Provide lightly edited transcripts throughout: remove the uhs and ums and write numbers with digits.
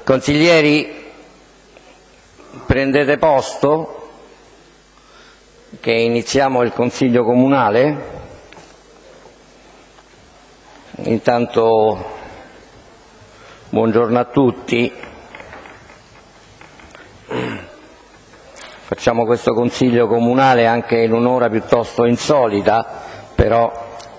Consiglieri, prendete posto che iniziamo il Consiglio Comunale. Intanto buongiorno a tutti. Facciamo questo Consiglio Comunale anche in un'ora piuttosto insolita, però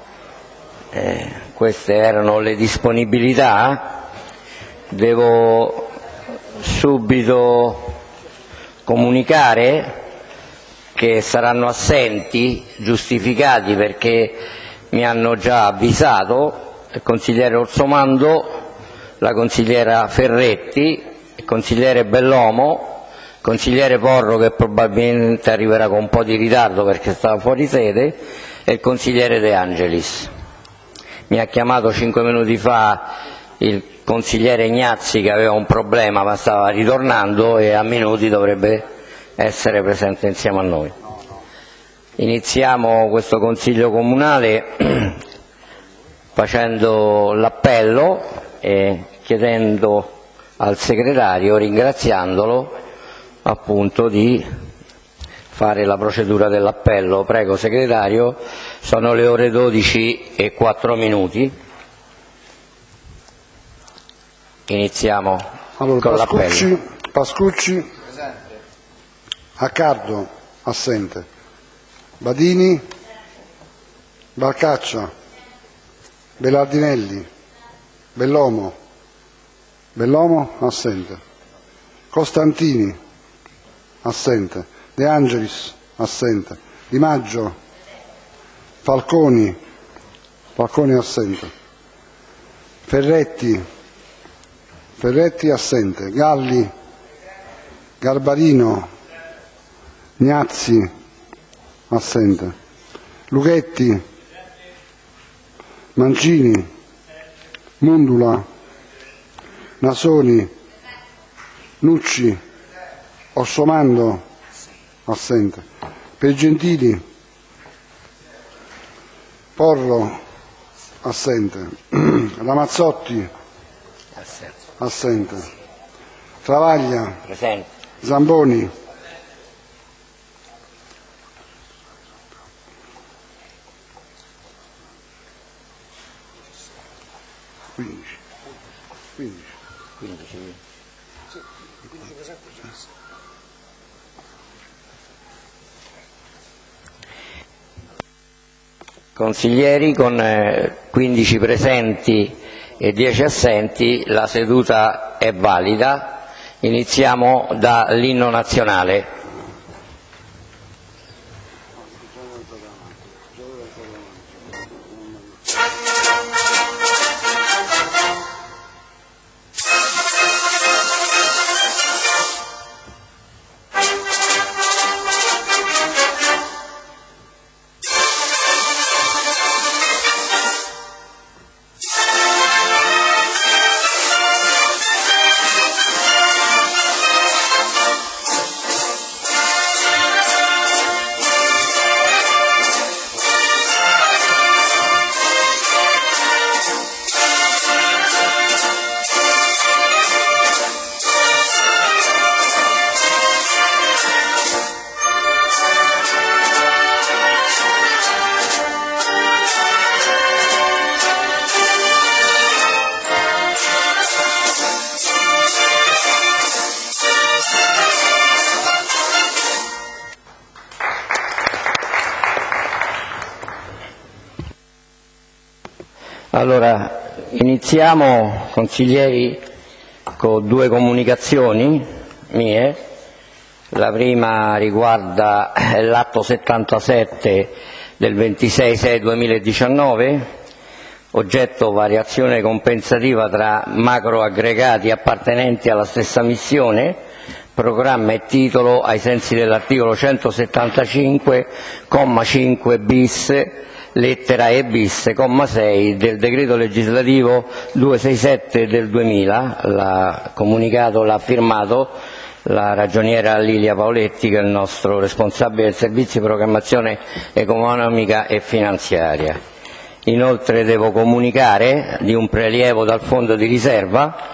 queste erano le disponibilità. Devo subito comunicare che saranno assenti, giustificati perché mi hanno già avvisato, il consigliere Orsomando, la consigliera Ferretti, il consigliere Bellomo, il consigliere Porro che probabilmente arriverà con un po' di ritardo perché stava fuori sede, e il consigliere De Angelis. Mi ha chiamato 5 minuti fa il consigliere Ignazzi che aveva un problema ma stava ritornando e a minuti dovrebbe essere presente insieme a noi. Iniziamo questo Consiglio Comunale facendo l'appello e chiedendo al segretario, ringraziandolo appunto, di fare la procedura dell'appello. Prego segretario, sono le ore 12:04. Iniziamo con l'appello. Pascucci. Accardo. Assente. Badini. Barcaccia. Belardinelli. Bellomo. Assente. Costantini. Assente. De Angelis. Assente. Di Maggio. Falconi assente. Ferretti assente. Galli. Garbarino. Gnazzi assente. Lughetti. Mancini. Mundula. Nasoni. Nucci. Orsomando assente. Pergentili. Porro assente. Ramazzotti assente. Travaglia Presente. Zamboni Quindici. Consiglieri, con 15 presenti e 10 assenti, la seduta è valida. Iniziamo dall'inno nazionale. Allora, iniziamo, consiglieri, con 2 comunicazioni mie. La prima riguarda l'atto 77 del 26/6/2019, oggetto variazione compensativa tra macroaggregati appartenenti alla stessa missione, programma e titolo ai sensi dell'articolo 175, comma 5 bis, lettera E bis, comma 6 del decreto legislativo 267 del 2000, l'ha comunicato, l'ha firmato la ragioniera Lilia Paoletti, che è il nostro responsabile del servizio di programmazione economica e finanziaria. Inoltre devo comunicare di un prelievo dal fondo di riserva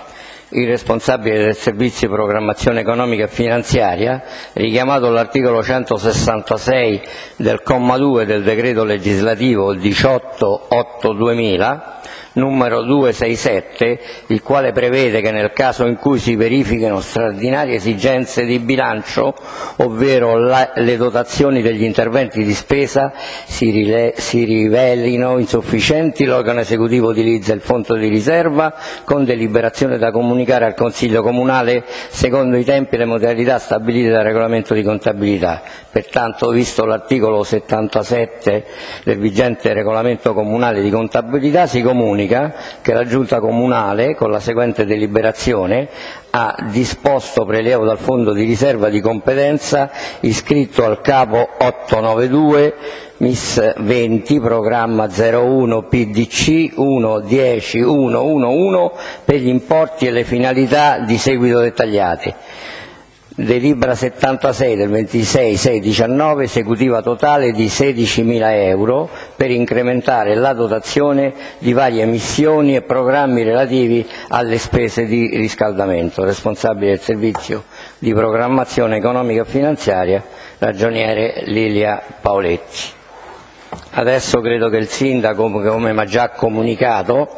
il responsabile del servizio di programmazione economica e finanziaria, richiamato l'articolo 166 del comma 2 del decreto legislativo 18/8/2000, numero 267, il quale prevede che nel caso in cui si verifichino straordinarie esigenze di bilancio, ovvero le dotazioni degli interventi di spesa si rivelino insufficienti, l'organo esecutivo utilizza il fondo di riserva con deliberazione da comunicare al Consiglio Comunale secondo i tempi e le modalità stabilite dal regolamento di contabilità. Pertanto, visto l'articolo 77 del vigente regolamento comunale di contabilità, si comunica che la Giunta Comunale, con la seguente deliberazione, ha disposto prelievo dal fondo di riserva di competenza iscritto al capo 892 MIS 20 programma 01 PDC 1101111 per gli importi e le finalità di seguito dettagliati. Delibera 76 del 26/6/19, esecutiva totale di 16.000 euro per incrementare la dotazione di varie missioni e programmi relativi alle spese di riscaldamento. Responsabile del servizio di programmazione economica e finanziaria, ragioniere Lilia Paoletti. Adesso credo che il Sindaco, come mi ha già comunicato,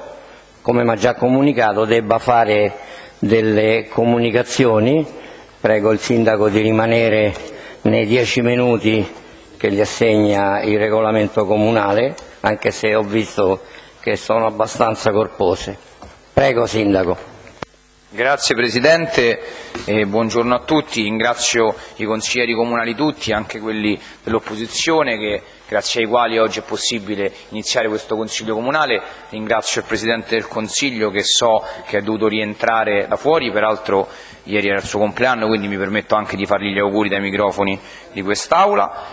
debba fare delle comunicazioni. Prego il Sindaco di rimanere nei 10 minuti che gli assegna il regolamento comunale, anche se ho visto che sono abbastanza corpose. Prego, Sindaco. Grazie Presidente e buongiorno a tutti. Ringrazio i consiglieri comunali tutti, anche quelli dell'opposizione, grazie ai quali oggi è possibile iniziare questo Consiglio Comunale. Ringrazio il Presidente del Consiglio, che so che è dovuto rientrare da fuori, peraltro ieri era il suo compleanno, quindi mi permetto anche di fargli gli auguri dai microfoni di quest'Aula,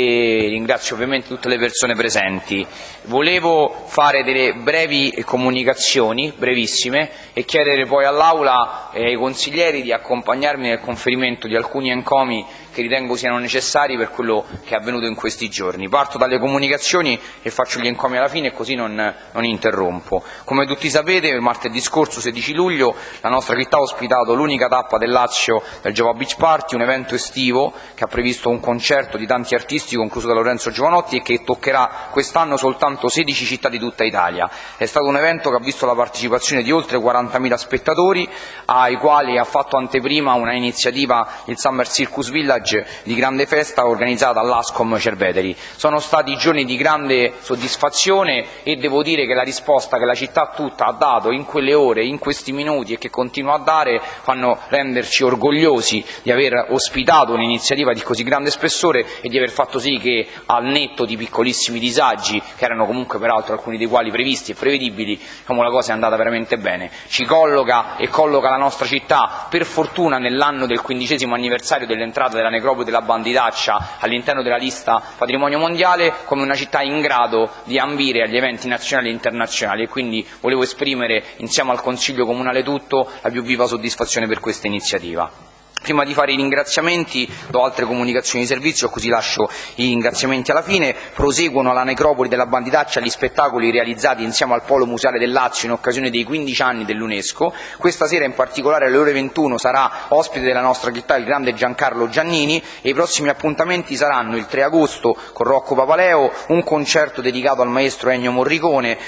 e ringrazio ovviamente tutte le persone presenti. Volevo fare delle brevi comunicazioni, brevissime, e chiedere poi all'Aula e ai consiglieri di accompagnarmi nel conferimento di alcuni encomi che ritengo siano necessari per quello che è avvenuto in questi giorni. Parto dalle comunicazioni e faccio gli encomi alla fine, così non interrompo. Come tutti sapete, martedì scorso, 16 luglio, la nostra città ha ospitato l'unica tappa del Lazio del Jova Beach Party, un evento estivo che ha previsto un concerto di tanti artisti, concluso da Lorenzo Giovanotti, e che toccherà quest'anno soltanto 16 città di tutta Italia. È stato un evento che ha visto la partecipazione di oltre 40.000 spettatori, ai quali ha fatto anteprima una iniziativa, il Summer Circus Village, di grande festa organizzata dall'Ascom Cerveteri. Sono stati giorni di grande soddisfazione e devo dire che la risposta che la città tutta ha dato in quelle ore, in questi minuti, e che continua a dare, fanno renderci orgogliosi di aver ospitato un'iniziativa di così grande spessore e di aver fatto sì che, al netto di piccolissimi disagi, che erano comunque peraltro alcuni dei quali previsti e prevedibili, la cosa è andata veramente bene. Ci colloca e colloca la nostra città, per fortuna, nell'anno del 15° anniversario dell'entrata della necropoli della Banditaccia all'interno della lista Patrimonio Mondiale, come una città in grado di ambire agli eventi nazionali e internazionali, e quindi volevo esprimere, insieme al Consiglio Comunale tutto, la più viva soddisfazione per questa iniziativa. Prima di fare i ringraziamenti do altre comunicazioni di servizio, così lascio i ringraziamenti alla fine. Proseguono alla necropoli della Banditaccia gli spettacoli realizzati insieme al Polo Museale del Lazio in occasione dei 15 anni dell'UNESCO. Questa sera, in particolare alle ore 21, sarà ospite della nostra città il grande Giancarlo Giannini, e i prossimi appuntamenti saranno il 3 agosto con Rocco Papaleo, un concerto dedicato al maestro Ennio Morricone,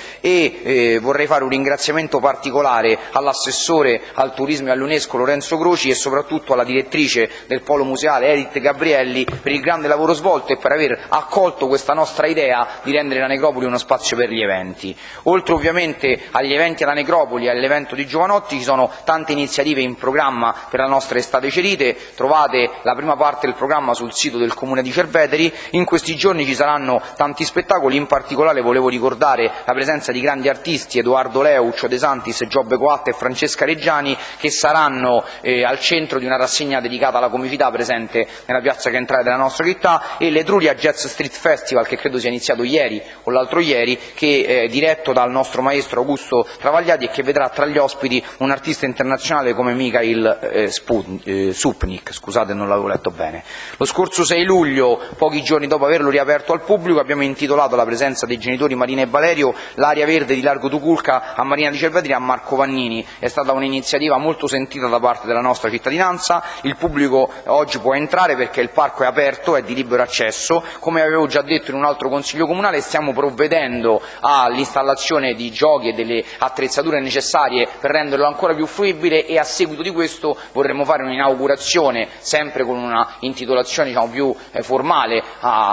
e vorrei fare un ringraziamento particolare all'assessore al turismo e all'UNESCO Lorenzo Croci, e soprattutto alla direttrice del Polo Museale Edith Gabrielli, per il grande lavoro svolto e per aver accolto questa nostra idea di rendere la necropoli uno spazio per gli eventi. Oltre ovviamente agli eventi alla necropoli e all'evento di Giovanotti, ci sono tante iniziative in programma per la nostra estate Cerite. Trovate la prima parte del programma sul sito del Comune di Cerveteri. In questi giorni ci saranno tanti spettacoli, in particolare volevo ricordare la presenza di grandi artisti, Edoardo Leuccio, De Santis, Giobbe Coatta e Francesca Reggiani, che saranno al centro di una rassegna rassegna dedicata alla comicità presente nella piazza centrale della nostra città, e l'Etruria Jazz Street Festival, che credo sia iniziato ieri o l'altro ieri, che è diretto dal nostro maestro Augusto Travagliati e che vedrà tra gli ospiti un artista internazionale come Mikhail Supnik, scusate non l'avevo letto bene. Lo scorso 6 luglio, pochi giorni dopo averlo riaperto al pubblico, abbiamo intitolato alla presenza dei genitori Marina e Valerio l'area verde di Largo Tuculca a Marina di Cerveteri e a Marco Vannini. È stata un'iniziativa molto sentita da parte della nostra cittadinanza. Il pubblico oggi può entrare perché il parco è aperto, è di libero accesso. Come avevo già detto in un altro consiglio comunale, stiamo provvedendo all'installazione di giochi e delle attrezzature necessarie per renderlo ancora più fruibile, e a seguito di questo vorremmo fare un'inaugurazione sempre con una intitolazione più formale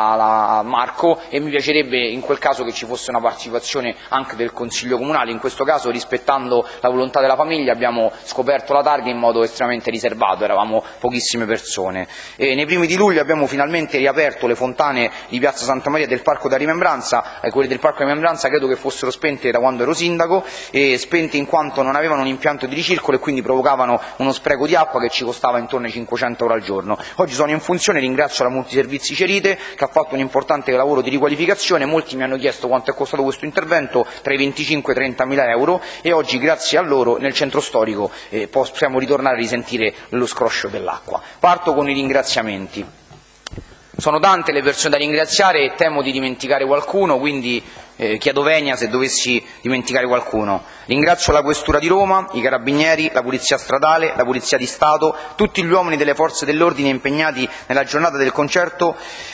a Marco, e mi piacerebbe in quel caso che ci fosse una partecipazione anche del Consiglio Comunale. In questo caso, rispettando la volontà della famiglia, abbiamo scoperto la targa in modo estremamente riservato, eravamo pochissime persone. Nei primi di luglio abbiamo finalmente riaperto le fontane di Piazza Santa Maria del Parco da Rimembranza. Quelle del Parco da Rimembranza credo che fossero spente da quando ero sindaco, e spente in quanto non avevano un impianto di ricircolo e quindi provocavano uno spreco di acqua che ci costava intorno ai 500 euro al giorno. Oggi sono in funzione, ringrazio la Multiservizi Cerite che ha fatto un importante lavoro di riqualificazione. Molti mi hanno chiesto quanto è costato questo intervento, tra i 25 e i 30.000 euro, e oggi grazie a loro nel centro storico possiamo ritornare a risentire lo scroscio dell'acqua. Parto con i ringraziamenti. Sono tante le persone da ringraziare e temo di dimenticare qualcuno, quindi chiedo venia se dovessi dimenticare qualcuno. Ringrazio la Questura di Roma, i Carabinieri, la Polizia Stradale, la Polizia di Stato, tutti gli uomini delle forze dell'ordine impegnati nella giornata del concerto,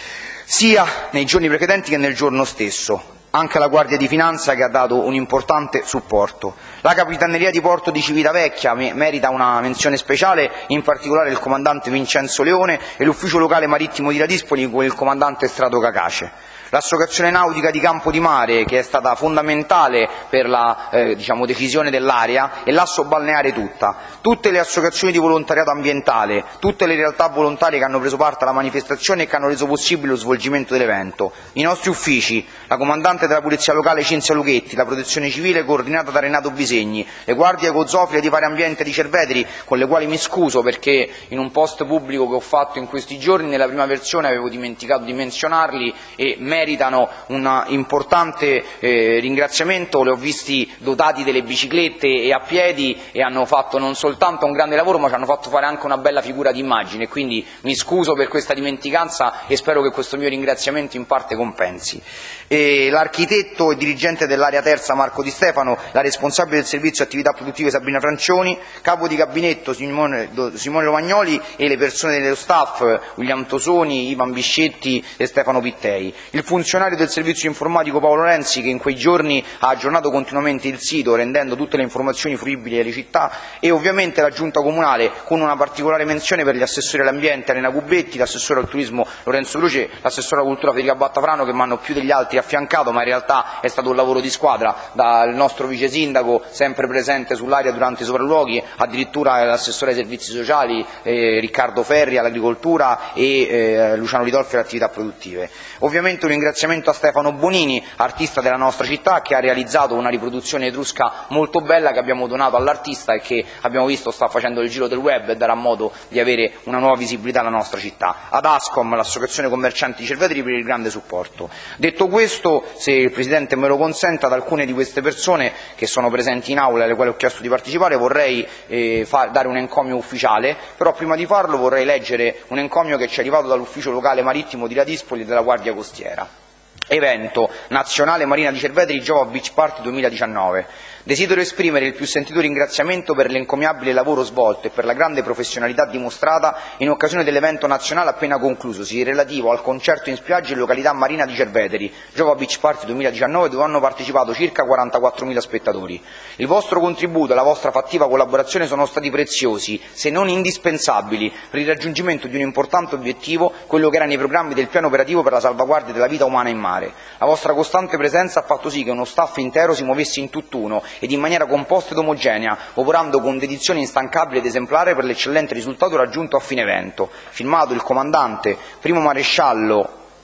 sia nei giorni precedenti che nel giorno stesso. Anche la Guardia di Finanza, che ha dato un importante supporto. La Capitaneria di Porto di Civitavecchia merita una menzione speciale, in particolare il comandante Vincenzo Leone e l'ufficio locale marittimo di Ladispoli con il comandante Strato Cacace. L'Associazione Nautica di Campo di Mare, che è stata fondamentale per la decisione dell'area, e l'Asso Balneare tutta. Tutte le associazioni di volontariato ambientale, tutte le realtà volontarie che hanno preso parte alla manifestazione e che hanno reso possibile lo svolgimento dell'evento. I nostri uffici, la comandante della Polizia Locale Cinzia Luchetti, la Protezione Civile coordinata da Renato Bisegni, le guardie ecozofile di Fare Ambiente di Cerveteri, con le quali mi scuso perché in un post pubblico che ho fatto in questi giorni, nella prima versione avevo dimenticato di menzionarli, e meritano un importante ringraziamento. Li ho visti dotati delle biciclette e a piedi, e hanno fatto non soltanto un grande lavoro, ma ci hanno fatto fare anche una bella figura d'immagine, quindi mi scuso per questa dimenticanza e spero che questo mio ringraziamento in parte compensi. L'architetto e dirigente dell'area terza Marco Di Stefano, la responsabile del servizio attività produttive Sabrina Francioni, capo di gabinetto Simone Romagnoli e le persone dello staff William Tosoni, Ivan Biscetti e Stefano Pittei. Il funzionario del servizio informatico Paolo Renzi, che in quei giorni ha aggiornato continuamente il sito rendendo tutte le informazioni fruibili alle città, e ovviamente la Giunta Comunale, con una particolare menzione per gli assessori all'ambiente Elena Cubetti, l'assessore al turismo Lorenzo Croce, l'assessore alla cultura Federica Battafrano, che mi hanno più degli altri affiancato, ma in realtà è stato un lavoro di squadra, dal nostro vice sindaco sempre presente sull'area durante i sopralluoghi, addirittura l'assessore ai servizi sociali Riccardo Ferri all'agricoltura e Luciano Ridolfi alle attività produttive. Ovviamente un ringraziamento a Stefano Bonini, artista della nostra città, che ha realizzato una riproduzione etrusca molto bella che abbiamo donato all'artista e che abbiamo visto sta facendo il giro del web e darà modo di avere una nuova visibilità alla nostra città. Ad Ascom, l'associazione commercianti di Cerveteri, per il grande supporto. Detto questo, se il Presidente me lo consente, ad alcune di queste persone che sono presenti in aula e alle quali ho chiesto di partecipare vorrei dare un encomio ufficiale, però prima di farlo vorrei leggere un encomio che ci è arrivato dall'ufficio locale marittimo di Ladispoli e della Guardia Costiera. Evento Nazionale Marina di Cerveteri Giova Beach Party 2019. Desidero esprimere il più sentito ringraziamento per l'encomiabile lavoro svolto e per la grande professionalità dimostrata in occasione dell'evento nazionale appena conclusosi, relativo al concerto in spiaggia in località Marina di Cerveteri, Giova Beach Party 2019, dove hanno partecipato circa 44.000 spettatori. Il vostro contributo e la vostra fattiva collaborazione sono stati preziosi, se non indispensabili, per il raggiungimento di un importante obiettivo, quello che era nei programmi del piano operativo per la salvaguardia della vita umana in mare. La vostra costante presenza ha fatto sì che uno staff intero si muovesse in tutt'uno ed in maniera composta ed omogenea, operando con dedizione instancabile ed esemplare per l'eccellente risultato raggiunto a fine evento. Firmato il comandante primo maresciallo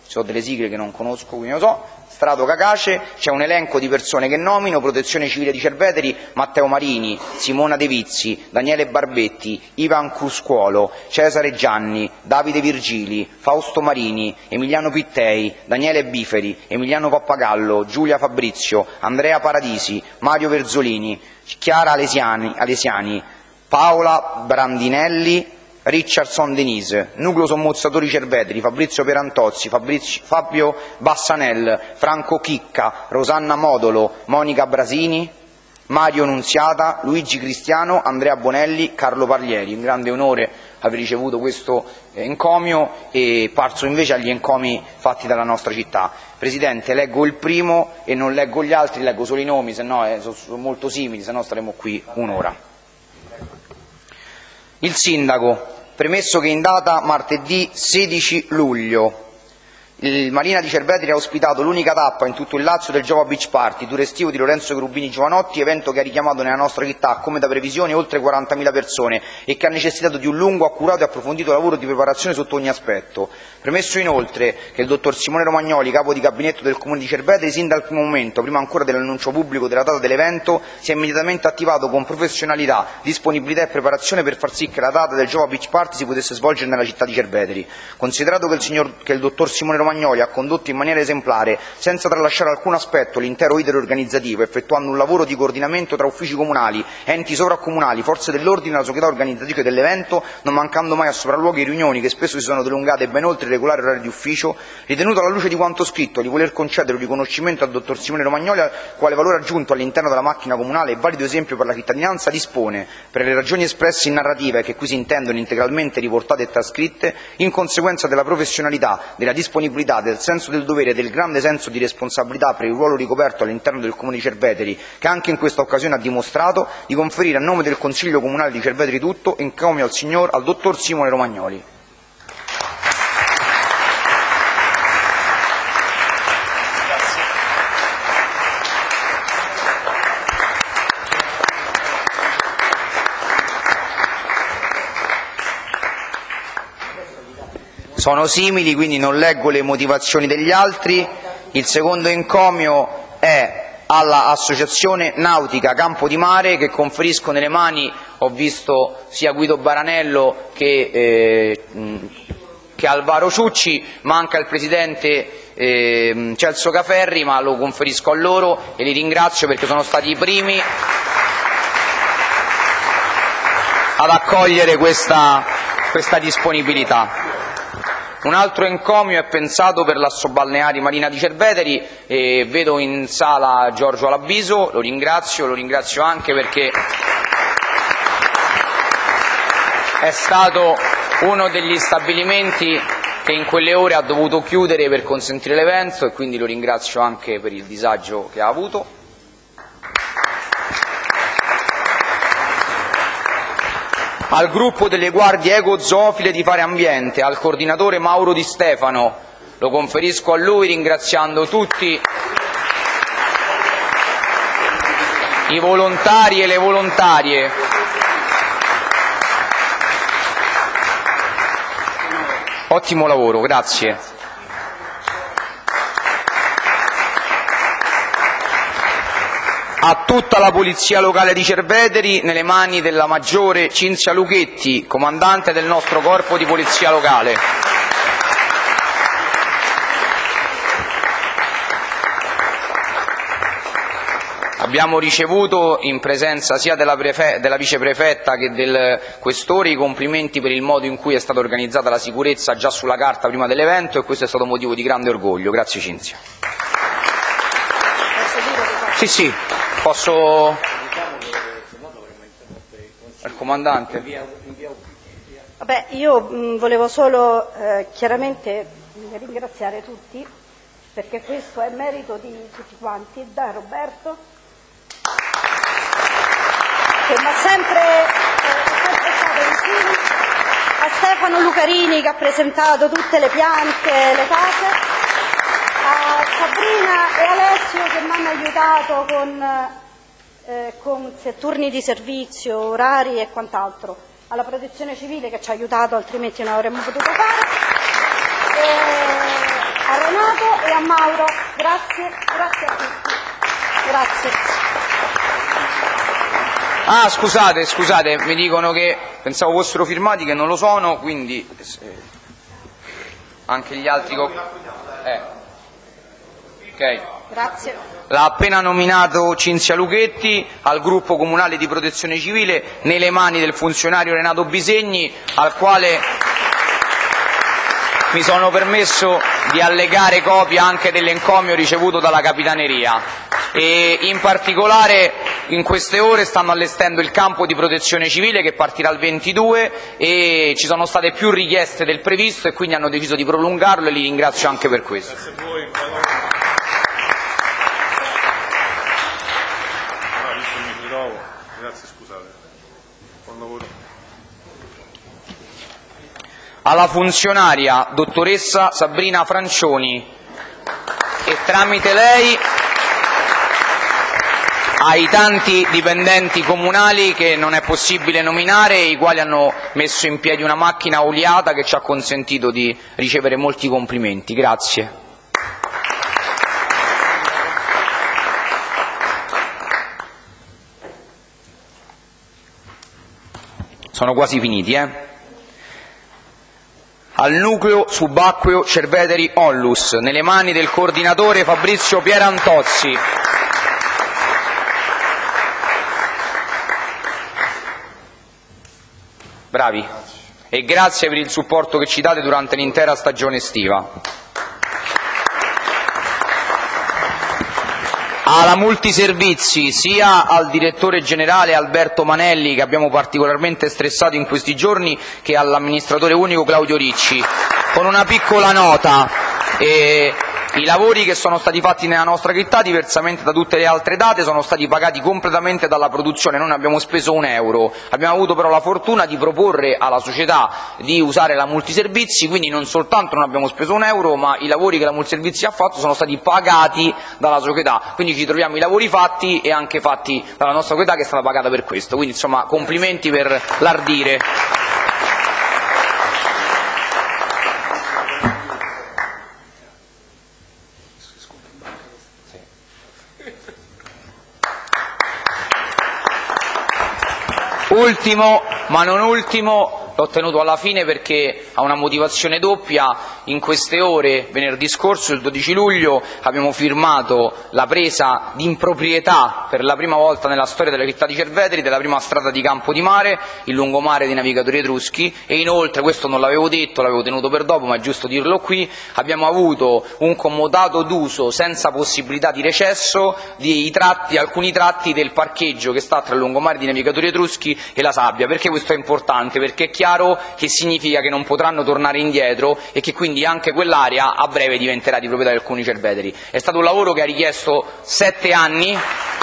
sono delle sigle che non conosco, quindi lo so, Strato Cacace, c'è un elenco di persone che nomino: Protezione Civile di Cerveteri, Matteo Marini, Simona De Vizzi, Daniele Barbetti, Ivan Cruscuolo, Cesare Gianni, Davide Virgili, Fausto Marini, Emiliano Pittei, Daniele Biferi, Emiliano Pappagallo, Giulia Fabrizio, Andrea Paradisi, Mario Verzolini, Chiara Alesiani, Paola Brandinelli, Richardson Denise, Nucleo Sommozzatori Cerveteri, Fabrizio Perantozzi, Fabio Bassanel, Franco Chicca, Rosanna Modolo, Monica Brasini, Mario Nunziata, Luigi Cristiano, Andrea Bonelli, Carlo Parlieri. Un grande onore aver ricevuto questo encomio e parso invece agli encomi fatti dalla nostra città. Presidente, leggo il primo e non leggo gli altri, leggo solo i nomi, se no sono molto simili, se no staremo qui un'ora. Il sindaco, premesso che in data martedì 16 luglio il Marina di Cerveteri ha ospitato l'unica tappa in tutto il Lazio del Giova Beach Party, tour estivo di Lorenzo Cherubini Giovanotti, evento che ha richiamato nella nostra città, come da previsione, oltre 40.000 persone e che ha necessitato di un lungo, accurato e approfondito lavoro di preparazione sotto ogni aspetto. Premesso inoltre che il dottor Simone Romagnoli, capo di gabinetto del Comune di Cerveteri, sin dal primo momento, prima ancora dell'annuncio pubblico della data dell'evento, si è immediatamente attivato con professionalità, disponibilità e preparazione per far sì che la data del Giova Beach Party si potesse svolgere nella città di Cerveteri. Considerato che il dottor Simone Romagnoli ha condotto in maniera esemplare, senza tralasciare alcun aspetto, l'intero iter organizzativo, effettuando un lavoro di coordinamento tra uffici comunali, enti sovracomunali, forze dell'ordine e la società organizzatrice dell'evento, non mancando mai a sopralluoghi e riunioni che spesso si sono dilungate ben oltre il regolare orario di ufficio, ritenuto alla luce di quanto scritto di voler concedere un riconoscimento al dottor Simone Romagnoli quale valore aggiunto all'interno della macchina comunale e valido esempio per la cittadinanza, dispone, per le ragioni espresse in narrativa e che qui si intendono integralmente riportate e trascritte, in conseguenza della professionalità, della disponibilità, del senso del dovere e del grande senso di responsabilità per il ruolo ricoperto all'interno del Comune di Cerveteri, che anche in questa occasione ha dimostrato, di conferire a nome del Consiglio Comunale di Cerveteri tutto encomio al dottor Simone Romagnoli. Sono simili, quindi non leggo le motivazioni degli altri. Il secondo encomio è all'Associazione Nautica Campo di Mare, che conferisco nelle mani, ho visto sia Guido Baranello che Alvaro Ciucci, manca il presidente Celso Caferri, ma lo conferisco a loro e li ringrazio perché sono stati i primi ad accogliere questa disponibilità. Un altro encomio è pensato per l'Assobalneari Marina di Cerveteri e vedo in sala Giorgio Alabiso, lo ringrazio anche perché è stato uno degli stabilimenti che in quelle ore ha dovuto chiudere per consentire l'evento e quindi lo ringrazio anche per il disagio che ha avuto. Al gruppo delle guardie eco-zoofile di Fare Ambiente, al coordinatore Mauro Di Stefano, lo conferisco a lui ringraziando tutti i volontari e le volontarie ottimo lavoro, grazie. A tutta la Polizia Locale di Cerveteri, nelle mani della Maggiore Cinzia Luchetti, comandante del nostro Corpo di Polizia Locale. Abbiamo ricevuto in presenza sia della viceprefetta che del questore i complimenti per il modo in cui è stata organizzata la sicurezza già sulla carta prima dell'evento e questo è stato motivo di grande orgoglio. Grazie Cinzia. Sì. Posso... Il comandante. Vabbè, io volevo solo chiaramente ringraziare tutti, perché questo è merito di tutti quanti, da Roberto, che mi ha sempre stato vicino, a Stefano Lucarini che ha presentato tutte le piante, le cose, a Sabrina e Alessio che mi hanno aiutato con turni di servizio, orari e quant'altro, alla Protezione Civile che ci ha aiutato, altrimenti non avremmo potuto fare, a Renato e a Mauro. Grazie, grazie a tutti. Grazie. Ah, scusate, mi dicono che pensavo fossero firmati, che non lo sono, quindi anche gli altri. Ok. Grazie. L'ha appena nominato Cinzia Luchetti al gruppo comunale di protezione civile, nelle mani del funzionario Renato Bisegni, al quale mi sono permesso di allegare copia anche dell'encomio ricevuto dalla Capitaneria. E in particolare in queste ore stanno allestendo il campo di protezione civile che partirà il 22 e ci sono state più richieste del previsto e quindi hanno deciso di prolungarlo e li ringrazio anche per questo. Grazie a voi. Grazie, scusate. Buon lavoro. Alla funzionaria dottoressa Sabrina Francioni e tramite lei ai tanti dipendenti comunali che non è possibile nominare e i quali hanno messo in piedi una macchina oliata che ci ha consentito di ricevere molti complimenti. Grazie. Sono quasi finiti, Al nucleo subacqueo Cerveteri Onlus, nelle mani del coordinatore Fabrizio Pierantozzi. Bravi. E grazie per il supporto che ci date durante l'intera stagione estiva. Alla Multiservizi, sia al direttore generale Alberto Manelli, che abbiamo particolarmente stressato in questi giorni, che all'amministratore unico Claudio Ricci, con una piccola nota. I lavori che sono stati fatti nella nostra città, diversamente da tutte le altre date, sono stati pagati completamente dalla produzione, non abbiamo speso un euro. Abbiamo avuto però la fortuna di proporre alla società di usare la Multiservizi, quindi non soltanto non abbiamo speso un euro, ma i lavori che la Multiservizi ha fatto sono stati pagati dalla società. Quindi ci troviamo i lavori fatti e anche fatti dalla nostra società che è stata pagata per questo. Quindi insomma complimenti per l'ardire. Ultimo, ma non ultimo, l'ho tenuto alla fine perché ha una motivazione doppia. In queste ore, venerdì scorso, il 12 luglio, abbiamo firmato la presa di improprietà per la prima volta nella storia della città di Cerveteri della prima strada di Campo di Mare, il lungomare dei navigatori etruschi, e inoltre, questo non l'avevo detto, l'avevo tenuto per dopo, ma è giusto dirlo qui, abbiamo avuto un comodato d'uso senza possibilità di recesso di alcuni tratti del parcheggio che sta tra il lungomare dei navigatori etruschi e la sabbia. Perché questo è importante? Perché è chiaro che significa che non potranno tornare indietro e che quindi anche quell'area a breve diventerà di proprietà di alcuni cerveteri. È stato un lavoro che ha richiesto 7 anni,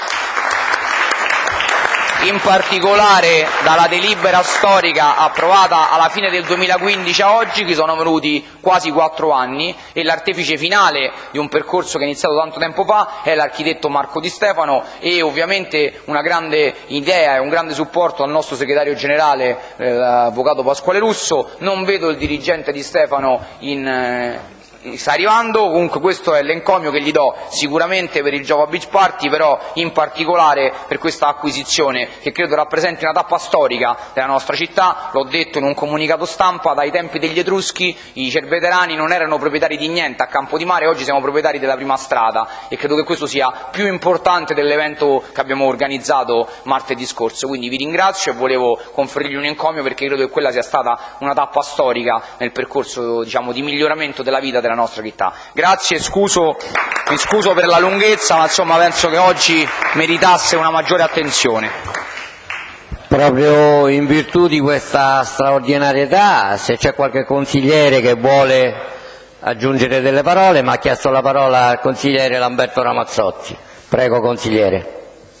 in particolare dalla delibera storica approvata alla fine del 2015 a oggi, che sono venuti quasi 4 anni, e l'artefice finale di un percorso che è iniziato tanto tempo fa è l'architetto Marco Di Stefano, e ovviamente una grande idea e un grande supporto al nostro segretario generale, l'avvocato Pasquale Russo. Non vedo il dirigente Di Stefano sta arrivando, comunque questo è l'encomio che gli do sicuramente per il Jova Beach Party, però in particolare per questa acquisizione che credo rappresenti una tappa storica della nostra città. L'ho detto in un comunicato stampa: dai tempi degli Etruschi i cerveterani non erano proprietari di niente a Campo di Mare, oggi siamo proprietari della prima strada, e credo che questo sia più importante dell'evento che abbiamo organizzato martedì scorso. Quindi vi ringrazio e volevo conferirgli un encomio perché credo che quella sia stata una tappa storica nel percorso, diciamo, di miglioramento della vita della nostra città. Grazie, mi scuso per la lunghezza, ma insomma penso che oggi meritasse una maggiore attenzione. Proprio in virtù di questa straordinarietà, se c'è qualche consigliere che vuole aggiungere delle parole, mi ha chiesto la parola il consigliere Lamberto Ramazzotti. Prego, consigliere.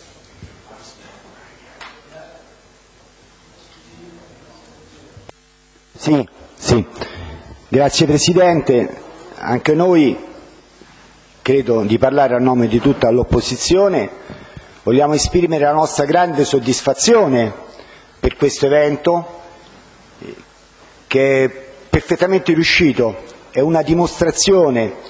Sì. Grazie Presidente. Anche noi, credo di parlare a nome di tutta l'opposizione, vogliamo esprimere la nostra grande soddisfazione per questo evento che è perfettamente riuscito. È una dimostrazione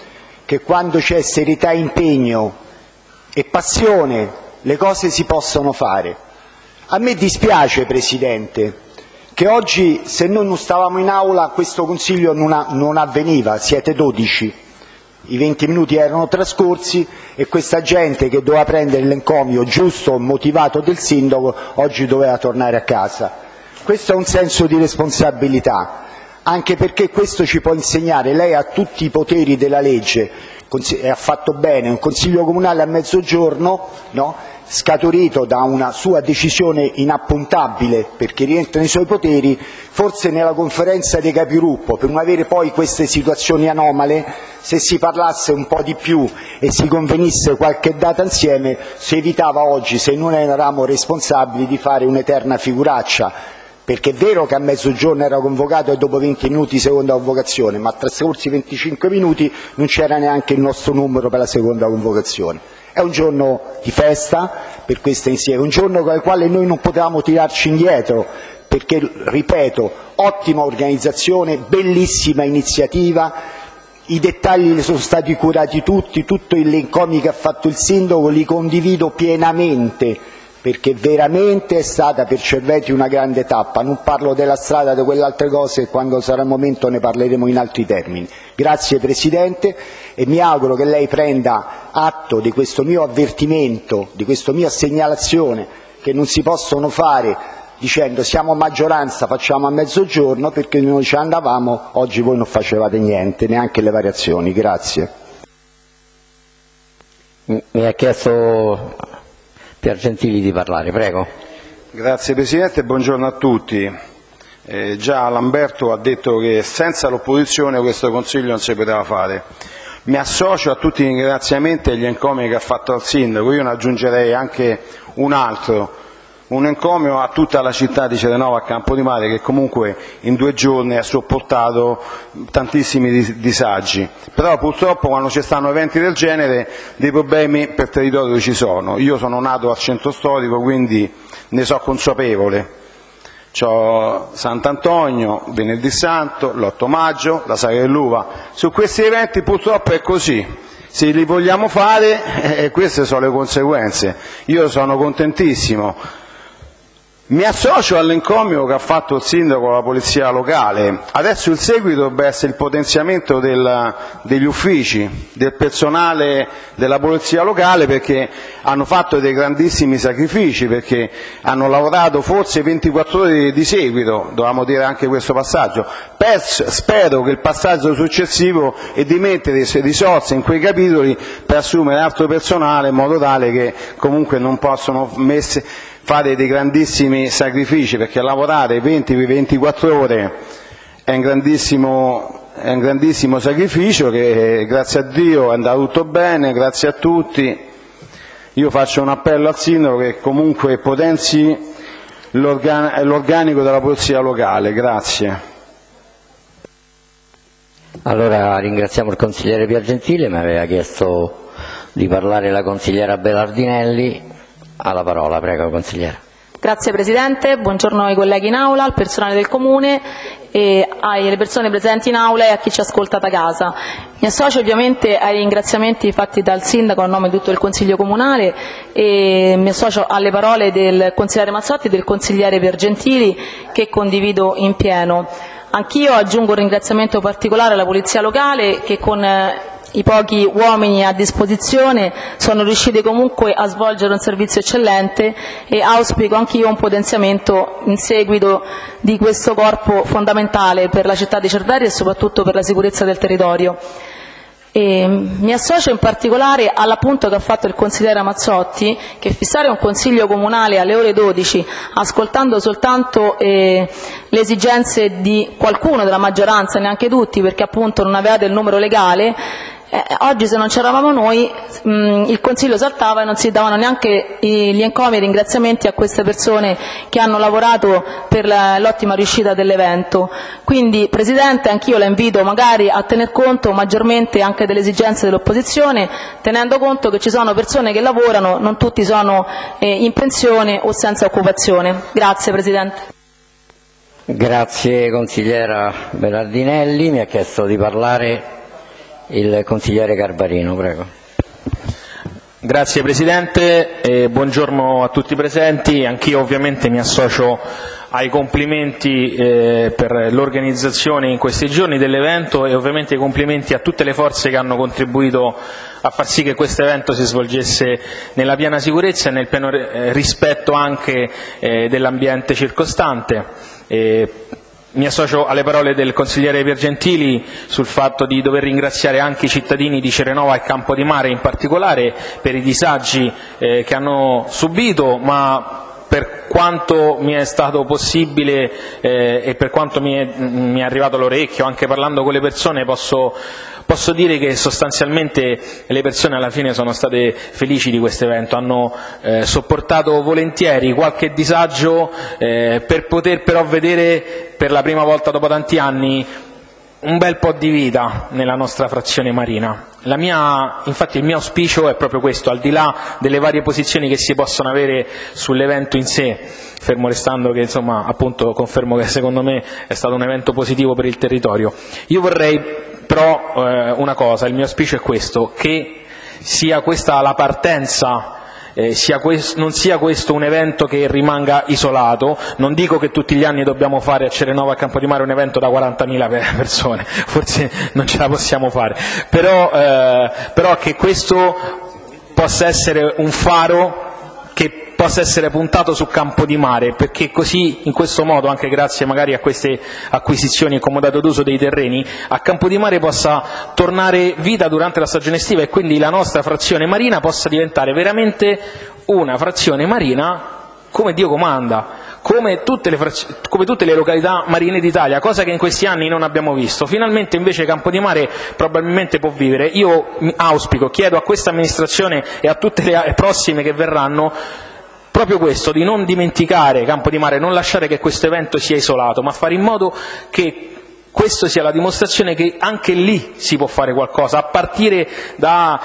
che quando c'è serietà, impegno e passione le cose si possono fare. A me dispiace, Presidente, che oggi, se noi non stavamo in aula, questo Consiglio non avveniva. Siete 12, i 20 minuti erano trascorsi e questa gente che doveva prendere l'encomio giusto, motivato del Sindaco, oggi doveva tornare a casa. Questo è un senso di responsabilità, anche perché questo ci può insegnare. Lei ha tutti i poteri della legge e ha fatto bene. Un Consiglio comunale a mezzogiorno, no? Scaturito da una sua decisione inappuntabile, perché rientra nei suoi poteri, forse nella conferenza dei capigruppo, per non avere poi queste situazioni anomale, se si parlasse un po' di più e si convenisse qualche data insieme, si evitava oggi, se non eravamo responsabili, di fare un'eterna figuraccia. Perché è vero che a mezzogiorno era convocato e dopo 20 minuti seconda convocazione, ma trascorsi 25 minuti non c'era neanche il nostro numero per la seconda convocazione. È un giorno di festa per questo insieme, un giorno con il quale noi non potevamo tirarci indietro, perché, ripeto, ottima organizzazione, bellissima iniziativa, i dettagli sono stati curati tutti gli encomi che ha fatto il Sindaco li condivido pienamente, perché veramente è stata per Cerveti una grande tappa. Non parlo della strada, di quelle altre cose, quando sarà il momento ne parleremo in altri termini. Grazie Presidente, e mi auguro che lei prenda atto di questo mio avvertimento, di questa mia segnalazione, che non si possono fare dicendo siamo maggioranza, facciamo a mezzogiorno, perché noi ci andavamo, oggi voi non facevate niente, neanche le variazioni. Grazie. Mi ha chiesto Piergentili di parlare, prego. Grazie Presidente, buongiorno a tutti. Già Lamberto ha detto che senza l'opposizione questo Consiglio non si poteva fare. Mi associo a tutti i ringraziamenti e gli encomi che ha fatto al Sindaco. Io ne aggiungerei anche un altro, un encomio a tutta la città di Cerenova, a Campodimare, che comunque in 2 giorni ha sopportato tantissimi disagi. Però purtroppo quando ci stanno eventi del genere dei problemi per territorio ci sono. Io sono nato al centro storico, quindi ne so consapevole. C'ho Sant'Antonio, Venerdì Santo, l'8 maggio, la Sagra dell'Uva. Su questi eventi purtroppo è così. Se li vogliamo fare, queste sono le conseguenze. Io sono contentissimo. Mi associo all'encomio che ha fatto il Sindaco con la Polizia Locale. Adesso il seguito dovrebbe essere il potenziamento degli uffici, del personale della Polizia Locale, perché hanno fatto dei grandissimi sacrifici, perché hanno lavorato forse 24 ore di seguito, dovevamo dire anche questo passaggio. Spero che il passaggio successivo è di mettere risorse in quei capitoli per assumere altro personale, in modo tale che comunque non possono fare dei grandissimi sacrifici, perché lavorare 20-24 ore è un grandissimo sacrificio, che grazie a Dio è andato tutto bene, grazie a tutti. Io faccio un appello al Sindaco che comunque potenzi l'organico della Polizia Locale. Grazie. Allora ringraziamo il consigliere Piergentili, mi aveva chiesto di parlare la consigliera Belardinelli. Ha la parola, prego consigliere. Grazie Presidente, buongiorno ai colleghi in aula, al personale del Comune e alle persone presenti in aula e a chi ci ascolta da casa. Mi associo ovviamente ai ringraziamenti fatti dal Sindaco a nome di tutto il Consiglio Comunale e mi associo alle parole del consigliere Mazzotti e del consigliere Piergentili, che condivido in pieno. Anch'io aggiungo un ringraziamento particolare alla Polizia Locale, che con i pochi uomini a disposizione sono riusciti comunque a svolgere un servizio eccellente, e auspico anch'io un potenziamento in seguito di questo corpo fondamentale per la città di Cerveteri e soprattutto per la sicurezza del territorio. Mi associo in particolare all'appunto che ha fatto il consigliere Mazzotti, che fissare un consiglio comunale alle ore 12 ascoltando soltanto le esigenze di qualcuno della maggioranza, neanche tutti, perché appunto non avevate il numero legale. Oggi, se non c'eravamo noi, il Consiglio saltava e non si davano neanche gli encomi e i ringraziamenti a queste persone che hanno lavorato per l'ottima riuscita dell'evento. Quindi, Presidente, anch'io la invito magari a tener conto maggiormente anche delle esigenze dell'opposizione, tenendo conto che ci sono persone che lavorano, non tutti sono in pensione o senza occupazione. Grazie Presidente. Grazie consigliera Belardinelli, mi ha chiesto di parlare il consigliere Garbarino, prego. Grazie Presidente, buongiorno a tutti i presenti. Anch'io ovviamente mi associo ai complimenti per l'organizzazione in questi giorni dell'evento e ovviamente i complimenti a tutte le forze che hanno contribuito a far sì che questo evento si svolgesse nella piena sicurezza e nel pieno rispetto anche dell'ambiente circostante. Mi associo alle parole del consigliere Piergentili sul fatto di dover ringraziare anche i cittadini di Cerenova e Campodimare in particolare per i disagi che hanno subito, ma per quanto mi è stato possibile e per quanto mi è arrivato all'orecchio, anche parlando con le persone, posso dire che sostanzialmente le persone alla fine sono state felici di questo evento, hanno sopportato volentieri qualche disagio per poter però vedere per la prima volta dopo tanti anni un bel po' di vita nella nostra frazione marina. Infatti il mio auspicio è proprio questo, al di là delle varie posizioni che si possono avere sull'evento in sé, fermo restando che insomma appunto confermo che secondo me è stato un evento positivo per il territorio. Io vorrei però una cosa, il mio auspicio è questo, che sia questa la partenza, non sia questo un evento che rimanga isolato. Non dico che tutti gli anni dobbiamo fare a Cerenova e Campodimare un evento da 40.000 persone, forse non ce la possiamo fare, però che questo possa essere un faro che possa essere puntato su Campodimare, perché così, in questo modo, anche grazie magari a queste acquisizioni e comodato d'uso dei terreni, a Campodimare possa tornare vita durante la stagione estiva e quindi la nostra frazione marina possa diventare veramente una frazione marina come Dio comanda, come tutte le località marine d'Italia, cosa che in questi anni non abbiamo visto. Finalmente invece Campodimare probabilmente può vivere. Io auspico, chiedo a questa amministrazione e a tutte le prossime che verranno proprio questo, di non dimenticare Campodimare, non lasciare che questo evento sia isolato, ma fare in modo che questo sia la dimostrazione che anche lì si può fare qualcosa, a partire da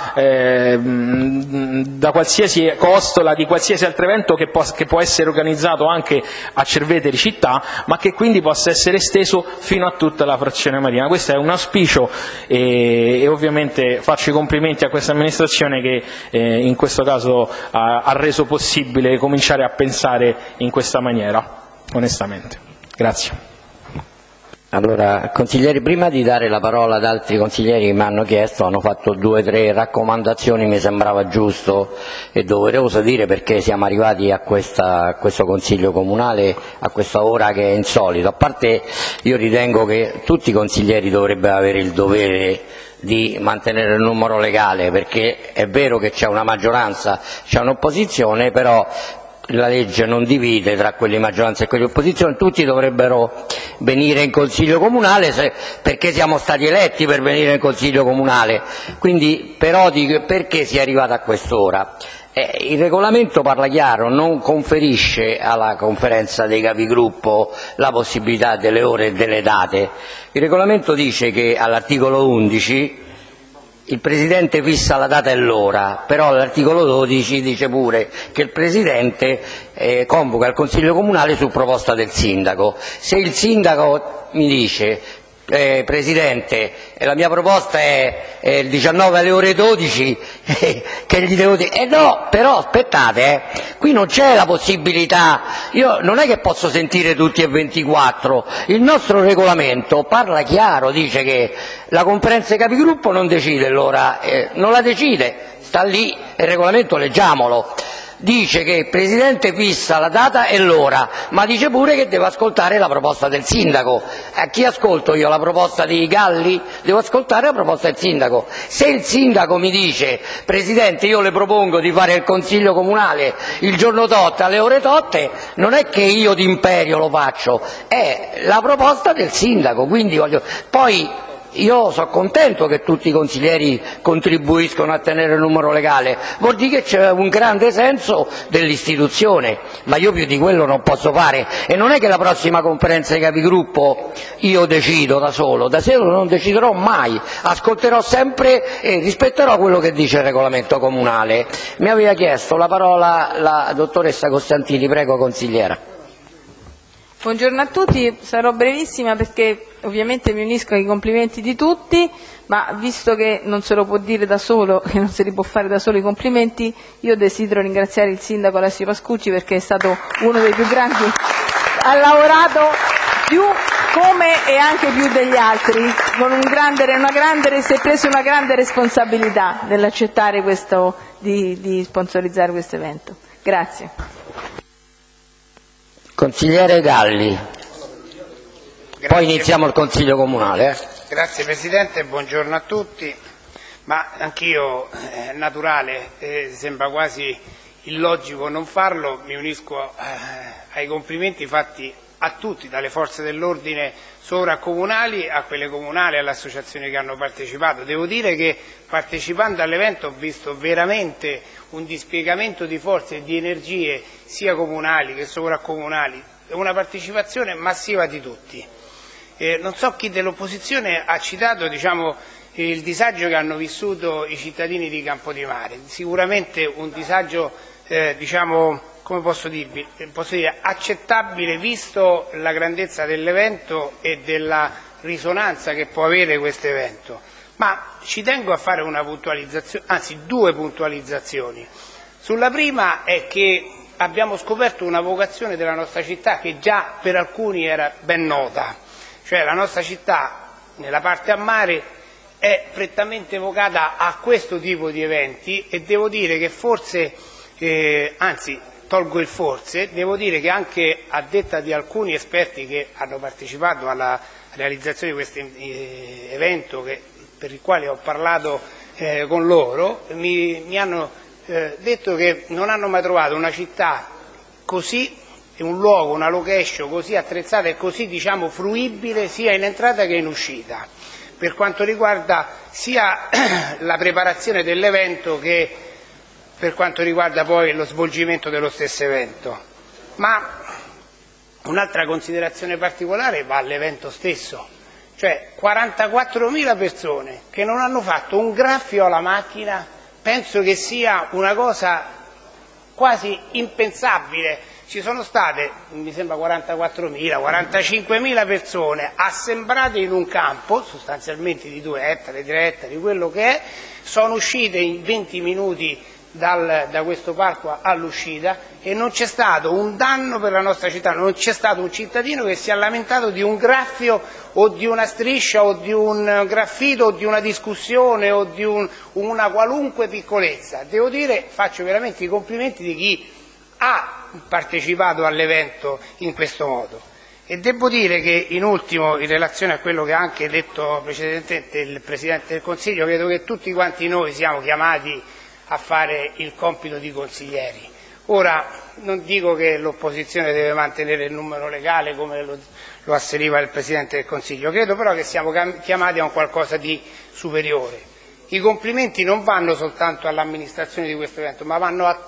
qualsiasi costola, di qualsiasi altro evento che può essere organizzato anche a Cerveteri città, ma che quindi possa essere esteso fino a tutta la frazione marina. Questo è un auspicio e ovviamente faccio i complimenti a questa amministrazione che in questo caso ha reso possibile cominciare a pensare in questa maniera, onestamente. Grazie. Allora, consiglieri, prima di dare la parola ad altri consiglieri che mi hanno chiesto, hanno fatto 2 o 3 raccomandazioni, mi sembrava giusto e doveroso dire, perché siamo arrivati a questo Consiglio Comunale a questa ora che è insolito. A parte, io ritengo che tutti i consiglieri dovrebbero avere il dovere di mantenere il numero legale, perché è vero che c'è una maggioranza, c'è un'opposizione, però la legge non divide tra quelli di maggioranza e quelli di opposizione, tutti dovrebbero venire in Consiglio Comunale perché siamo stati eletti per venire in Consiglio Comunale. Quindi però perché si è arrivati a quest'ora? Il regolamento parla chiaro, non conferisce alla conferenza dei capigruppo la possibilità delle ore e delle date. Il regolamento dice che all'articolo 11 il Presidente fissa la data e l'ora, però l'articolo 12 dice pure che il Presidente convoca il Consiglio Comunale su proposta del Sindaco. Se il Sindaco mi dice Presidente, la mia proposta è il 19 alle ore 12, che gli devo dire? No, però aspettate, qui non c'è la possibilità, io non è che posso sentire tutti e 24, il nostro regolamento parla chiaro, dice che la conferenza dei capigruppo non decide l'ora, non la decide, sta lì, il regolamento leggiamolo. Dice che il Presidente fissa la data e l'ora, ma dice pure che deve ascoltare la proposta del Sindaco. A chi ascolto io? La proposta di Galli? Devo ascoltare la proposta del Sindaco. Se il Sindaco mi dice Presidente, io le propongo di fare il Consiglio Comunale il giorno tot alle ore totte, non è che io d'imperio lo faccio, è la proposta del Sindaco. Quindi poi io sono contento che tutti i consiglieri contribuiscono a tenere il numero legale, vuol dire che c'è un grande senso dell'istituzione, ma io più di quello non posso fare, e non è che la prossima conferenza dei capigruppo io decido da solo non deciderò mai, ascolterò sempre e rispetterò quello che dice il regolamento comunale. Mi aveva chiesto la parola la dottoressa Costantini, prego consigliera. Buongiorno a tutti, sarò brevissima perché ovviamente mi unisco ai complimenti di tutti, ma visto che non se lo può dire da solo, che non se li può fare da solo i complimenti, io desidero ringraziare il sindaco Alessio Pascucci perché è stato uno dei più grandi, ha lavorato più come e anche più degli altri, si è preso una grande responsabilità nell'accettare di sponsorizzare questo evento. Grazie. Consigliere Galli, poi iniziamo il Consiglio Comunale. Grazie Presidente, buongiorno a tutti. Ma anch'io, è naturale, sembra quasi illogico non farlo, mi unisco ai complimenti fatti a tutti, dalle forze dell'ordine sovracomunali a quelle comunali, alle associazioni che hanno partecipato. Devo dire che partecipando all'evento ho visto veramente un dispiegamento di forze e di energie sia comunali che sovracomunali, una partecipazione massiva di tutti. Non so chi dell'opposizione ha citato il disagio che hanno vissuto i cittadini di Campodimare, sicuramente un disagio come posso dire, accettabile visto la grandezza dell'evento e della risonanza che può avere questo evento. Ma ci tengo a fare una puntualizzazione, anzi due puntualizzazioni. Sulla prima è che abbiamo scoperto una vocazione della nostra città che già per alcuni era ben nota, cioè la nostra città nella parte a mare è prettamente vocata a questo tipo di eventi e devo dire che forse, anzi tolgo il forse, devo dire che anche a detta di alcuni esperti che hanno partecipato alla realizzazione di questo evento, per il quale ho parlato con loro, mi hanno detto che non hanno mai trovato una città così, un luogo, una location così attrezzata e così fruibile sia in entrata che in uscita, per quanto riguarda sia la preparazione dell'evento che per quanto riguarda poi lo svolgimento dello stesso evento. Ma un'altra considerazione particolare va all'evento stesso, cioè 44.000 persone che non hanno fatto un graffio alla macchina, penso che sia una cosa quasi impensabile. Ci sono state, mi sembra 44.000, 45.000 persone assembrate in un campo, sostanzialmente di 2 ettari, 3 ettari, quello che è, sono uscite in 20 minuti da questo parco all'uscita e non c'è stato un danno per la nostra città, non c'è stato un cittadino che si è lamentato di un graffio o di una striscia o di un graffito o di una discussione o di una qualunque piccolezza. Devo dire, faccio veramente i complimenti di chi ha partecipato all'evento in questo modo. E devo dire che in ultimo, in relazione a quello che ha anche detto precedentemente il Presidente del Consiglio, credo che tutti quanti noi siamo chiamati a fare il compito di consiglieri. Ora, non dico che l'opposizione deve mantenere il numero legale come lo asseriva il Presidente del Consiglio, credo però che siamo chiamati a un qualcosa di superiore. I complimenti non vanno soltanto all'amministrazione di questo evento, ma vanno a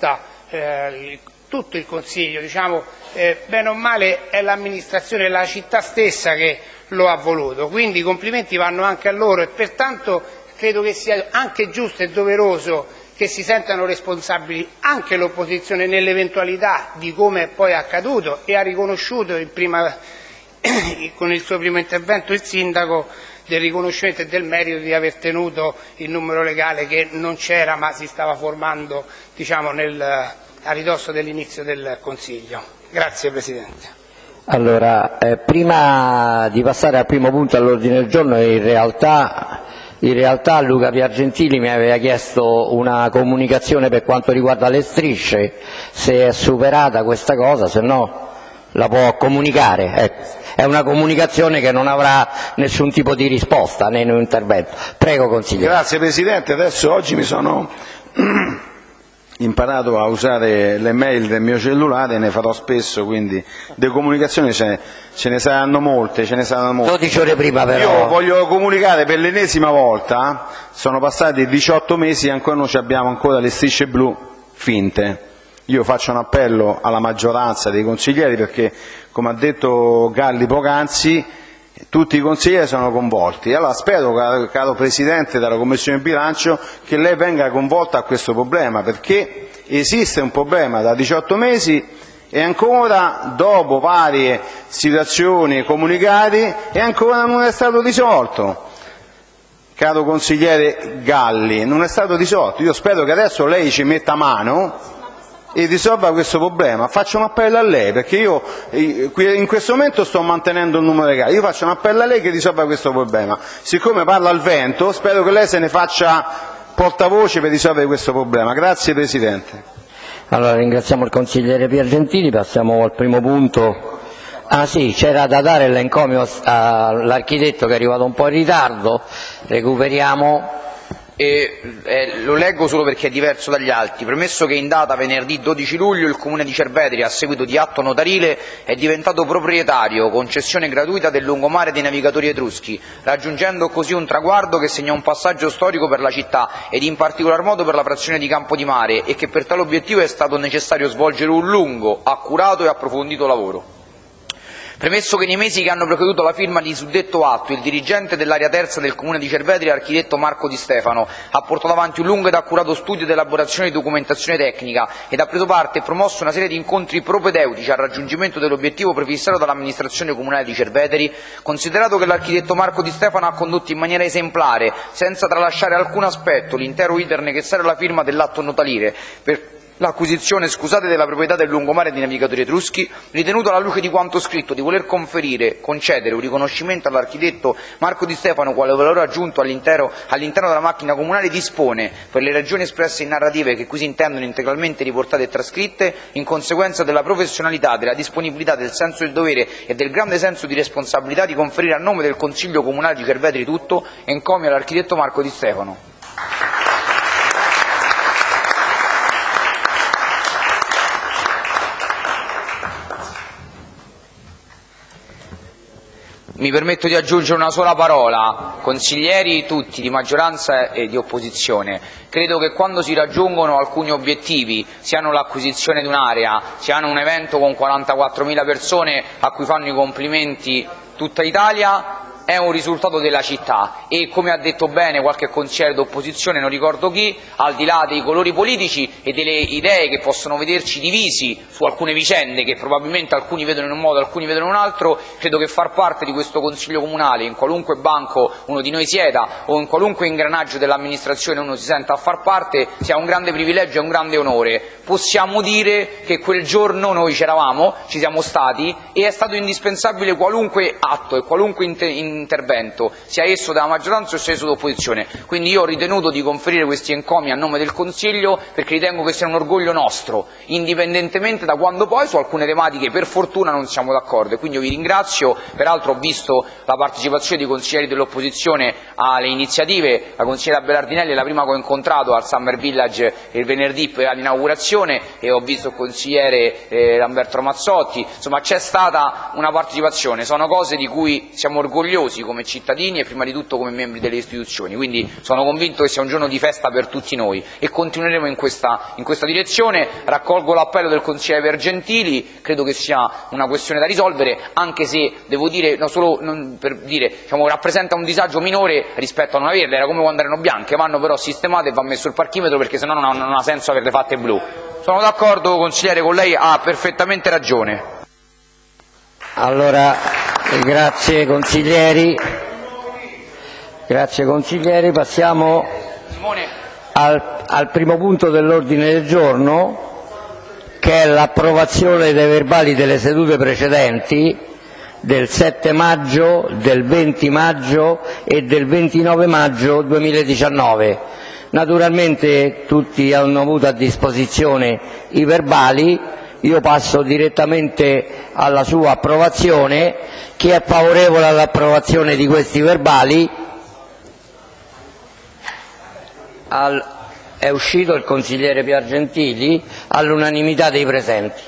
tutto il Consiglio, bene o male è l'amministrazione, la città stessa che lo ha voluto, quindi i complimenti vanno anche a loro e pertanto credo che sia anche giusto e doveroso che si sentano responsabili anche l'opposizione nell'eventualità di come poi è accaduto, e ha riconosciuto con il suo primo intervento il sindaco del riconoscimento e del merito di aver tenuto il numero legale che non c'era ma si stava formando a ridosso dell'inizio del Consiglio. Grazie Presidente. Allora, prima di passare al primo punto all'ordine del giorno, in realtà Luca Piargentili mi aveva chiesto una comunicazione per quanto riguarda le strisce, se è superata questa cosa, se no la può comunicare. Ecco. È una comunicazione che non avrà nessun tipo di risposta né in un intervento. Prego consigliere. Grazie Presidente, oggi mi sono imparato a usare le mail del mio cellulare, ne farò spesso, quindi le comunicazioni ce ne saranno molte. 12 ore prima però. Io voglio comunicare per l'ennesima volta, sono passati 18 mesi e ancora non abbiamo ancora le strisce blu finte. Io faccio un appello alla maggioranza dei consiglieri perché, come ha detto Galli poc'anzi, tutti i consiglieri sono coinvolti. Allora spero, caro Presidente della Commissione Bilancio, che lei venga coinvolta a questo problema, perché esiste un problema da 18 mesi e ancora, dopo varie situazioni e comunicati, e ancora non è stato risolto. Caro consigliere Galli, non è stato risolto. Io spero che adesso lei ci metta mano e risolva questo problema. Faccio un appello a lei, perché io in questo momento sto mantenendo il numero legale. Io faccio un appello a lei che risolva questo problema. Siccome parla al vento, spero che lei se ne faccia portavoce per risolvere questo problema. Grazie Presidente. Allora, ringraziamo il consigliere Piergentili, passiamo al primo punto. Ah sì, c'era da dare l'encomio all'architetto che è arrivato un po' in ritardo, recuperiamo. Lo leggo solo perché è diverso dagli altri. Premesso che in data venerdì 12 luglio il Comune di Cerveteri, a seguito di atto notarile, è diventato proprietario, concessione gratuita, del lungomare dei navigatori etruschi, raggiungendo così un traguardo che segna un passaggio storico per la città ed in particolar modo per la frazione di Campodimare, e che per tale obiettivo è stato necessario svolgere un lungo, accurato e approfondito lavoro. Premesso che nei mesi che hanno preceduto la firma di suddetto atto il dirigente dell'area terza del Comune di Cerveteri, architetto Marco Di Stefano, ha portato avanti un lungo ed accurato studio ed elaborazione di documentazione tecnica ed ha preso parte e promosso una serie di incontri propedeutici al raggiungimento dell'obiettivo prefissato dall'amministrazione comunale di Cerveteri, considerato che l'architetto Marco Di Stefano ha condotto in maniera esemplare, senza tralasciare alcun aspetto, l'intero iter necessario alla firma dell'atto notarile per l'acquisizione della proprietà del lungomare dei navigatori etruschi, ritenuto alla luce di quanto scritto di voler concedere un riconoscimento all'architetto Marco Di Stefano quale valore aggiunto all'interno della macchina comunale, dispone, per le ragioni espresse in narrative che qui si intendono integralmente riportate e trascritte, in conseguenza della professionalità, della disponibilità, del senso del dovere e del grande senso di responsabilità, di conferire a nome del Consiglio Comunale di Cerveteri tutto, encomio all'architetto Marco Di Stefano. Mi permetto di aggiungere una sola parola. Consiglieri tutti, di maggioranza e di opposizione, credo che quando si raggiungono alcuni obiettivi, siano l'acquisizione di un'area, siano un evento con 44.000 persone a cui fanno i complimenti tutta Italia, è un risultato della città e, come ha detto bene qualche consigliere d'opposizione, non ricordo chi, al di là dei colori politici e delle idee che possono vederci divisi su alcune vicende che probabilmente alcuni vedono in un modo, alcuni vedono in un altro, credo che far parte di questo Consiglio Comunale, in qualunque banco uno di noi sieda o in qualunque ingranaggio dell'amministrazione uno si senta a far parte, sia un grande privilegio e un grande onore. Possiamo dire che quel giorno noi c'eravamo, ci siamo stati, e è stato indispensabile qualunque atto e qualunque intervento, sia esso della maggioranza o sia esso dell'opposizione. Quindi io ho ritenuto di conferire questi encomi a nome del Consiglio perché ritengo che sia un orgoglio nostro, indipendentemente da quando poi su alcune tematiche per fortuna non siamo d'accordo. E quindi io vi ringrazio. Peraltro ho visto la partecipazione dei consiglieri dell'opposizione alle iniziative. La consigliera Belardinelli è la prima che ho incontrato al Summer Village il venerdì all'inaugurazione, e ho visto il consigliere Lamberto Ramazzotti. Insomma, c'è stata una partecipazione, sono cose di cui siamo orgogliosi come cittadini e prima di tutto come membri delle istituzioni, quindi sono convinto che sia un giorno di festa per tutti noi e continueremo in questa direzione. Raccolgo l'appello del consigliere Piergentili, credo che sia una questione da risolvere, anche se devo dire, rappresenta un disagio minore rispetto a non averle, era come quando erano bianche, vanno però sistemate e va messo il parchimetro perché sennò non ha senso averle fatte blu. Sono d'accordo, consigliere, con lei, ha perfettamente ragione. Allora, grazie consiglieri, passiamo al primo punto dell'ordine del giorno, che è l'approvazione dei verbali delle sedute precedenti del 7 maggio, del 20 maggio e del 29 maggio 2019. Naturalmente tutti hanno avuto a disposizione i verbali, io passo direttamente alla sua approvazione. Chi è favorevole all'approvazione di questi verbali? È uscito il consigliere Piergentili all'unanimità dei presenti.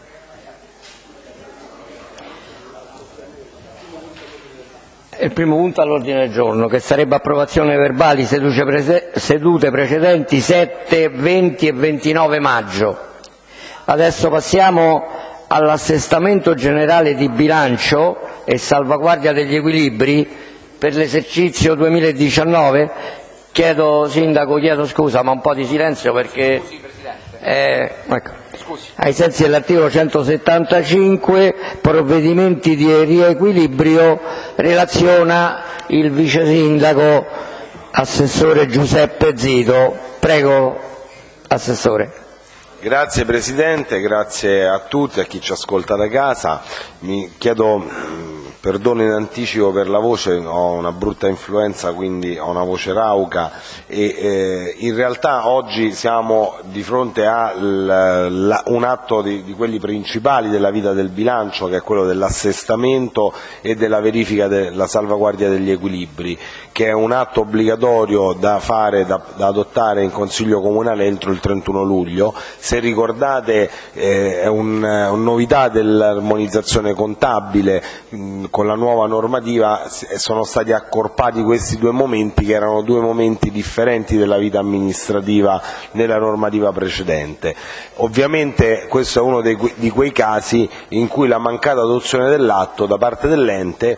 Il primo punto all'ordine del giorno, che sarebbe approvazione verbali sedute precedenti 7, 20 e 29 maggio. Adesso passiamo all'assestamento generale di bilancio e salvaguardia degli equilibri per l'esercizio 2019. Sindaco, chiedo scusa, ma un po' di silenzio perché... Scusi, Presidente. Ecco. ai sensi dell'articolo 175, provvedimenti di riequilibrio, relaziona il vice sindaco assessore Giuseppe Zito. Prego, assessore. Grazie Presidente, grazie a tutti, a chi ci ascolta da casa. Mi chiedo perdono in anticipo per la voce, ho una brutta influenza, quindi ho una voce rauca e in realtà oggi siamo di fronte a un atto di quelli principali della vita del bilancio, che è quello dell'assestamento e della verifica della salvaguardia degli equilibri, che è un atto obbligatorio da adottare in Consiglio Comunale entro il 31 luglio. Se ricordate è una novità dell'armonizzazione contabile. Con la nuova normativa sono stati accorpati questi due momenti, che erano due momenti differenti della vita amministrativa nella normativa precedente. Ovviamente questo è uno di quei casi in cui la mancata adozione dell'atto da parte dell'ente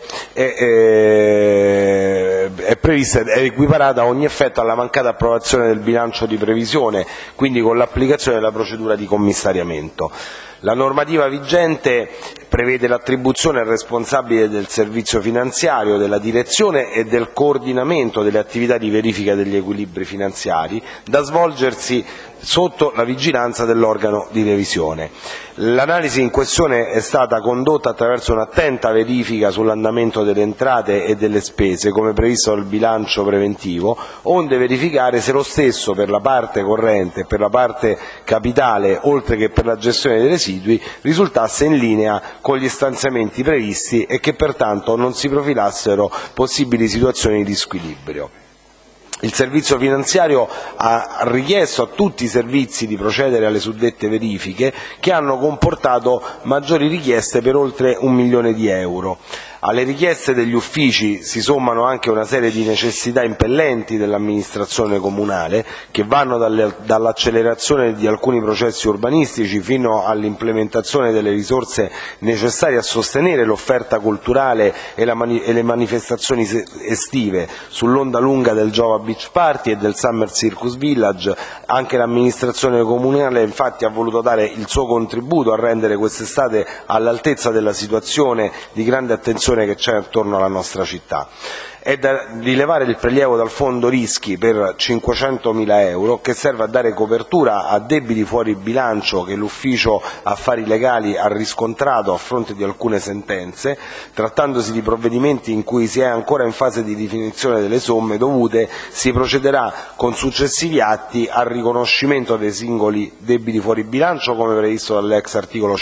è prevista ed è equiparata a ogni effetto alla mancata approvazione del bilancio di previsione, quindi con l'applicazione della procedura di commissariamento. La normativa vigente prevede l'attribuzione al responsabile del servizio finanziario, della direzione e del coordinamento delle attività di verifica degli equilibri finanziari da svolgersi sotto la vigilanza dell'organo di revisione. L'analisi in questione è stata condotta attraverso un'attenta verifica sull'andamento delle entrate e delle spese, come previsto dal bilancio preventivo, onde verificare se lo stesso per la parte corrente e per la parte capitale, oltre che per la gestione dei residui, risultasse in linea con gli stanziamenti previsti e che pertanto non si profilassero possibili situazioni di squilibrio. Il servizio finanziario ha richiesto a tutti i servizi di procedere alle suddette verifiche, che hanno comportato maggiori richieste per oltre 1 milione di euro. Alle richieste degli uffici si sommano anche una serie di necessità impellenti dell'amministrazione comunale, che vanno dall'accelerazione di alcuni processi urbanistici fino all'implementazione delle risorse necessarie a sostenere l'offerta culturale e le manifestazioni estive sull'onda lunga del Giova Beach Party e del Summer Circus Village. Anche l'amministrazione comunale infatti ha voluto dare il suo contributo a rendere quest'estate all'altezza della situazione di grande attenzione che c'è attorno alla nostra città. È da rilevare il prelievo dal fondo rischi per 500.000 euro, che serve a dare copertura a debiti fuori bilancio che l'Ufficio Affari Legali ha riscontrato a fronte di alcune sentenze. Trattandosi di provvedimenti in cui si è ancora in fase di definizione delle somme dovute, si procederà con successivi atti al riconoscimento dei singoli debiti fuori bilancio, come previsto dall'ex articolo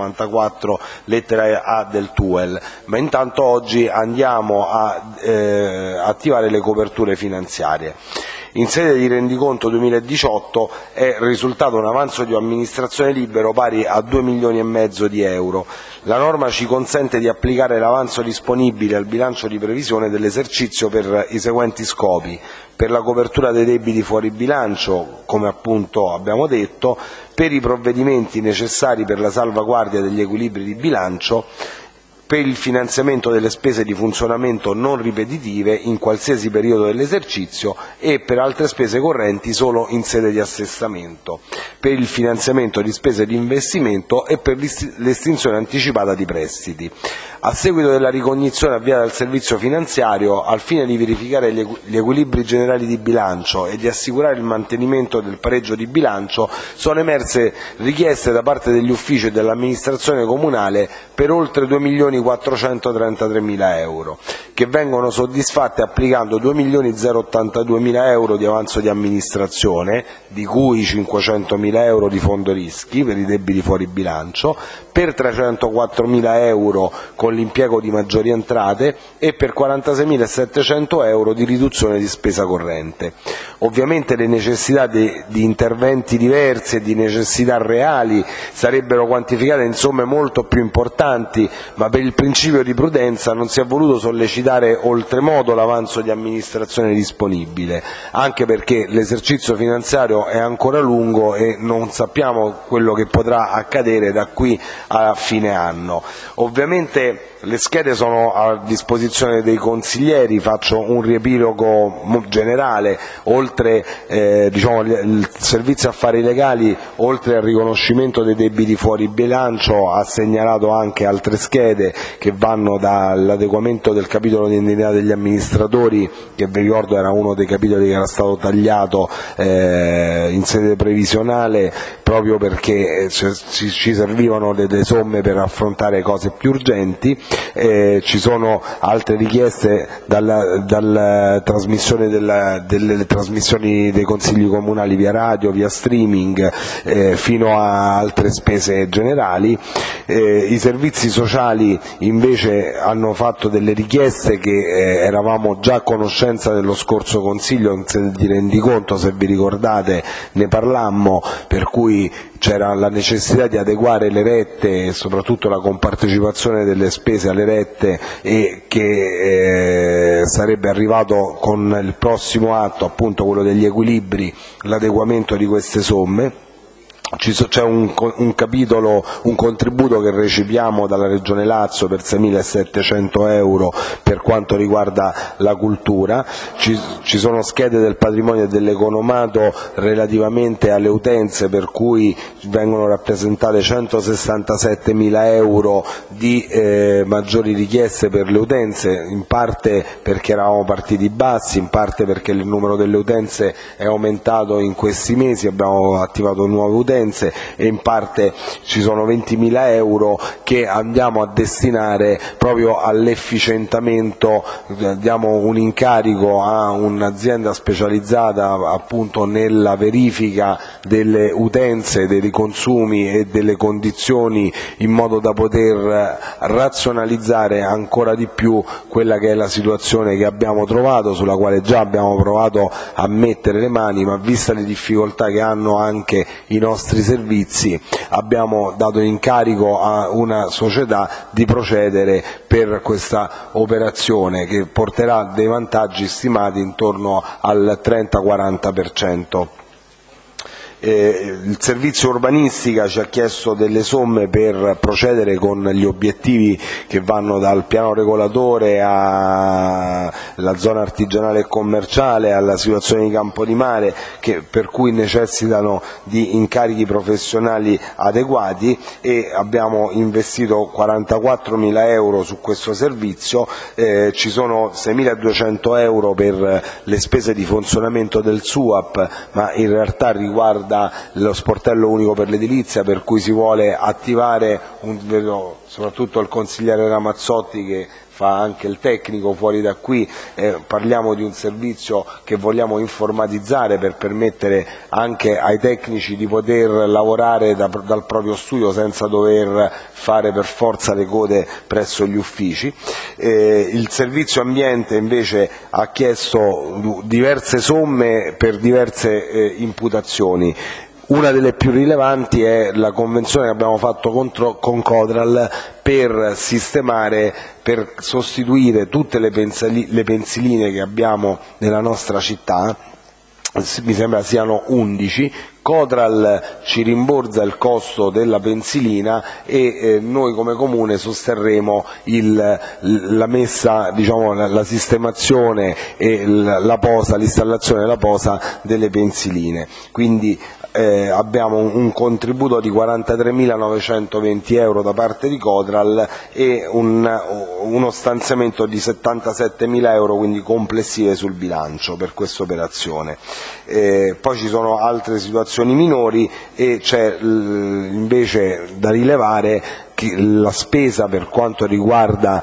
194 lettera A del TUEL, ma intanto oggi andiamo a attivare le coperture finanziarie. In sede di rendiconto 2018 è risultato un avanzo di amministrazione libero pari a 2 milioni e mezzo di euro. La norma ci consente di applicare l'avanzo disponibile al bilancio di previsione dell'esercizio per i seguenti scopi: per la copertura dei debiti fuori bilancio, come appunto abbiamo detto, per i provvedimenti necessari per la salvaguardia degli equilibri di bilancio, per il finanziamento delle spese di funzionamento non ripetitive in qualsiasi periodo dell'esercizio e per altre spese correnti solo in sede di assestamento, per il finanziamento di spese di investimento e per l'estinzione anticipata di prestiti. A seguito della ricognizione avviata dal servizio finanziario, al fine di verificare gli equilibri generali di bilancio e di assicurare il mantenimento del pareggio di bilancio, sono emerse richieste da parte degli uffici e dell'amministrazione comunale per oltre 2.433.000 euro, che vengono soddisfatte applicando 2.082.000 euro di avanzo di amministrazione, di cui 500.000 euro di fondo rischi per i debiti fuori bilancio, per 304.000 euro con l'impiego di maggiori entrate e per 46.700 euro di riduzione di spesa corrente. Ovviamente le necessità di interventi diversi e di necessità reali sarebbero quantificate in somme molto più importanti, ma per il principio di prudenza non si è voluto sollecitare oltremodo l'avanzo di amministrazione disponibile, anche perché l'esercizio finanziario è ancora lungo e non sappiamo quello che potrà accadere da qui a fine anno. Ovviamente le schede sono a disposizione dei consiglieri, faccio un riepilogo generale. Oltre il Servizio Affari Legali, oltre al riconoscimento dei debiti fuori bilancio, ha segnalato anche altre schede che vanno dall'adeguamento del capitolo di indennità degli amministratori, che vi ricordo era uno dei capitoli che era stato tagliato in sede previsionale proprio perché ci servivano delle somme per affrontare cose più urgenti. Ci sono altre richieste dalla trasmissione delle trasmissioni dei consigli comunali via radio, via streaming, fino a altre spese generali. I servizi sociali invece hanno fatto delle richieste che eravamo già a conoscenza dello scorso Consiglio in sede di rendiconto, se vi ricordate ne parlammo, per cui c'era la necessità di adeguare le rette e soprattutto la compartecipazione delle spese alle rette, e che sarebbe arrivato con il prossimo atto, appunto quello degli equilibri, l'adeguamento di queste somme. C'è un capitolo, un contributo che recepiamo dalla Regione Lazio per 6.700 euro per quanto riguarda la cultura. Ci sono schede del patrimonio e dell'economato relativamente alle utenze, per cui vengono rappresentate 167.000 euro di maggiori richieste per le utenze, in parte perché eravamo partiti bassi, in parte perché il numero delle utenze è aumentato in questi mesi, abbiamo attivato nuove utenze, e in parte ci sono 20.000 euro che andiamo a destinare proprio all'efficientamento. Diamo un incarico a un'azienda specializzata appunto nella verifica delle utenze, dei consumi e delle condizioni, in modo da poter razionalizzare ancora di più quella che è la situazione che abbiamo trovato, sulla quale già abbiamo provato a mettere le mani, ma vista le difficoltà che hanno anche i nostri servizi, abbiamo dato incarico a una società di procedere per questa operazione, che porterà dei vantaggi stimati intorno al 30-40%. Il servizio urbanistica ci ha chiesto delle somme per procedere con gli obiettivi che vanno dal piano regolatore alla zona artigianale e commerciale, alla situazione di Campo di Mare, per cui necessitano di incarichi professionali adeguati, e abbiamo investito 44.000 euro su questo servizio. Ci sono 6.200 euro per le spese di funzionamento del SUAP, ma in realtà riguarda lo sportello unico per l'edilizia, per cui si vuole attivare, soprattutto il consigliere Ramazzotti che fa anche il tecnico fuori da qui, parliamo di un servizio che vogliamo informatizzare per permettere anche ai tecnici di poter lavorare dal proprio studio senza dover fare per forza le code presso gli uffici. Il servizio ambiente invece ha chiesto diverse somme per diverse imputazioni. Una delle più rilevanti è la convenzione che abbiamo fatto con Codral per sistemare, per sostituire tutte le pensiline che abbiamo nella nostra città, mi sembra siano 11. Codral ci rimborsa il costo della pensilina e noi come Comune sosterremo la messa, la sistemazione e l'installazione della posa delle pensiline. Quindi abbiamo un contributo di 43.920 euro da parte di Codral e uno stanziamento di 77.000 euro, quindi complessive sul bilancio per questa operazione. Poi ci sono altre situazioni minori e c'è invece da rilevare che la spesa per quanto riguarda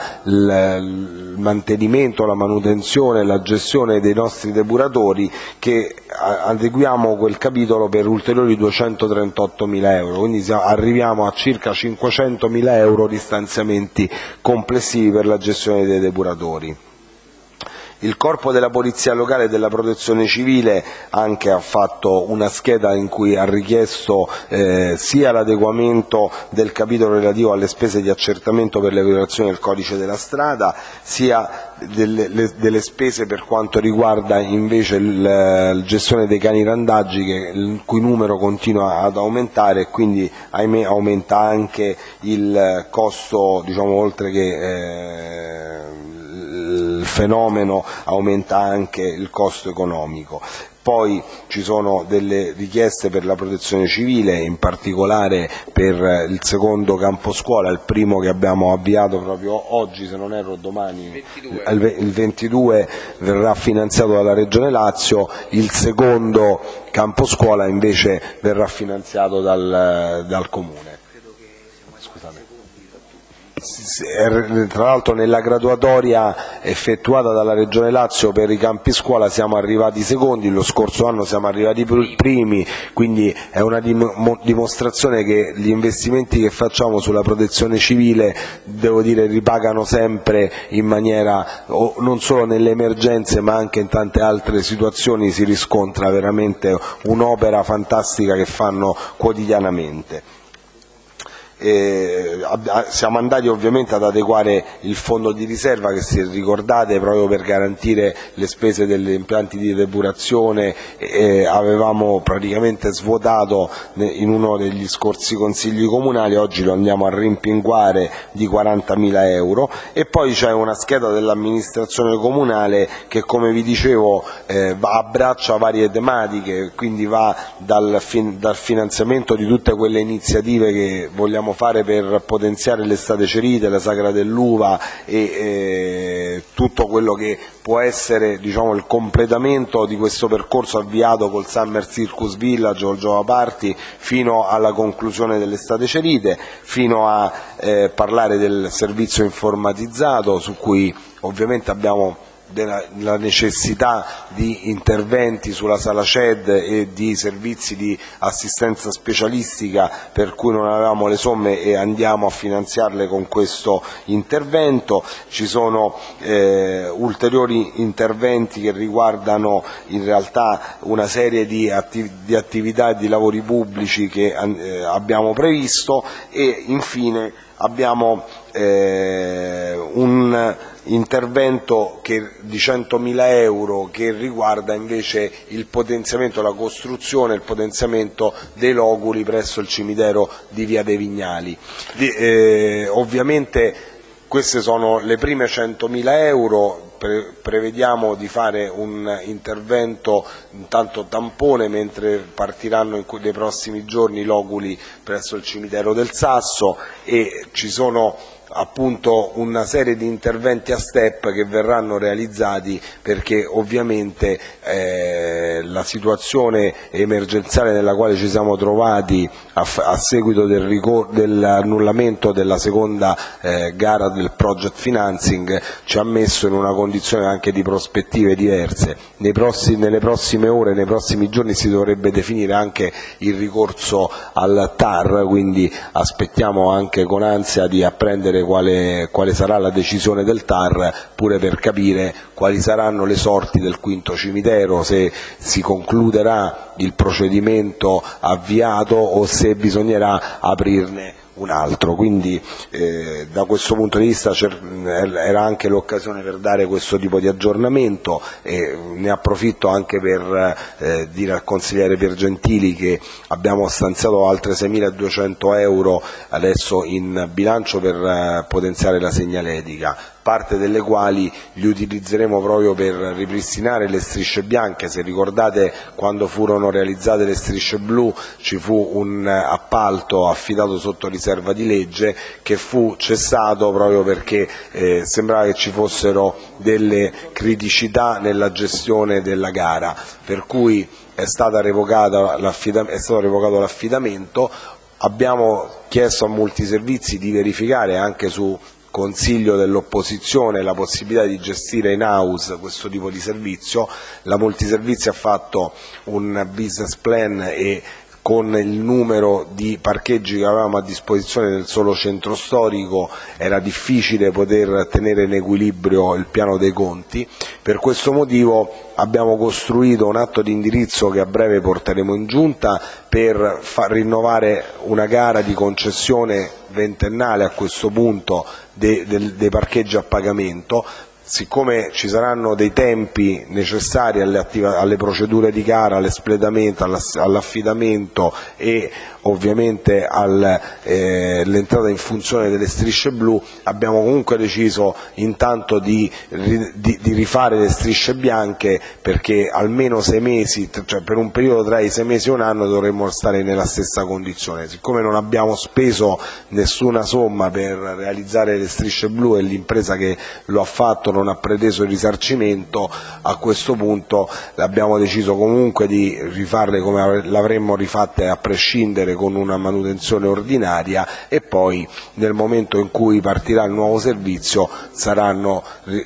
il mantenimento, la manutenzione e la gestione dei nostri depuratori, che adeguiamo quel capitolo per ulteriori 238.000 euro, quindi arriviamo a circa 500.000 euro di stanziamenti complessivi per la gestione dei depuratori. Il Corpo della Polizia Locale e della Protezione Civile anche ha fatto una scheda in cui ha richiesto sia l'adeguamento del capitolo relativo alle spese di accertamento per le violazioni del codice della strada, sia delle spese per quanto riguarda invece la gestione dei cani randaggi, il cui numero continua ad aumentare e quindi ahimè aumenta anche il costo, diciamo, oltre che il fenomeno aumenta anche il costo economico. Poi ci sono delle richieste per la protezione civile, in particolare per il secondo campo scuola, il primo che abbiamo avviato proprio oggi, se non erro domani, il 22 verrà finanziato dalla Regione Lazio, il secondo campo scuola invece verrà finanziato dal Comune. Tra l'altro nella graduatoria effettuata dalla Regione Lazio per i campi scuola siamo arrivati secondi, lo scorso anno siamo arrivati primi, quindi è una dimostrazione che gli investimenti che facciamo sulla protezione civile, devo dire, ripagano sempre in maniera, non solo nelle emergenze ma anche in tante altre situazioni si riscontra veramente un'opera fantastica che fanno quotidianamente. Siamo andati ovviamente ad adeguare il fondo di riserva che, se ricordate, proprio per garantire le spese degli impianti di depurazione avevamo praticamente svuotato in uno degli scorsi consigli comunali, oggi lo andiamo a rimpinguare di 40.000 euro. E poi c'è una scheda dell'amministrazione comunale che, come vi dicevo, abbraccia varie tematiche, quindi va dal finanziamento di tutte quelle iniziative che vogliamo fare per potenziare l'estate cerite, la sagra dell'uva e tutto quello che può essere, diciamo, il completamento di questo percorso avviato col Summer Circus Village o il Giova Party fino alla conclusione dell'estate cerite, fino a parlare del servizio informatizzato, su cui ovviamente abbiamo la necessità di interventi sulla sala CED e di servizi di assistenza specialistica, per cui non avevamo le somme e andiamo a finanziarle con questo intervento. Ci sono ulteriori interventi che riguardano in realtà una serie di attività e di lavori pubblici che abbiamo previsto, e infine abbiamo un intervento di 100.000 euro che riguarda invece il potenziamento, la costruzione e il potenziamento dei loculi presso il cimitero di Via dei Vignali. Ovviamente queste sono le prime 100.000 euro, prevediamo di fare un intervento intanto tampone mentre partiranno nei prossimi giorni i loculi presso il cimitero del Sasso, e ci sono appunto una serie di interventi a step che verranno realizzati, perché ovviamente la situazione emergenziale nella quale ci siamo trovati a seguito dell'annullamento della seconda gara del project financing ci ha messo in una condizione anche di prospettive diverse. Nelle prossime ore, nei prossimi giorni si dovrebbe definire anche il ricorso al TAR, quindi aspettiamo anche con ansia di apprendere quale sarà la decisione del TAR, pure per capire quali saranno le sorti del quinto cimitero, se si concluderà il procedimento avviato o se bisognerà aprirne un altro. Quindi da questo punto di vista era anche l'occasione per dare questo tipo di aggiornamento, e ne approfitto anche per dire al consigliere Piergentili che abbiamo stanziato altre 6.200 euro adesso in bilancio per potenziare la segnaletica, parte delle quali li utilizzeremo proprio per ripristinare le strisce bianche. Se ricordate, quando furono realizzate le strisce blu ci fu un appalto affidato sotto riserva di legge che fu cessato proprio perché sembrava che ci fossero delle criticità nella gestione della gara, per cui è stato revocato l'affidamento. Abbiamo chiesto a Multiservizi di verificare anche su consiglio dell'opposizione la possibilità di gestire in house questo tipo di servizio. La Multiservizi ha fatto un business plan e con il numero di parcheggi che avevamo a disposizione nel solo centro storico era difficile poter tenere in equilibrio il piano dei conti. Per questo motivo abbiamo costruito un atto di indirizzo che a breve porteremo in Giunta per far rinnovare una gara di concessione ventennale a questo punto dei parcheggi a pagamento. Siccome ci saranno dei tempi necessari alle procedure di gara, all'espletamento, all'affidamento e ovviamente all'entrata in funzione delle strisce blu, abbiamo comunque deciso intanto di rifare le strisce bianche, perché almeno 6 mesi, cioè per un periodo tra i 6 mesi e un anno, dovremmo stare nella stessa condizione. Siccome non abbiamo speso nessuna somma per realizzare le strisce blu e l'impresa che lo ha fatto non ha preteso il risarcimento, a questo punto abbiamo deciso comunque di rifarle come l'avremmo rifatte a prescindere, con una manutenzione ordinaria, e poi nel momento in cui partirà il nuovo servizio saranno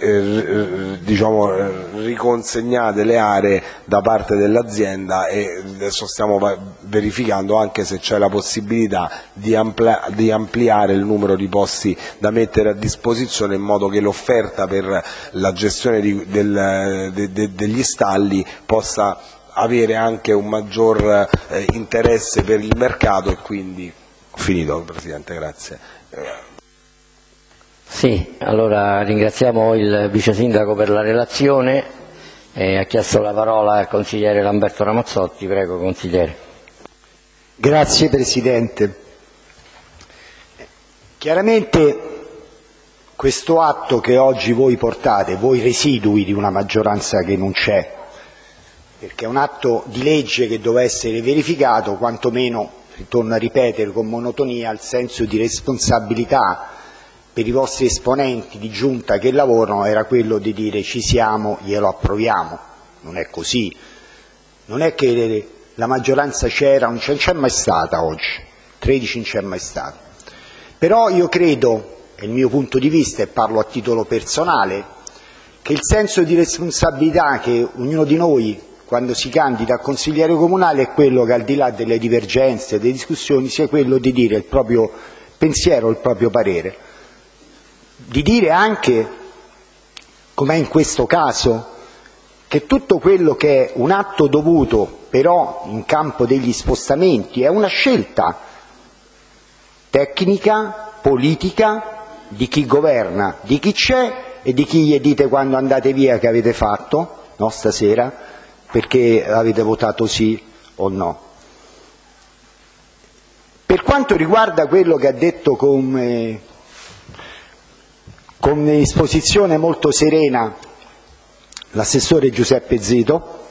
riconsegnate le aree da parte dell'azienda, e adesso stiamo verificando anche se c'è la possibilità di ampliare il numero di posti da mettere a disposizione, in modo che l'offerta per la gestione degli stalli possa avere anche un maggior interesse per il mercato. E quindi ho finito, Presidente, grazie. Sì, allora ringraziamo il Vice Sindaco per la relazione. Ha chiesto la parola il consigliere Lamberto Ramazzotti. Prego, consigliere. Grazie Presidente. Chiaramente questo atto che oggi voi portate, voi residui di una maggioranza che non c'è, perché è un atto di legge che doveva essere verificato, quantomeno, ritorno a ripetere con monotonia, il senso di responsabilità per i vostri esponenti di giunta che lavorano era quello di dire ci siamo, glielo approviamo. Non è così. Non è che la maggioranza c'era, non c'è mai stata oggi, 13 non c'è mai stata. Però io credo, è il mio punto di vista e parlo a titolo personale, che il senso di responsabilità che ognuno di noi quando si candida a consigliere comunale è quello che, al di là delle divergenze, delle discussioni, sia quello di dire il proprio pensiero, il proprio parere, di dire anche, come è in questo caso, che tutto quello che è un atto dovuto, però in campo degli spostamenti, è una scelta tecnica, politica, di chi governa, di chi c'è e di chi gli dite quando andate via che avete fatto, no, stasera, perché avete votato sì o no. Per quanto riguarda quello che ha detto con esposizione molto serena l'assessore Giuseppe Zito,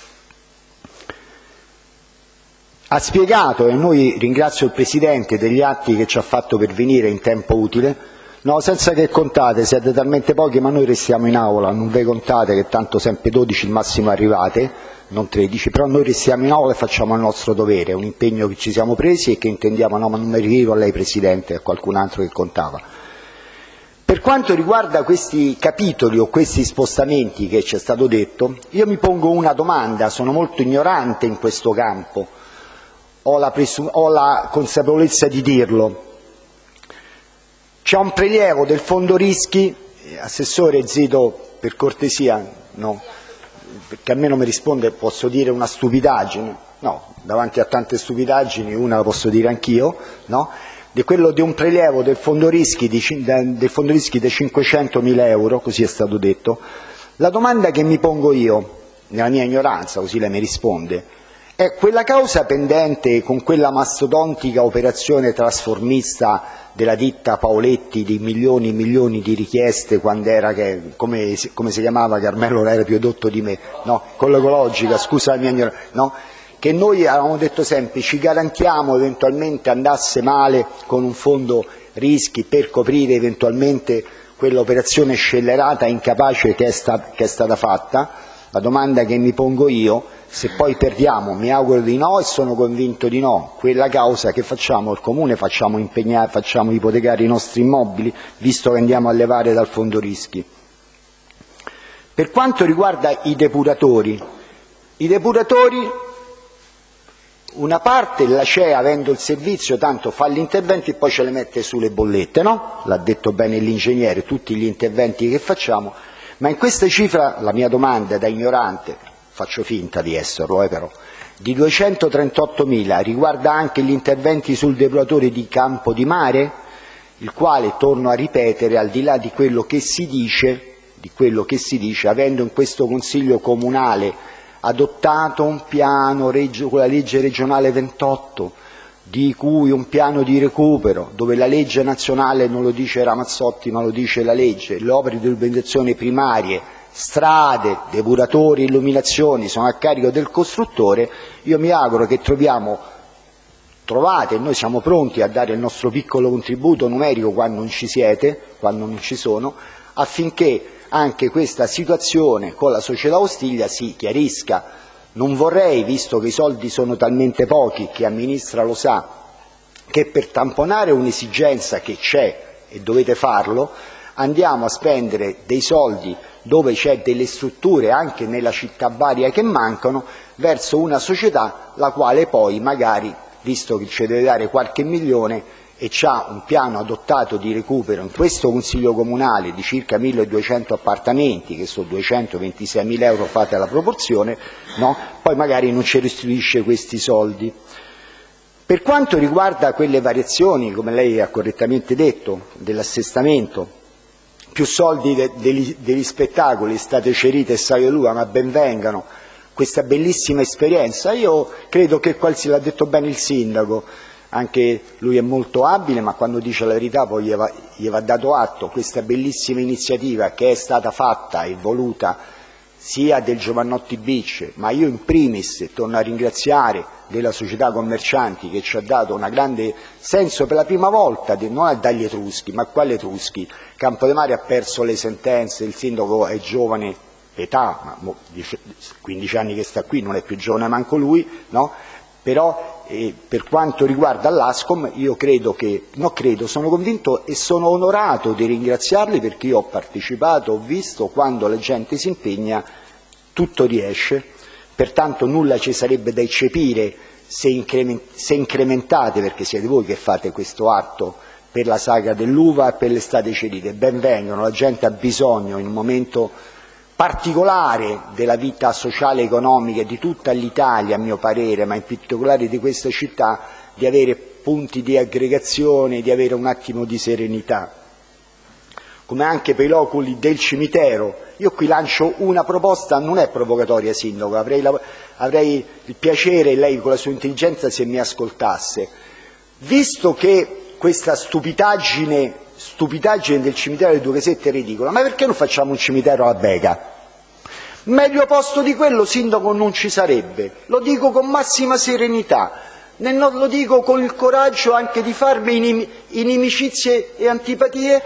ha spiegato, e noi ringrazio il Presidente degli atti che ci ha fatto pervenire in tempo utile. No, senza che contate, siete talmente pochi, ma noi restiamo in aula, non ve contate che tanto sempre 12 il massimo arrivate, non 13, però noi restiamo in aula e facciamo il nostro dovere, è un impegno che ci siamo presi e che intendiamo, no, ma non mi riferivo a lei Presidente, a qualcun altro che contava. Per quanto riguarda questi capitoli o questi spostamenti che ci è stato detto, io mi pongo una domanda, sono molto ignorante in questo campo, ho la consapevolezza di dirlo. C'è un prelievo del fondo rischi, assessore Zito, per cortesia, no, perché a me non mi risponde, posso dire una stupidaggine, no, davanti a tante stupidaggini una la posso dire anch'io, no, di quello di un prelievo del fondo rischi di 500.000 euro, così è stato detto. La domanda che mi pongo io, nella mia ignoranza, così lei mi risponde, è quella causa pendente con quella mastodontica operazione trasformista della ditta Paoletti di milioni e milioni di richieste, quando era, come si chiamava, Carmelo era più edotto di me, no, con l'ecologica, scusa la mia ignoranza, no, che noi avevamo detto sempre ci garantiamo eventualmente andasse male con un fondo rischi per coprire eventualmente quell'operazione scellerata, incapace che è stata fatta. La domanda che mi pongo io, se poi perdiamo, mi auguro di no e sono convinto di no, quella causa che facciamo, il Comune facciamo impegnare, facciamo ipotecare i nostri immobili, visto che andiamo a levare dal fondo rischi. Per quanto riguarda i depuratori una parte la CEE, avendo il servizio, tanto fa gli interventi e poi ce le mette sulle bollette, no? L'ha detto bene l'ingegnere, tutti gli interventi che facciamo, ma in questa cifra la mia domanda da ignorante, faccio finta di esserlo però, di 238.000 riguarda anche gli interventi sul depuratore di Campo di Mare, il quale, torno a ripetere, al di là di quello che si dice, avendo in questo Consiglio Comunale adottato un piano con la legge regionale 28, di cui un piano di recupero, dove la legge nazionale non lo dice Ramazzotti ma lo dice la legge, le opere di urbanizzazione primarie, strade, depuratori, illuminazioni sono a carico del costruttore. Io mi auguro che trovate, noi siamo pronti a dare il nostro piccolo contributo numerico quando non ci siete, quando non ci sono, affinché anche questa situazione con la società Ostiglia si chiarisca. Non vorrei, visto che i soldi sono talmente pochi, chi amministra lo sa, che per tamponare un'esigenza che c'è e dovete farlo, andiamo a spendere dei soldi dove c'è delle strutture anche nella città Baria che mancano, verso una società la quale poi magari, visto che ci deve dare qualche milione e c'ha un piano adottato di recupero in questo Consiglio Comunale di circa 1.200 appartamenti, che sono 226.000 euro, fate la proporzione, no? Poi magari non ci restituisce questi soldi. Per quanto riguarda quelle variazioni, come lei ha correttamente detto, dell'assestamento, più soldi degli spettacoli, state cerite e Savio Lua, ma ben vengano, questa bellissima esperienza, io credo che l'ha detto bene il sindaco, anche lui è molto abile, ma quando dice la verità poi gli va dato atto, questa bellissima iniziativa che è stata fatta e voluta sia del Giovannotti Beach, ma io in primis torno a ringraziare della società commercianti che ci ha dato un grande senso per la prima volta, non dagli Etruschi, ma quali Etruschi? Campodimare ha perso le sentenze, il sindaco è giovane, età, ma 15 anni che sta qui, non è più giovane manco lui, no? Però per quanto riguarda l'Ascom io sono convinto e sono onorato di ringraziarli, perché io ho partecipato, ho visto quando la gente si impegna tutto riesce, pertanto nulla ci sarebbe da eccepire se incrementate, perché siete voi che fate questo atto per la saga dell'uva e per le strade cerite, ben vengano, la gente ha bisogno in un momento particolare della vita sociale e economica di tutta l'Italia, a mio parere, ma in particolare di questa città, di avere punti di aggregazione, di avere un attimo di serenità. Come anche per i loculi del cimitero, io qui lancio una proposta, non è provocatoria sindaco, avrei il piacere, lei con la sua intelligenza, se mi ascoltasse, visto che questa stupidaggine del cimitero delle Due Casette è ridicola, ma perché non facciamo un cimitero alla Bega? Meglio posto di quello, sindaco, non ci sarebbe, lo dico con massima serenità, lo dico con il coraggio anche di farmi inimicizie e antipatie,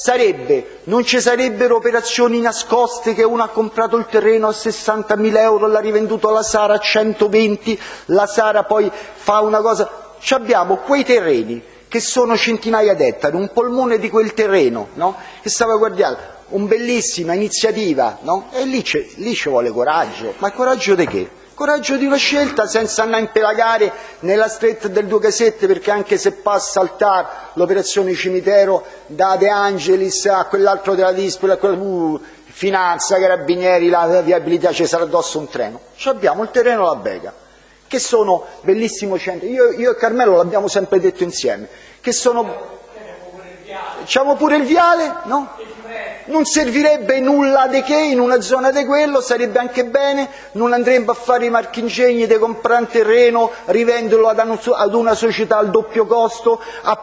non ci sarebbero operazioni nascoste che uno ha comprato il terreno a 60.000 euro, l'ha rivenduto alla Sara a 120, la Sara poi fa una cosa, abbiamo quei terreni che sono centinaia d'ettari, un polmone di quel terreno, no? Che salvaguardiamo, una bellissima iniziativa, no? E lì ci vuole coraggio, ma coraggio di che? Coraggio di una scelta senza andare a impelagare nella stretta del Due Casette, perché anche se passa al TAR l'operazione cimitero da De Angelis a quell'altro della Dispoli, finanza, carabinieri, la viabilità, ci sarà addosso un treno. Abbiamo il terreno alla Bega, che sono bellissimo centro, io e Carmelo l'abbiamo sempre detto insieme, che sono, diciamo pure il viale, no? Non servirebbe nulla di che in una zona di quello, sarebbe anche bene, non andremmo a fare i marchingegni di comprare un terreno, rivenderlo ad una società al doppio costo,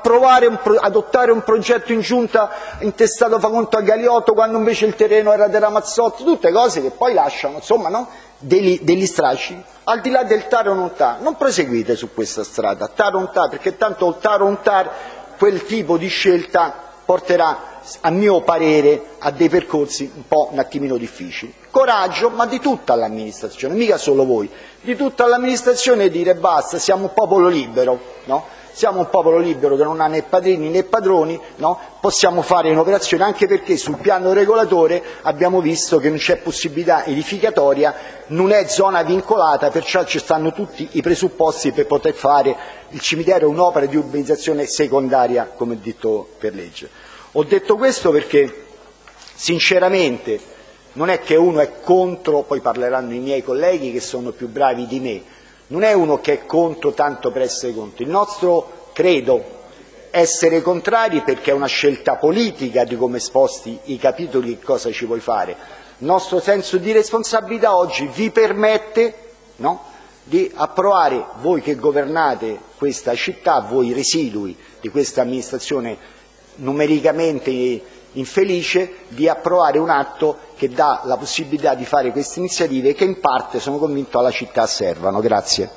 adottare un progetto in giunta intestato fa conto a Galiotto quando invece il terreno era di Ramazzotti, tutte cose che poi lasciano, insomma, no? Degli strascichi. Al di là del TAR o non TAR, non proseguite su questa strada, TAR o non TAR, perché tanto il TAR o non TAR, quel tipo di scelta porterà, a mio parere, a dei percorsi un attimino difficili. Coraggio, ma di tutta l'amministrazione, mica solo voi, di tutta l'amministrazione, e dire basta, siamo un popolo libero, no? siamo un popolo libero che non ha né padrini né padroni, no? Possiamo fare un'operazione, anche perché sul piano regolatore abbiamo visto che non c'è possibilità edificatoria, non è zona vincolata, perciò ci stanno tutti i presupposti per poter fare il cimitero, un'opera di urbanizzazione secondaria, come detto per legge. Ho detto questo perché sinceramente non è che uno è contro, poi parleranno i miei colleghi che sono più bravi di me, non è uno che è contro tanto per essere contro. Il nostro credo essere contrari perché è una scelta politica di come esposti i capitoli, che cosa ci vuoi fare. Il nostro senso di responsabilità oggi vi permette, no, di approvare, voi che governate questa città, voi residui di questa amministrazione numericamente infelice, di approvare un atto che dà la possibilità di fare queste iniziative che in parte, sono convinto, alla città servano. Grazie.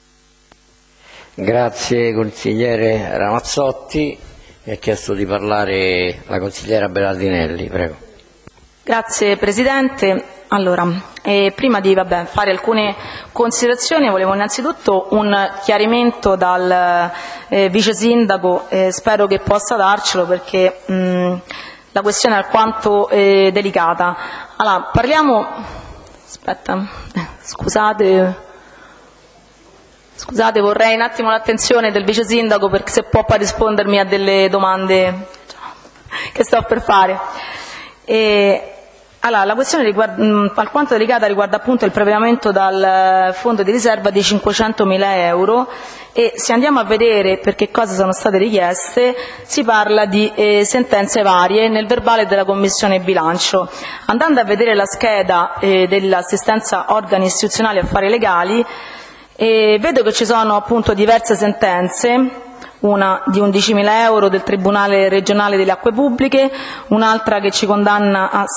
Grazie consigliere Ramazzotti. Mi ha chiesto di parlare la consigliera Berardinelli, prego. Grazie Presidente. Allora, prima di fare alcune considerazioni volevo innanzitutto un chiarimento dal vice sindaco, spero che possa darcelo perché la questione è alquanto delicata. Allora, parliamo, scusate, vorrei un attimo l'attenzione del vice sindaco perché se può poi rispondermi a delle domande che sto per fare. Allora, la questione alquanto delicata riguarda appunto il prelevamento dal fondo di riserva di 500.000 euro e se andiamo a vedere per che cosa sono state richieste si parla di sentenze varie nel verbale della Commissione Bilancio. Andando a vedere la scheda dell'assistenza organi istituzionali e affari legali vedo che ci sono appunto diverse sentenze, una di 11.000 euro del Tribunale regionale delle acque pubbliche, un'altra che ci condanna a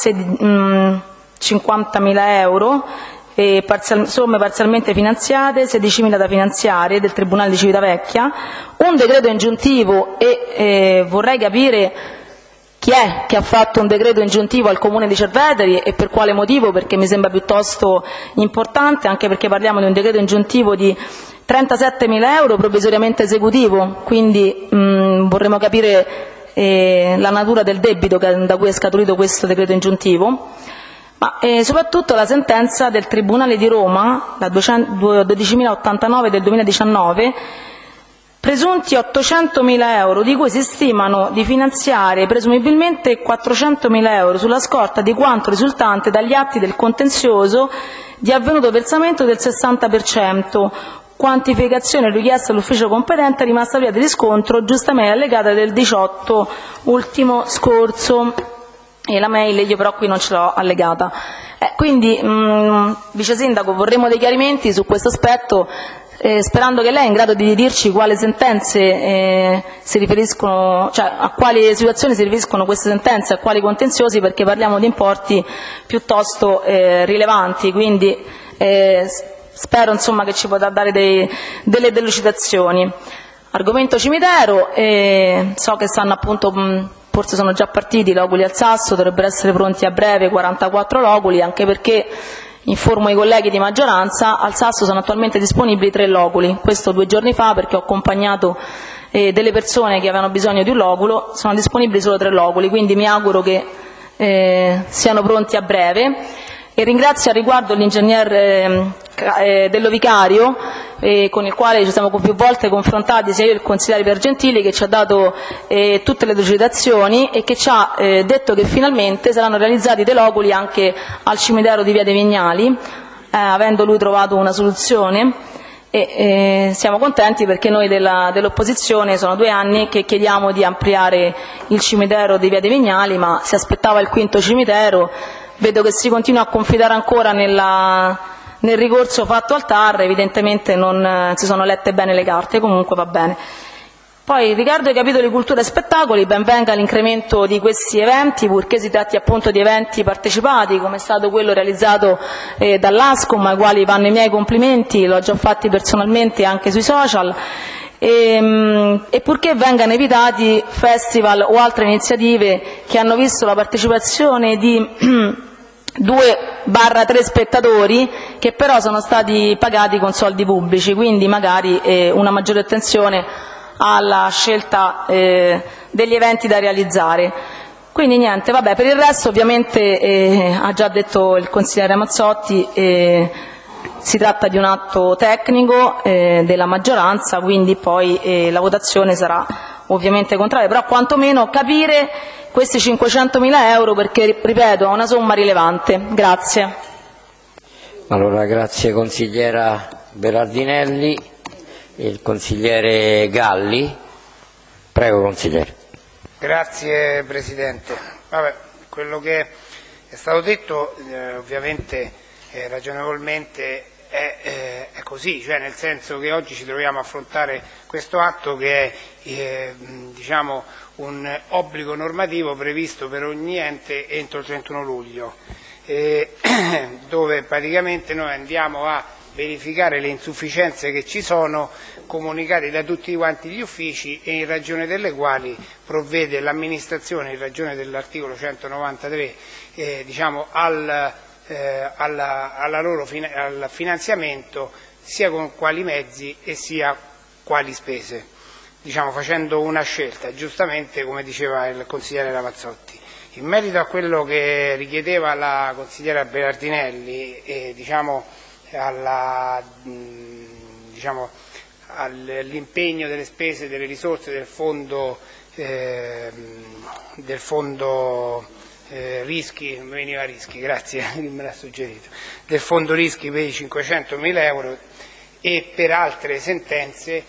50.000 euro, somme parzialmente finanziate, 16.000 da finanziare del Tribunale di Civitavecchia, un decreto ingiuntivo e vorrei capire chi è che ha fatto un decreto ingiuntivo al Comune di Cerveteri e per quale motivo, perché mi sembra piuttosto importante, anche perché parliamo di un decreto ingiuntivo di 37.000 euro provvisoriamente esecutivo, quindi vorremmo capire la natura del debito da cui è scaturito questo decreto ingiuntivo, ma soprattutto la sentenza del Tribunale di Roma, la 12.089 del 2019, presunti 800.000 euro, di cui si stimano di finanziare presumibilmente 400.000 euro sulla scorta di quanto risultante dagli atti del contenzioso di avvenuto versamento del 60%, quantificazione richiesta all'ufficio competente rimasta via di riscontro giustamente allegata del 18 ultimo scorso, e la mail io però qui non ce l'ho allegata. Quindi vice sindaco, vorremmo dei chiarimenti su questo aspetto, sperando che lei è in grado di dirci quali sentenze si riferiscono, cioè a quali situazioni si riferiscono queste sentenze, a quali contenziosi, perché parliamo di importi piuttosto rilevanti, quindi spero insomma che ci potrà dare delle delucidazioni. Argomento cimitero, so che stanno appunto, forse sono già partiti i loculi al Sasso, dovrebbero essere pronti a breve 44 loculi, anche perché informo i colleghi di maggioranza, al Sasso sono attualmente disponibili 3 loculi, questo 2 giorni fa perché ho accompagnato delle persone che avevano bisogno di un loculo, sono disponibili solo 3 loculi, quindi mi auguro che siano pronti a breve. E ringrazio al riguardo l'ingegner Dello Vicario, con il quale ci siamo più volte confrontati, sia io e il consigliere Piergentili, che ci ha dato tutte le delucidazioni e che ci ha detto che finalmente saranno realizzati dei loculi anche al cimitero di Via dei Vignali, avendo lui trovato una soluzione. E siamo contenti perché noi dell'opposizione sono 2 anni che chiediamo di ampliare il cimitero di Via dei Vignali, ma si aspettava il 5° cimitero. Vedo che si continua a confidare ancora nel ricorso fatto al TAR, evidentemente non si sono lette bene le carte, comunque va bene. Poi riguardo ai capitoli cultura e spettacoli, ben venga l'incremento di questi eventi, purché si tratti appunto di eventi partecipati, come è stato quello realizzato dall'Ascom, ai quali vanno i miei complimenti, l'ho già fatti personalmente anche sui social, e purché vengano evitati festival o altre iniziative che hanno visto la partecipazione di 2/3 spettatori che però sono stati pagati con soldi pubblici, quindi magari una maggiore attenzione alla scelta degli eventi da realizzare. Quindi niente, vabbè, per il resto ovviamente ha già detto il consigliere Mazzotti, si tratta di un atto tecnico della maggioranza, quindi poi la votazione sarà ovviamente contraria, però quantomeno capire questi 500.000 euro, perché ripeto è una somma rilevante. Grazie. Allora, grazie consigliera Berardinelli. Il consigliere Galli. Prego consigliere. Grazie Presidente. Vabbè, quello che è stato detto ovviamente ragionevolmente è così, cioè nel senso che oggi ci troviamo a affrontare questo atto che è diciamo un obbligo normativo previsto per ogni ente entro il 31 luglio, dove praticamente noi andiamo a verificare le insufficienze che ci sono, comunicate da tutti quanti gli uffici, e in ragione delle quali provvede l'amministrazione, in ragione dell'articolo 193, diciamo al finanziamento, sia con quali mezzi e sia quali spese, diciamo facendo una scelta, giustamente come diceva il consigliere Ramazzotti. In merito a quello che richiedeva la consigliera Berardinelli, diciamo all'impegno delle spese delle risorse del fondo rischi, veniva rischi, grazie, me l'ha suggerito, del fondo rischi per i 500.000 euro e per altre sentenze,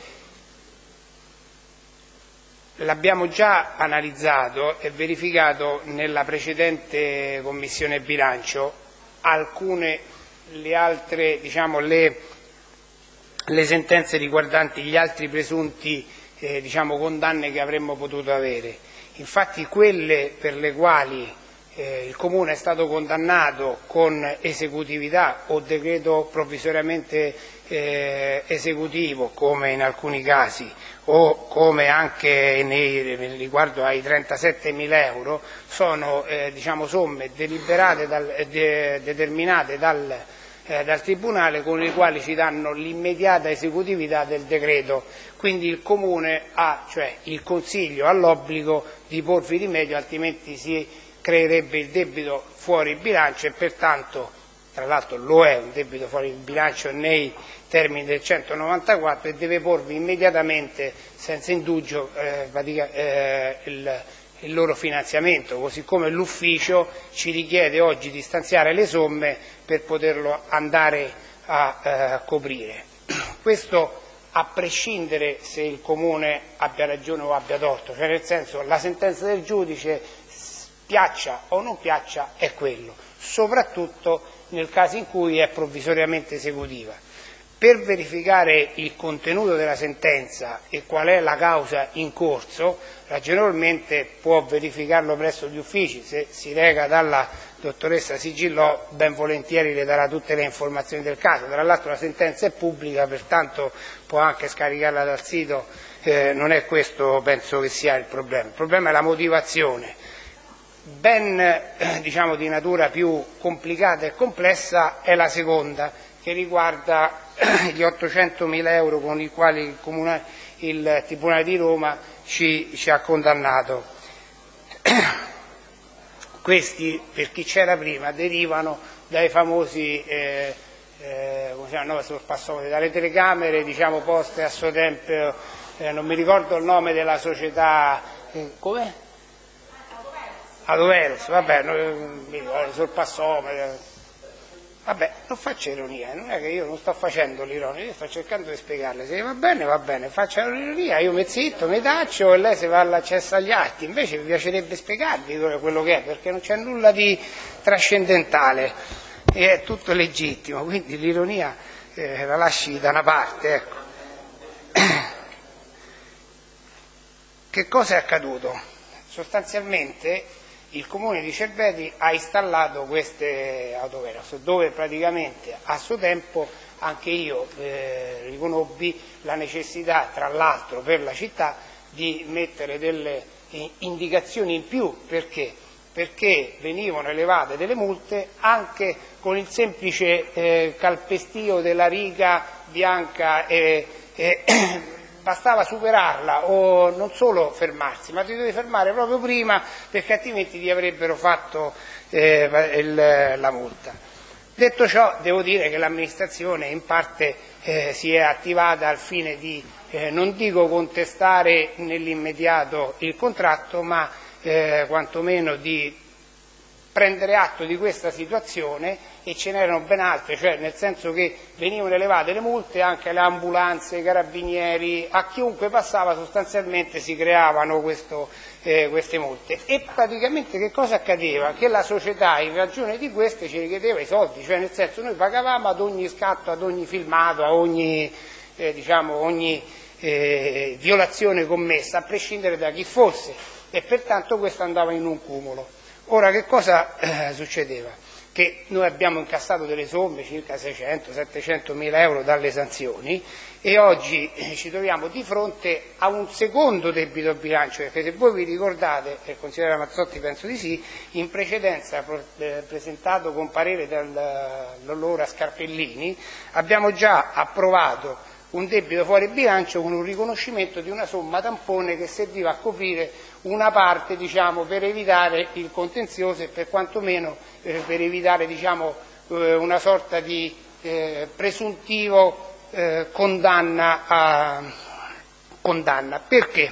l'abbiamo già analizzato e verificato nella precedente Commissione Bilancio. Alcune le altre, diciamo, le sentenze riguardanti gli altri presunti diciamo condanne che avremmo potuto avere. Infatti quelle per le quali il Comune è stato condannato con esecutività o decreto provvisoriamente esecutivo, come in alcuni casi, o come anche riguardo ai 37.000 euro, sono diciamo somme deliberate determinate dal Tribunale, con le quali ci danno l'immediata esecutività del decreto. Quindi il Comune cioè il Consiglio ha l'obbligo di porvi rimedio, altrimenti si creerebbe il debito fuori bilancio e pertanto, tra l'altro lo è un debito fuori bilancio nei termini del 194, e deve porvi immediatamente, senza indugio, il loro finanziamento, così come l'ufficio ci richiede oggi di stanziare le somme per poterlo andare a coprire. Questo a prescindere se il Comune abbia ragione o abbia torto, cioè nel senso, la sentenza del giudice, piaccia o non piaccia, è quello, soprattutto nel caso in cui è provvisoriamente esecutiva. Per verificare il contenuto della sentenza e qual è la causa in corso, ragionevolmente può verificarlo presso gli uffici. Se si reca dalla dottoressa Sigillò, ben volentieri le darà tutte le informazioni del caso. Tra l'altro la sentenza è pubblica, pertanto può anche scaricarla dal sito, non è questo, penso che sia il problema. Il problema è la motivazione. Ben diciamo di natura più complicata e complessa è la seconda, che riguarda gli 800.000 euro con i quali il Tribunale di Roma ci ha condannato. Questi, per chi c'era prima, derivano dai famosi sorpassometri, dalle telecamere, diciamo, poste a suo tempo, non mi ricordo il nome della società, com'è? Adoveros, vabbè, sorpassometri. Vabbè, non faccio ironia, non è che io non sto facendo l'ironia, io sto cercando di spiegarle. Se va bene, faccia l'ironia, io mi zitto, mi taccio e lei si va all'accesso agli atti. Invece mi piacerebbe spiegarvi quello che è, perché non c'è nulla di trascendentale, e è tutto legittimo, quindi l'ironia la lasci da una parte, ecco. Che cosa è accaduto? Sostanzialmente il Comune di Cerveti ha installato queste autovelox, dove praticamente a suo tempo anche io riconobbi la necessità, tra l'altro per la città, di mettere delle indicazioni in più. Perché venivano elevate delle multe anche con il semplice calpestio della riga bianca bastava superarla o non solo fermarsi, ma ti devi fermare proprio prima, perché altrimenti ti avrebbero fatto la multa. Detto ciò, devo dire che l'amministrazione in parte si è attivata al fine di, non dico contestare nell'immediato il contratto, ma quantomeno di prendere atto di questa situazione, e ce n'erano ben altre, cioè nel senso che venivano elevate le multe anche alle ambulanze, ai carabinieri, a chiunque passava sostanzialmente si creavano queste multe. E praticamente che cosa accadeva? Che la società in ragione di queste ci richiedeva i soldi, cioè nel senso noi pagavamo ad ogni scatto, ad ogni filmato, a ogni violazione commessa, a prescindere da chi fosse, e pertanto questo andava in un cumulo. Ora, che cosa succedeva? Che noi abbiamo incassato delle somme, circa 600-700 mila euro dalle sanzioni, e oggi ci troviamo di fronte a un secondo debito bilancio, perché se voi vi ricordate, e il consigliere Mazzotti penso di sì, in precedenza presentato con parere dall'allora Scarpellini, abbiamo già approvato un debito fuori bilancio con un riconoscimento di una somma tampone che serviva a coprire una parte, diciamo, per evitare il contenzioso e per quantomeno per evitare, diciamo, una sorta di presuntivo condanna. Perché?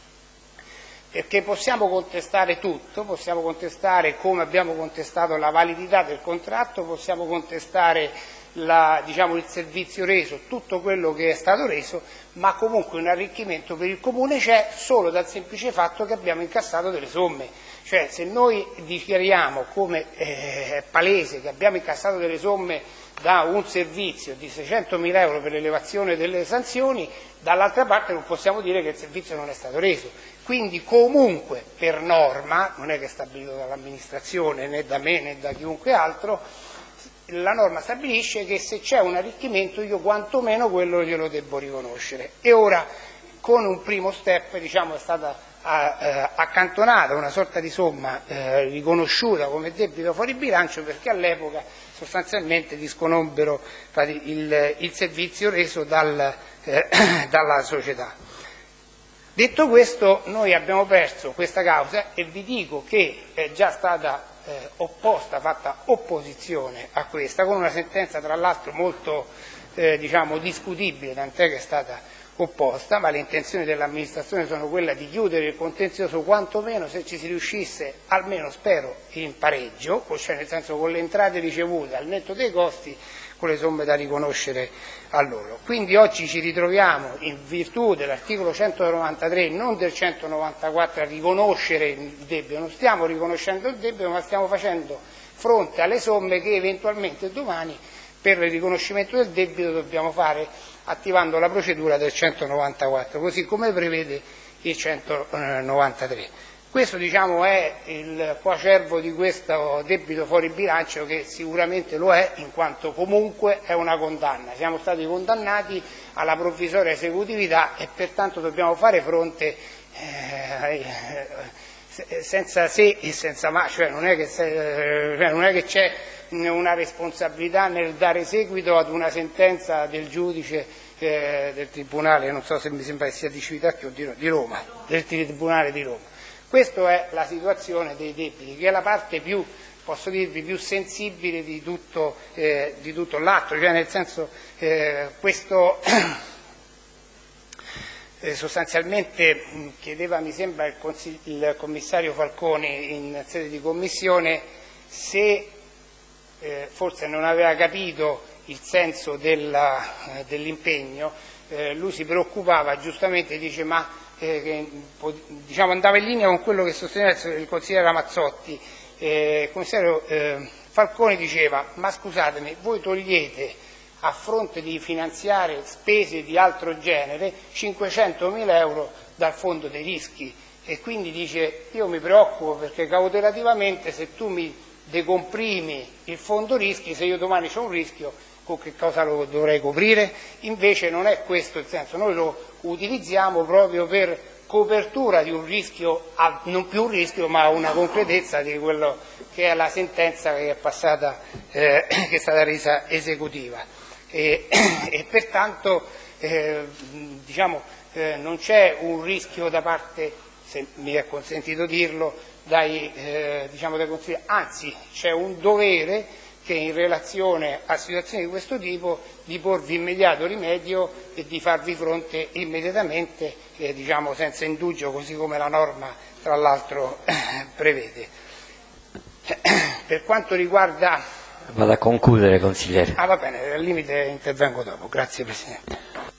Perché possiamo contestare tutto, possiamo contestare, come abbiamo contestato, la validità del contratto, possiamo contestare il servizio reso, tutto quello che è stato reso, ma comunque un arricchimento per il Comune c'è solo dal semplice fatto che abbiamo incassato delle somme. Cioè, se noi dichiariamo come è palese che abbiamo incassato delle somme da un servizio di 600.000 euro per l'elevazione delle sanzioni, dall'altra parte non possiamo dire che il servizio non è stato reso. Quindi comunque per norma, non è che è stabilito dall'amministrazione né da me né da chiunque altro, la norma stabilisce che se c'è un arricchimento io quantomeno quello glielo devo riconoscere. E ora, con un primo step, diciamo, è stata accantonata una sorta di somma riconosciuta come debito fuori bilancio, perché all'epoca sostanzialmente disconobbero il servizio reso dalla società. Detto questo, noi abbiamo perso questa causa e vi dico che è già stata fatta opposizione a questa, con una sentenza tra l'altro molto discutibile, tant'è che è stata opposta, ma le intenzioni dell'amministrazione sono quelle di chiudere il contenzioso quantomeno, se ci si riuscisse, almeno spero in pareggio, cioè nel senso con le entrate ricevute al netto dei costi, con le somme da riconoscere a loro. Quindi oggi ci ritroviamo, in virtù dell'articolo 193, non del 194, a riconoscere il debito. Non stiamo riconoscendo il debito, ma stiamo facendo fronte alle somme che eventualmente domani per il riconoscimento del debito dobbiamo fare attivando la procedura del 194, così come prevede il 193. Questo, diciamo, è il coacervo di questo debito fuori bilancio, che sicuramente lo è, in quanto comunque è una condanna. Siamo stati condannati alla provvisoria esecutività e pertanto dobbiamo fare fronte senza se e senza ma, cioè non è che c'è una responsabilità nel dare seguito ad una sentenza del giudice del Tribunale, non so se mi sembra che sia di Civitavecchia o di Roma, del Tribunale di Roma. Questa è la situazione dei debiti, che è la parte più, posso dirvi, più sensibile di tutto l'atto, cioè nel senso questo sostanzialmente chiedeva, mi sembra, il commissario Falconi in sede di commissione se forse non aveva capito il senso dell'impegno, lui si preoccupava, giustamente dice, ma diciamo andava in linea con quello che sosteneva il consigliere Ramazzotti. Il commissario Falconi diceva, ma scusatemi, voi togliete a fronte di finanziare spese di altro genere 500.000 euro dal fondo dei rischi, e quindi dice io mi preoccupo perché cautelativamente se tu mi decomprimi il fondo rischi, se io domani c'ho un rischio, con che cosa lo dovrei coprire? Invece non è questo il senso, noi lo utilizziamo proprio per copertura di un rischio, non più un rischio ma una concretezza di quello che è la sentenza che è passata, che è stata resa esecutiva, e pertanto diciamo non c'è un rischio da parte, se mi è consentito dirlo, dai consiglieri, anzi c'è un dovere che in relazione a situazioni di questo tipo di porvi immediato rimedio e di farvi fronte immediatamente, senza indugio, così come la norma tra l'altro prevede. Per quanto riguarda... Vado a concludere, consigliere. Va bene, al limite intervengo dopo. Grazie Presidente.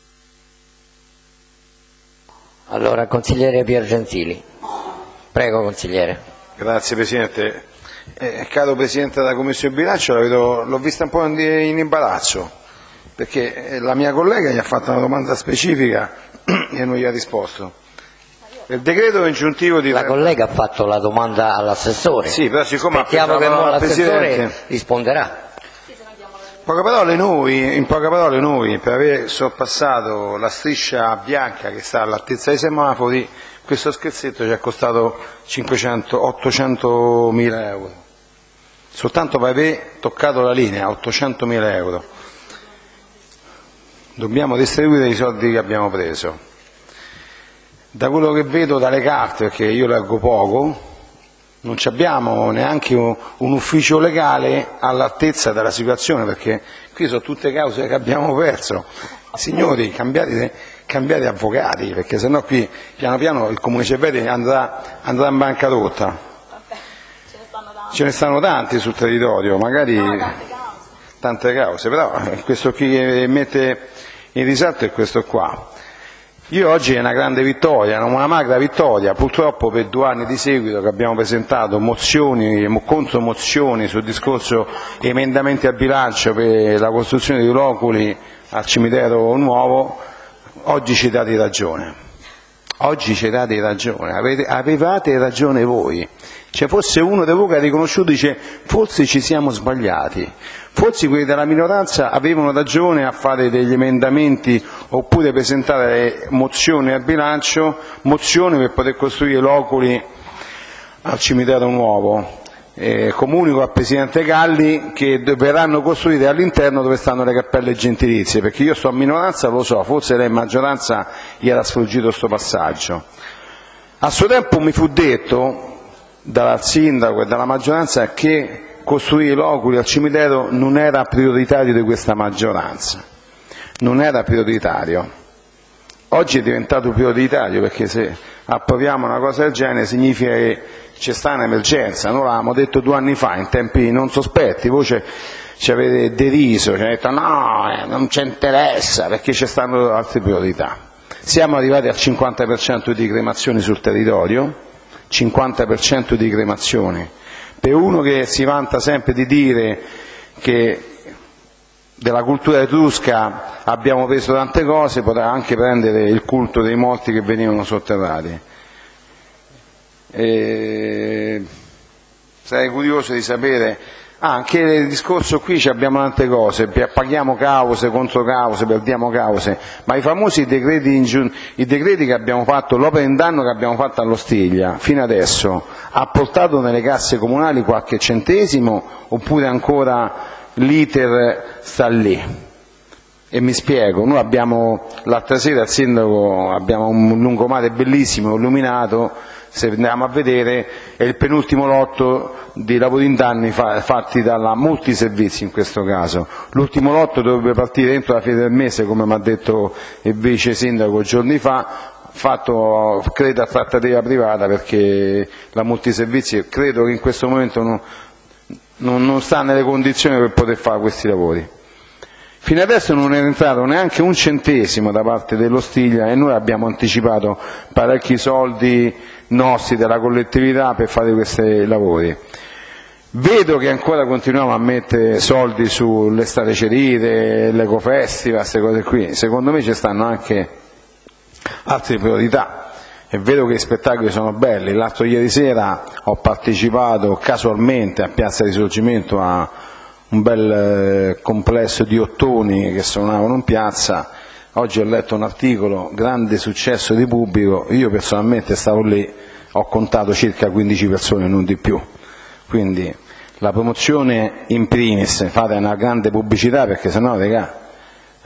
Allora, consigliere Piergentili. Prego, consigliere. Grazie Presidente. Caro Presidente della Commissione Bilancio, l'ho vista un po' in imbarazzo, perché la mia collega gli ha fatto una domanda specifica e non gli ha risposto. Il decreto ingiuntivo di... La collega ha fatto la domanda all'assessore. Sì, però siccome aspettiamo che l'assessore risponderà. In poche parole noi, per aver sorpassato la striscia bianca che sta all'altezza dei semafori, questo scherzetto ci è costato 800.000 euro. Soltanto per aver toccato la linea, 800.000 euro. Dobbiamo distribuire i soldi che abbiamo preso. Da quello che vedo dalle carte, perché io leggo poco, non abbiamo neanche un ufficio legale all'altezza della situazione, perché qui sono tutte cause che abbiamo perso. Signori, cambiate avvocati, perché sennò qui piano piano il Comune Cerveteri andrà in bancarotta. Ce ne stanno tanti sul territorio, magari tante cause, però questo qui che mette in risalto è questo qua. Io oggi è una grande vittoria, una magra vittoria, purtroppo per 2 anni di seguito che abbiamo presentato mozioni e contromozioni sul discorso emendamenti al bilancio per la costruzione di loculi al cimitero nuovo, oggi ci date ragione. Oggi ci date ragione, avevate ragione voi. C'è forse uno di voi che ha riconosciuto e dice forse ci siamo sbagliati, forse quelli della minoranza avevano ragione a fare degli emendamenti oppure presentare mozioni al bilancio, mozioni per poter costruire loculi al cimitero nuovo. Comunico al Presidente Galli che verranno costruite all'interno dove stanno le cappelle gentilizie, perché io sto a minoranza, lo so, forse lei in maggioranza gli era sfuggito questo passaggio. A suo tempo mi fu detto dal sindaco e dalla maggioranza che costruire i loculi al cimitero non era prioritario di questa maggioranza, non era prioritario. Oggi è diventato prioritario, perché se approviamo una cosa del genere significa che c'è sta un'emergenza. Noi l'avevamo detto 2 anni fa in tempi non sospetti, voi ci avete deriso, ci avete detto no, non ci interessa perché ci stanno altre priorità. Siamo arrivati al 50% di cremazioni sul territorio, 50% di cremazioni. Per uno che si vanta sempre di dire che della cultura etrusca abbiamo preso tante cose, potrà anche prendere il culto dei morti che venivano sotterrati. Sarei curioso di sapere, anche nel discorso qui abbiamo tante cose, paghiamo cause contro cause, perdiamo cause, ma i famosi decreti che abbiamo fatto, l'opera in danno che abbiamo fatto all'Ostiglia fino adesso ha portato nelle casse comunali qualche centesimo oppure ancora l'iter sta lì? E mi spiego, noi abbiamo l'altra sera al sindaco abbiamo un lungomare bellissimo illuminato, se andiamo a vedere è il penultimo lotto di lavori in danni fatti dalla Multiservizi in questo caso. L'ultimo lotto dovrebbe partire entro la fine del mese, come mi ha detto il vice sindaco giorni fa, fatto credo a trattativa privata, perché la Multiservizi credo che in questo momento non sta nelle condizioni per poter fare questi lavori. Fino adesso non è entrato neanche un centesimo da parte dell'Ostiglia e noi abbiamo anticipato parecchi soldi nostri della collettività per fare questi lavori. Vedo che ancora continuiamo a mettere soldi sulle strade cerite, l'Ecofestival, queste cose qui. Secondo me ci stanno anche altre priorità. È vero che gli spettacoli sono belli. L'altro ieri sera ho partecipato casualmente a Piazza Risorgimento a un bel complesso di ottoni che suonavano in piazza. Oggi ho letto un articolo, grande successo di pubblico, io personalmente stavo lì, ho contato circa 15 persone, non di più. Quindi la promozione in primis, fate una grande pubblicità, perché sennò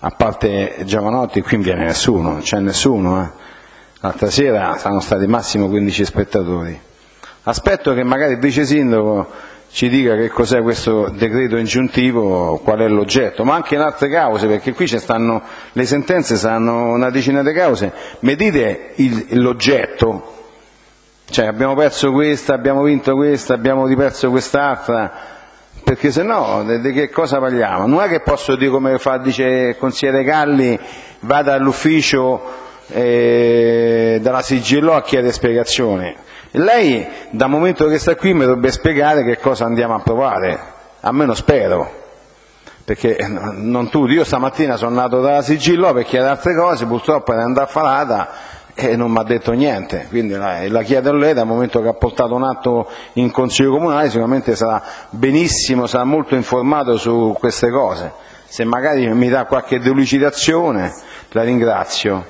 a parte Giovanotti qui non viene nessuno, non c'è nessuno. L'altra sera saranno stati massimo 15 spettatori. Aspetto che magari il vice sindaco ci dica che cos'è questo decreto ingiuntivo, qual è l'oggetto, ma anche in altre cause, perché qui ci stanno le sentenze, saranno una decina di cause. Mi dite l'oggetto, cioè abbiamo perso questa, abbiamo vinto questa, abbiamo riperso quest'altra, perché se no di che cosa parliamo? Non è che posso dire come dice il consigliere Galli, vada all'ufficio dalla Sigillò a chiedere spiegazioni. Lei, dal momento che sta qui, mi dovrebbe spiegare che cosa andiamo a approvare, almeno spero, perché non tutti. Io stamattina sono andato dalla Sigillò per chiedere altre cose, purtroppo era andata affalata e non mi ha detto niente, quindi la chiedo a lei, dal momento che ha portato un atto in Consiglio Comunale sicuramente sarà benissimo, sarà molto informato su queste cose. Se magari mi dà qualche delucidazione, la ringrazio.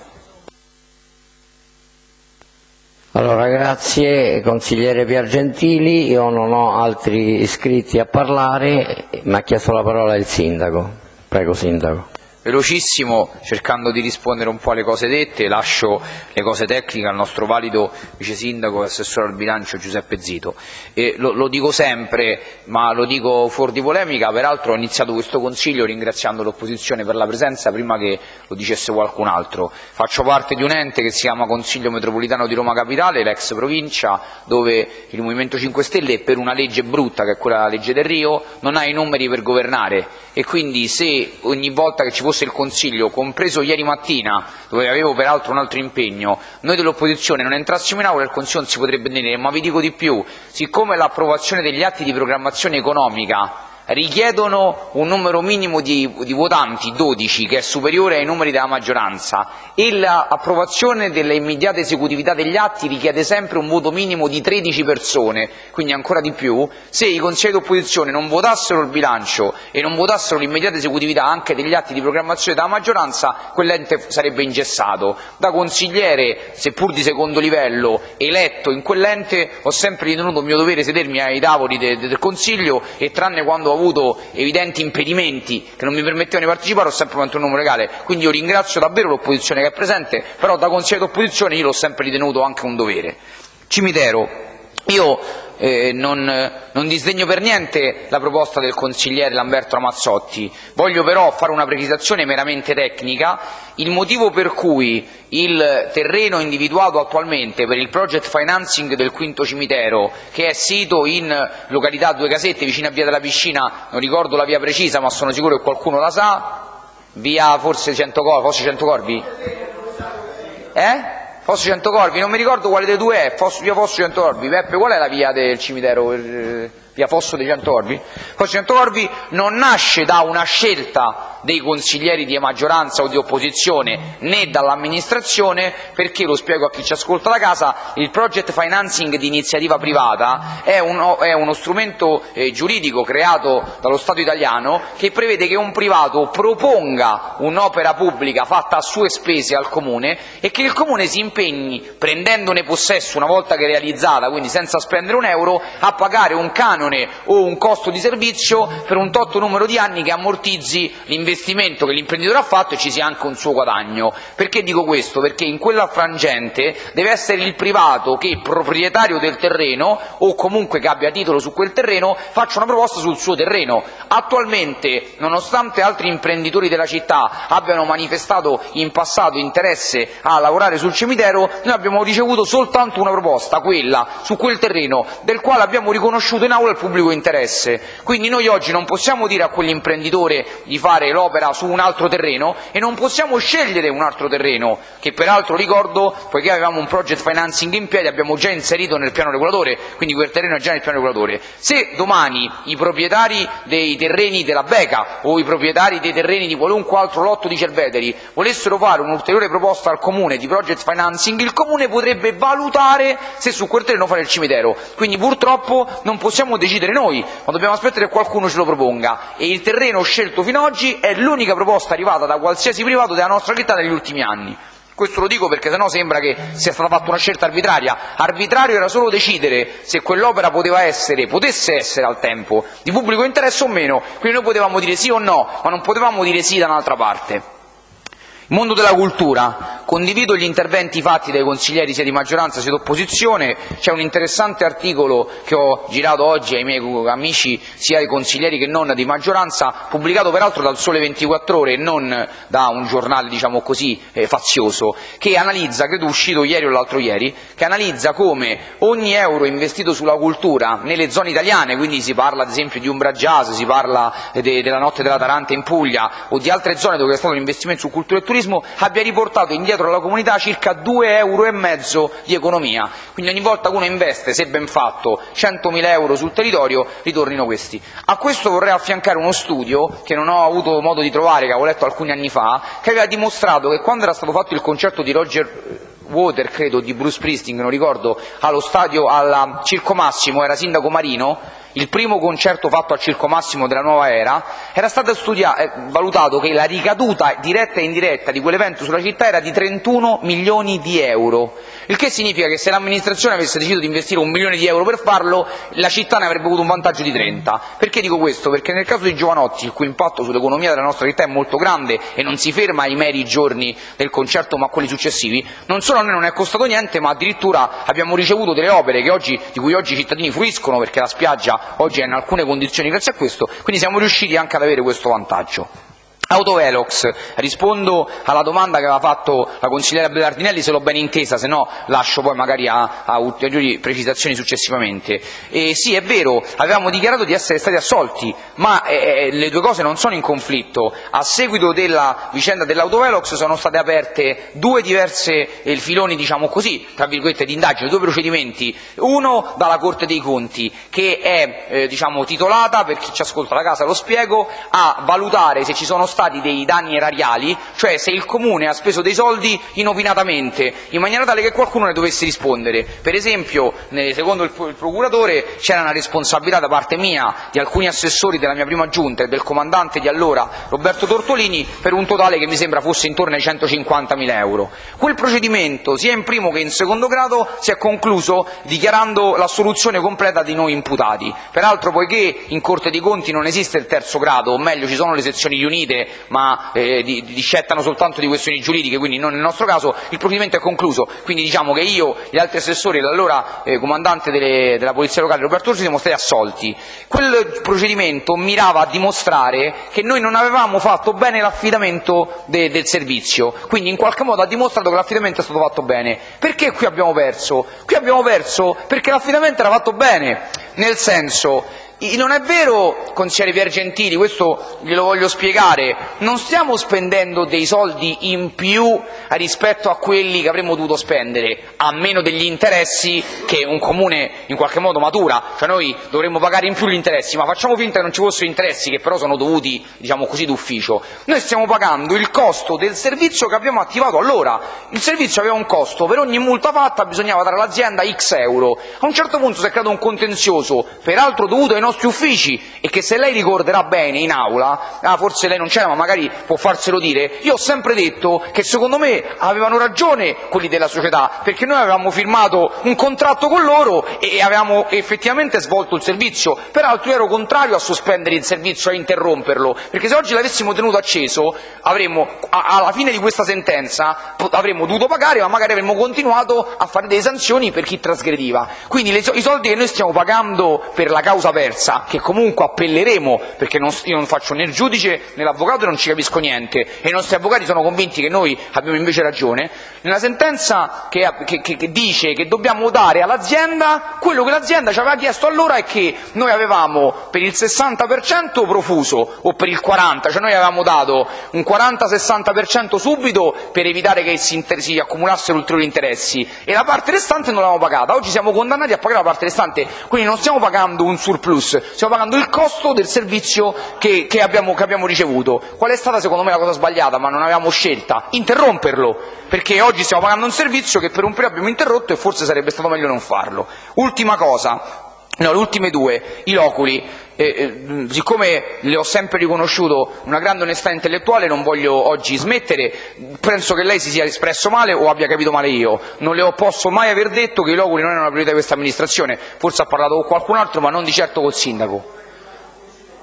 Allora, grazie consigliere Piergentili, io non ho altri iscritti a parlare, mi ha chiesto la parola il sindaco. Prego sindaco. Velocissimo, cercando di rispondere un po' alle cose dette, lascio le cose tecniche al nostro valido vice sindaco e assessore al bilancio Giuseppe Zito. Lo dico sempre, ma lo dico fuori di polemica, peraltro ho iniziato questo consiglio ringraziando l'opposizione per la presenza prima che lo dicesse qualcun altro. Faccio parte di un ente che si chiama Consiglio Metropolitano di Roma Capitale, l'ex provincia, dove il Movimento 5 Stelle, per una legge brutta che è quella della legge del Rio, non ha i numeri per governare, e quindi se ogni volta che ci fosse il Consiglio, compreso ieri mattina, dove avevo peraltro un altro impegno, noi dell'opposizione non entrassimo in aula, il Consiglio non si potrebbe tenere. Ma vi dico di più, siccome l'approvazione degli atti di programmazione economica richiedono un numero minimo di votanti, 12, che è superiore ai numeri della maggioranza, e l'approvazione dell'immediata esecutività degli atti richiede sempre un voto minimo di 13 persone, quindi ancora di più, se i consiglieri d'opposizione non votassero il bilancio e non votassero l'immediata esecutività anche degli atti di programmazione della maggioranza, quell'ente sarebbe ingessato. Da consigliere, seppur di secondo livello, eletto in quell'ente, ho sempre ritenuto mio dovere sedermi ai tavoli del Consiglio, e tranne quando ho avuto evidenti impedimenti che non mi permettevano di partecipare ho sempre mantenuto un numero legale. Quindi io ringrazio davvero l'opposizione che è presente, però da consigliere d'opposizione io l'ho sempre ritenuto anche un dovere. Cimitero, io non disdegno per niente la proposta del consigliere Lamberto Ramazzotti, voglio però fare una precisazione meramente tecnica. Il motivo per cui il terreno individuato attualmente per il project financing del quinto cimitero, che è sito in località Due Casette vicino a Via della Piscina, non ricordo la via precisa ma sono sicuro che qualcuno la sa, via forse Fosse Centocorvi? Fosse Centocorvi, non mi ricordo quale dei due è, via Fosse Centocorvi. Peppe, qual è la via del cimitero? Via Fosso dei Centocorvi? Fosse Centocorvi non nasce da una scelta dei consiglieri di maggioranza o di opposizione né dall'amministrazione, perché, lo spiego a chi ci ascolta da casa, il project financing di iniziativa privata è uno strumento giuridico creato dallo Stato italiano che prevede che un privato proponga un'opera pubblica fatta a sue spese al Comune e che il Comune si impegni, prendendone possesso una volta che è realizzata, quindi senza spendere un euro, a pagare un canone o un costo di servizio per un tot numero di anni che ammortizzi l'investimento che l'imprenditore ha fatto e ci sia anche un suo guadagno. Perché dico questo? Perché in quella frangente deve essere il privato che, proprietario del terreno o comunque che abbia titolo su quel terreno, faccia una proposta sul suo terreno. Attualmente, nonostante altri imprenditori della città abbiano manifestato in passato interesse a lavorare sul cimitero, noi abbiamo ricevuto soltanto una proposta, quella su quel terreno, del quale abbiamo riconosciuto in aula il pubblico interesse. Quindi noi oggi non possiamo dire a quell'imprenditore di fare l'opera su un altro terreno e non possiamo scegliere un altro terreno, che peraltro, ricordo, poiché avevamo un project financing in piedi, abbiamo già inserito nel piano regolatore, quindi quel terreno è già nel piano regolatore. Se domani i proprietari dei terreni della Beca o i proprietari dei terreni di qualunque altro lotto di Cerveteri volessero fare un'ulteriore proposta al Comune di project financing, il Comune potrebbe valutare se su quel terreno fare il cimitero. Quindi purtroppo non possiamo decidere noi, ma dobbiamo aspettare che qualcuno ce lo proponga, e il terreno scelto fino ad oggi è l'unica proposta arrivata da qualsiasi privato della nostra città negli ultimi anni. Questo lo dico perché sennò sembra che sia stata fatta una scelta arbitraria. Arbitrario era solo decidere se quell'opera potesse essere al tempo di pubblico interesse o meno, quindi noi potevamo dire sì o no, ma non potevamo dire sì da un'altra parte. Il mondo della cultura. Condivido gli interventi fatti dai consiglieri sia di maggioranza sia di opposizione. C'è un interessante articolo che ho girato oggi ai miei amici sia i consiglieri che non di maggioranza, pubblicato peraltro dal Sole 24 Ore e non da un giornale, diciamo così, fazioso, che analizza, credo uscito ieri o l'altro ieri, che analizza come ogni euro investito sulla cultura nelle zone italiane, quindi si parla ad esempio di Umbra Jazz, si parla della Notte della Taranta in Puglia o di altre zone dove è stato un investimento su cultura e turismo, abbia riportato indietro alla comunità circa 2,5 euro di economia. Quindi ogni volta che uno investe, se ben fatto, 100.000 euro sul territorio, ritornino questi. A questo vorrei affiancare uno studio che non ho avuto modo di trovare, che avevo letto alcuni anni fa, che aveva dimostrato che quando era stato fatto il concerto di Roger Water, credo, di Bruce Springsteen, non ricordo, allo stadio, al Circo Massimo, era sindaco Marino, il primo concerto fatto al Circo Massimo della nuova era, era stato valutato che la ricaduta diretta e indiretta di quell'evento sulla città era di 31 milioni di euro, il che significa che se l'amministrazione avesse deciso di investire 1 milione di euro per farlo, la città ne avrebbe avuto un vantaggio di 30. Perché dico questo? Perché nel caso di Giovanotti, il cui impatto sull'economia della nostra città è molto grande e non si ferma ai meri giorni del concerto ma a quelli successivi, non solo a noi non è costato niente, ma addirittura abbiamo ricevuto delle opere di cui oggi i cittadini fruiscono, perché la spiaggia oggi è in alcune condizioni grazie a questo, quindi siamo riusciti anche ad avere questo vantaggio. Autovelox, rispondo alla domanda che aveva fatto la consigliera Belardinelli, se l'ho ben intesa, se no lascio poi magari a ulteriori precisazioni successivamente. Sì, è vero, avevamo dichiarato di essere stati assolti, ma le due cose non sono in conflitto. A seguito della vicenda dell'Autovelox sono state aperte due diverse filoni, diciamo così, tra virgolette, di indagine, due procedimenti. Uno dalla Corte dei Conti, che è titolata, per chi ci ascolta da casa lo spiego, a valutare se ci sono stati dei danni erariali, cioè se il Comune ha speso dei soldi inopinatamente, in maniera tale che qualcuno ne dovesse rispondere. Per esempio, secondo il procuratore, c'era una responsabilità da parte mia, di alcuni assessori della mia prima giunta e del comandante di allora, Roberto Tortolini, per un totale che mi sembra fosse intorno ai 150.000 euro. Quel procedimento, sia in primo che in secondo grado, si è concluso dichiarando l'assoluzione completa di noi imputati. Peraltro, poiché in Corte dei Conti non esiste il terzo grado, o meglio ci sono le sezioni riunite, ma discettano soltanto di questioni giuridiche, quindi non nel nostro caso, il procedimento è concluso. Quindi diciamo che io, gli altri assessori e l'allora comandante della polizia locale Roberto Orsi siamo stati assolti. Quel procedimento mirava a dimostrare che noi non avevamo fatto bene l'affidamento del servizio, quindi in qualche modo ha dimostrato che l'affidamento è stato fatto bene. Perché qui abbiamo perso? Qui abbiamo perso perché l'affidamento era fatto bene, nel senso, non è vero, consigliere Piergentili, questo glielo voglio spiegare, non stiamo spendendo dei soldi in più rispetto a quelli che avremmo dovuto spendere, a meno degli interessi che un comune in qualche modo matura, cioè noi dovremmo pagare in più gli interessi, ma facciamo finta che non ci fossero interessi, che però sono dovuti, diciamo così, d'ufficio. Noi stiamo pagando il costo del servizio che abbiamo attivato allora. Il servizio aveva un costo, per ogni multa fatta bisognava dare all'azienda X euro. A un certo punto si è creato un contenzioso, peraltro dovuto ai nostri uffici, e che se lei ricorderà bene in aula, forse lei non c'era ma magari può farselo dire, io ho sempre detto che secondo me avevano ragione quelli della società, perché noi avevamo firmato un contratto con loro e avevamo effettivamente svolto il servizio. Peraltro io ero contrario a sospendere il servizio, a interromperlo, perché se oggi l'avessimo tenuto acceso avremmo, alla fine di questa sentenza, avremmo dovuto pagare, ma magari avremmo continuato a fare delle sanzioni per chi trasgrediva. Quindi i soldi che noi stiamo pagando per la causa persa, che comunque appelleremo, perché io non faccio né il giudice né l'avvocato e non ci capisco niente, e i nostri avvocati sono convinti che noi abbiamo invece ragione, nella sentenza che dice che dobbiamo dare all'azienda quello che l'azienda ci aveva chiesto allora, e che noi avevamo per il 60% profuso, o per il 40%, cioè noi avevamo dato un 40-60% subito per evitare che si accumulassero ulteriori interessi, e la parte restante non l'avevamo pagata. Oggi siamo condannati a pagare la parte restante, quindi non stiamo pagando un surplus, stiamo pagando il costo del servizio che abbiamo ricevuto. Qual è stata secondo me la cosa sbagliata, ma non avevamo scelta? Interromperlo, perché oggi stiamo pagando un servizio che per un periodo abbiamo interrotto e forse sarebbe stato meglio non farlo. Ultima cosa, le ultime due, i loculi. Siccome le ho sempre riconosciuto una grande onestà intellettuale, non voglio oggi smettere. Penso che lei si sia espresso male o abbia capito male io. Non le posso mai aver detto che i loculi non erano una priorità di questa amministrazione, forse ha parlato con qualcun altro, ma non di certo col sindaco.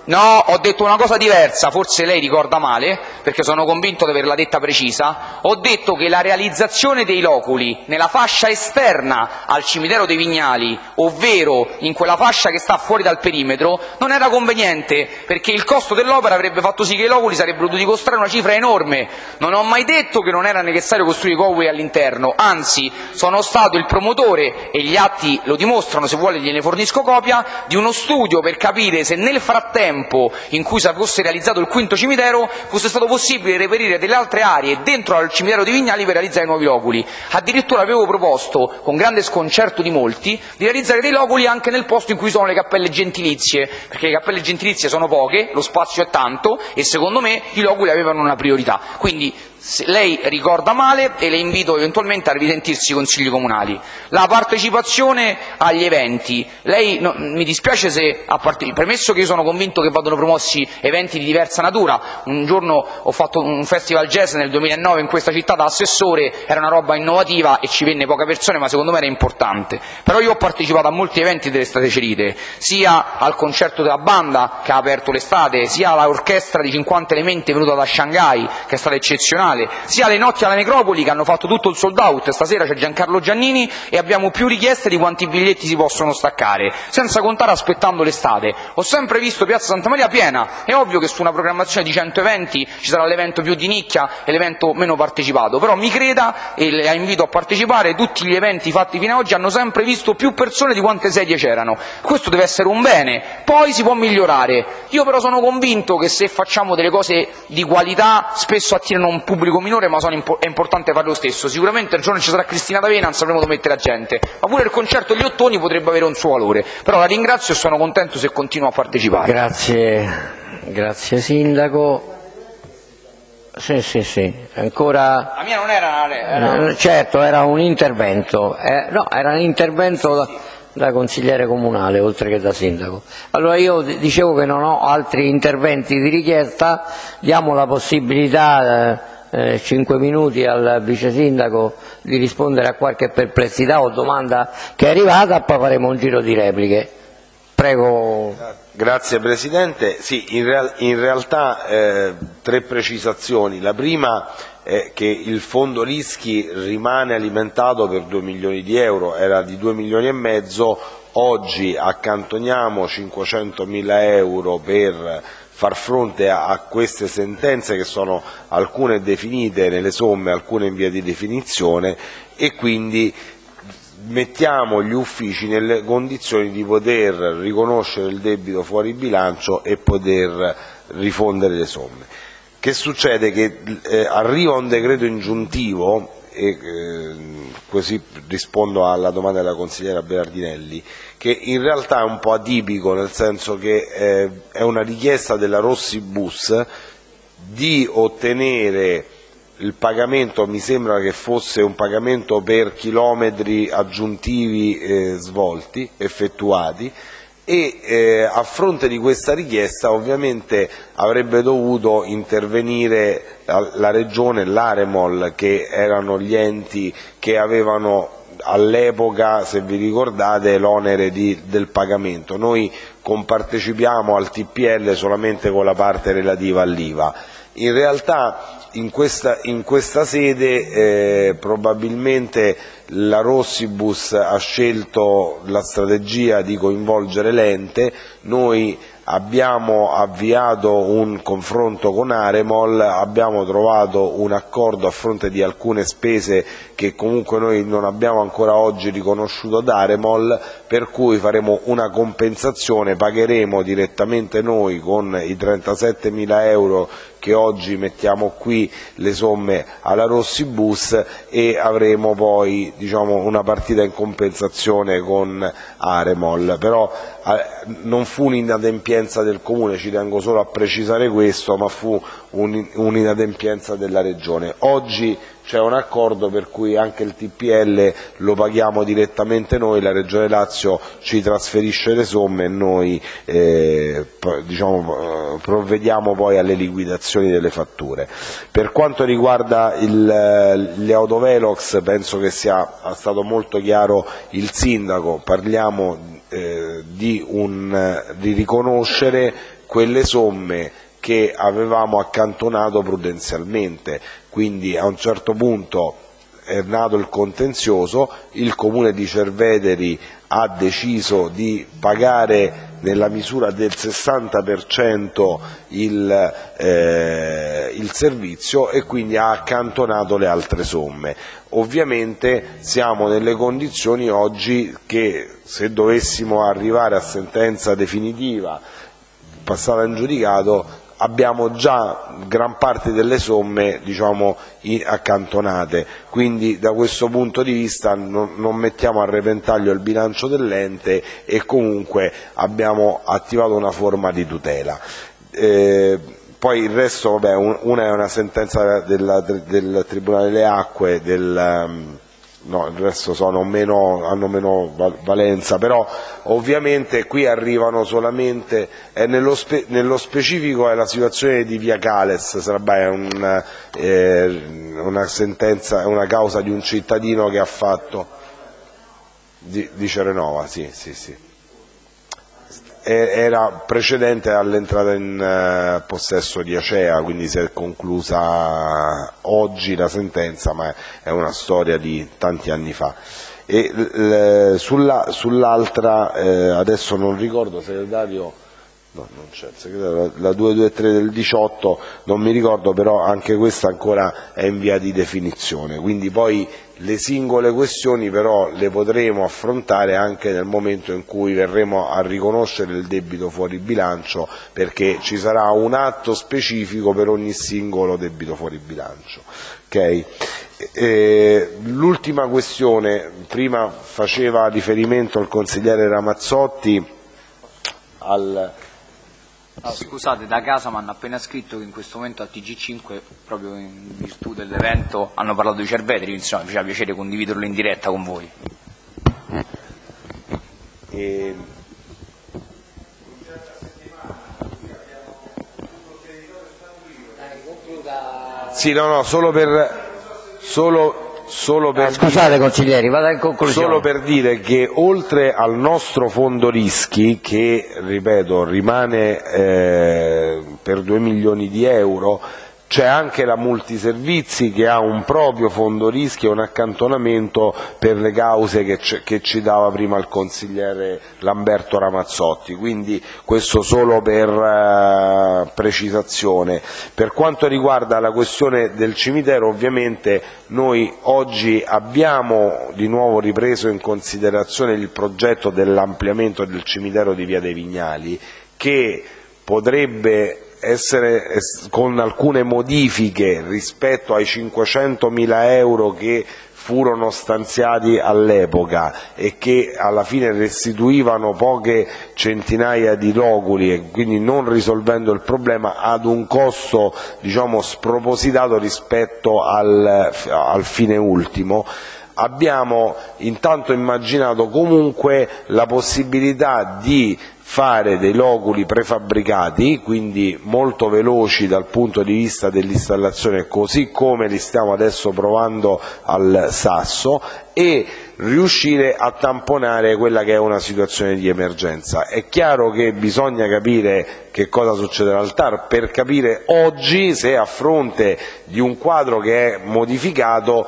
No, ho detto una cosa diversa, forse lei ricorda male, perché sono convinto di averla detta precisa. Ho detto che la realizzazione dei loculi nella fascia esterna al cimitero dei Vignali, ovvero in quella fascia che sta fuori dal perimetro, non era conveniente, perché il costo dell'opera avrebbe fatto sì che i loculi sarebbero dovuti costare una cifra enorme. Non ho mai detto che non era necessario costruire i loculi all'interno, anzi sono stato il promotore, e gli atti lo dimostrano, se vuole gliene fornisco copia, di uno studio per capire se nel frattempo in cui fosse realizzato il quinto cimitero fosse stato possibile reperire delle altre aree dentro al cimitero di Vignali per realizzare nuovi loculi. Addirittura avevo proposto, con grande sconcerto di molti, di realizzare dei loculi anche nel posto in cui sono le cappelle gentilizie, perché le cappelle gentilizie sono poche, lo spazio è tanto e secondo me i loculi avevano una priorità. Quindi lei ricorda male e le invito eventualmente a risentirsi i consigli comunali. La partecipazione agli eventi, lei mi dispiace se, premesso che io sono convinto che vadano promossi eventi di diversa natura, un giorno ho fatto un festival jazz nel 2009 in questa città da assessore, era una roba innovativa e ci venne poche persone, ma secondo me era importante. Però io ho partecipato a molti eventi delle Strade Cerite, sia al concerto della banda che ha aperto l'estate, sia all'orchestra di 50 elementi venuta da Shanghai, che è stata eccezionale, sia alle notti alla Necropoli che hanno fatto tutto il sold out. Stasera c'è Giancarlo Giannini e abbiamo più richieste di quanti biglietti si possono staccare, senza contare aspettando l'estate. Ho sempre visto Piazza Santa Maria piena, è ovvio che su una programmazione di 100 eventi ci sarà l'evento più di nicchia e l'evento meno partecipato, però mi creda e la invito a partecipare, tutti gli eventi fatti fino ad oggi hanno sempre visto più persone di quante sedie c'erano, questo deve essere un bene, poi si può migliorare. Io però sono convinto che se facciamo delle cose di qualità spesso attirano un pubblico minore, ma è importante fare lo stesso. Sicuramente il giorno ci sarà Cristina D'Avena, non sapremo dove mettere la gente, ma pure il concerto degli Ottoni potrebbe avere un suo valore. Però la ringrazio e sono contento se continua a partecipare. Grazie Sindaco. Sì, ancora. La mia non era... Certo, era un intervento, no, era un intervento da consigliere comunale oltre che da sindaco. Allora io dicevo che non ho altri interventi di richiesta, diamo la possibilità 5 minuti al vice sindaco di rispondere a qualche perplessità o domanda che è arrivata, poi faremo un giro di repliche. Prego. Grazie Presidente. Sì, in realtà 3 precisazioni. La prima è che il fondo rischi rimane alimentato per 2 milioni di euro, era di 2 milioni e mezzo, oggi accantoniamo 500.000 euro per far fronte a queste sentenze, che sono alcune definite nelle somme, alcune in via di definizione, e quindi mettiamo gli uffici nelle condizioni di poter riconoscere il debito fuori bilancio e poter rifondere le somme. Che succede? Che arriva un decreto ingiuntivo, e così rispondo alla domanda della consigliera Berardinelli, che in realtà è un po' atipico, nel senso che è una richiesta della Rossi Bus di ottenere il pagamento, mi sembra che fosse un pagamento per chilometri aggiuntivi svolti, effettuati, e a fronte di questa richiesta ovviamente avrebbe dovuto intervenire la Regione e l'Aremol, che erano gli enti che avevano all'epoca, se vi ricordate, l'onere del pagamento. Noi compartecipiamo al TPL solamente con la parte relativa all'IVA. In realtà in questa sede probabilmente la Rossibus ha scelto la strategia di coinvolgere l'ente. Noi abbiamo avviato un confronto con Aremol, abbiamo trovato un accordo a fronte di alcune spese che comunque noi non abbiamo ancora oggi riconosciuto ad Aremol, per cui faremo una compensazione, pagheremo direttamente noi con i 37.000 euro che oggi mettiamo qui le somme alla Rossi Bus, e avremo poi una partita in compensazione con Aremol. Però non fu un'inadempienza del Comune, ci tengo solo a precisare questo, ma fu un'inadempienza della Regione. Oggi c'è un accordo per cui anche il TPL lo paghiamo direttamente noi, la Regione Lazio ci trasferisce le somme e noi provvediamo poi alle liquidazioni delle fatture. Per quanto riguarda le autovelox, penso che sia stato molto chiaro il sindaco, parliamo di riconoscere quelle somme che avevamo accantonato prudenzialmente. Quindi a un certo punto è nato il contenzioso, il Comune di Cerveteri ha deciso di pagare nella misura del 60% il servizio e quindi ha accantonato le altre somme. Ovviamente siamo nelle condizioni oggi che, se dovessimo arrivare a sentenza definitiva passata in giudicato, abbiamo già gran parte delle somme, diciamo, accantonate, quindi da questo punto di vista non mettiamo a repentaglio il bilancio dell'ente e comunque abbiamo attivato una forma di tutela. Poi il resto, vabbè, una è una sentenza del Tribunale delle Acque, no, il resto hanno meno valenza, però ovviamente qui arrivano solamente, nello specifico è la situazione di Via Cales, è una sentenza, una causa di un cittadino che ha fatto di Cerenova, sì. Era precedente all'entrata in possesso di Acea, quindi si è conclusa oggi la sentenza, ma è una storia di tanti anni fa. E sull'altra, adesso non ricordo, segretario, no, non c'è il segretario, la 223 del 18, non mi ricordo, però anche questa ancora è in via di definizione, quindi poi le singole questioni però le potremo affrontare anche nel momento in cui verremo a riconoscere il debito fuori bilancio, perché ci sarà un atto specifico per ogni singolo debito fuori bilancio. Okay? L'ultima questione, prima faceva riferimento il consigliere Ramazzotti al... Scusate, da casa mi hanno appena scritto che in questo momento a TG5, proprio in virtù dell'evento, hanno parlato di Cerveteri, insomma mi faceva piacere condividerlo in diretta con voi. Sì, no, solo per scusate consiglieri, vado in conclusione. Solo per dire che oltre al nostro fondo rischi, che ripeto rimane per 2 milioni di euro, c'è anche la multiservizi che ha un proprio fondo rischi e un accantonamento per le cause che ci dava prima il consigliere Lamberto Ramazzotti, quindi questo solo per precisazione. Per quanto riguarda la questione del cimitero, ovviamente noi oggi abbiamo di nuovo ripreso in considerazione il progetto dell'ampliamento del cimitero di Via dei Vignali, che potrebbe essere, con alcune modifiche rispetto ai 500.000 euro che furono stanziati all'epoca e che alla fine restituivano poche centinaia di loculi e quindi non risolvendo il problema, ad un costo, diciamo, spropositato rispetto al fine ultimo. Abbiamo intanto immaginato comunque la possibilità di fare dei loculi prefabbricati, quindi molto veloci dal punto di vista dell'installazione, così come li stiamo adesso provando al Sasso, e riuscire a tamponare quella che è una situazione di emergenza. È chiaro che bisogna capire che cosa succederà al TAR per capire oggi se, a fronte di un quadro che è modificato,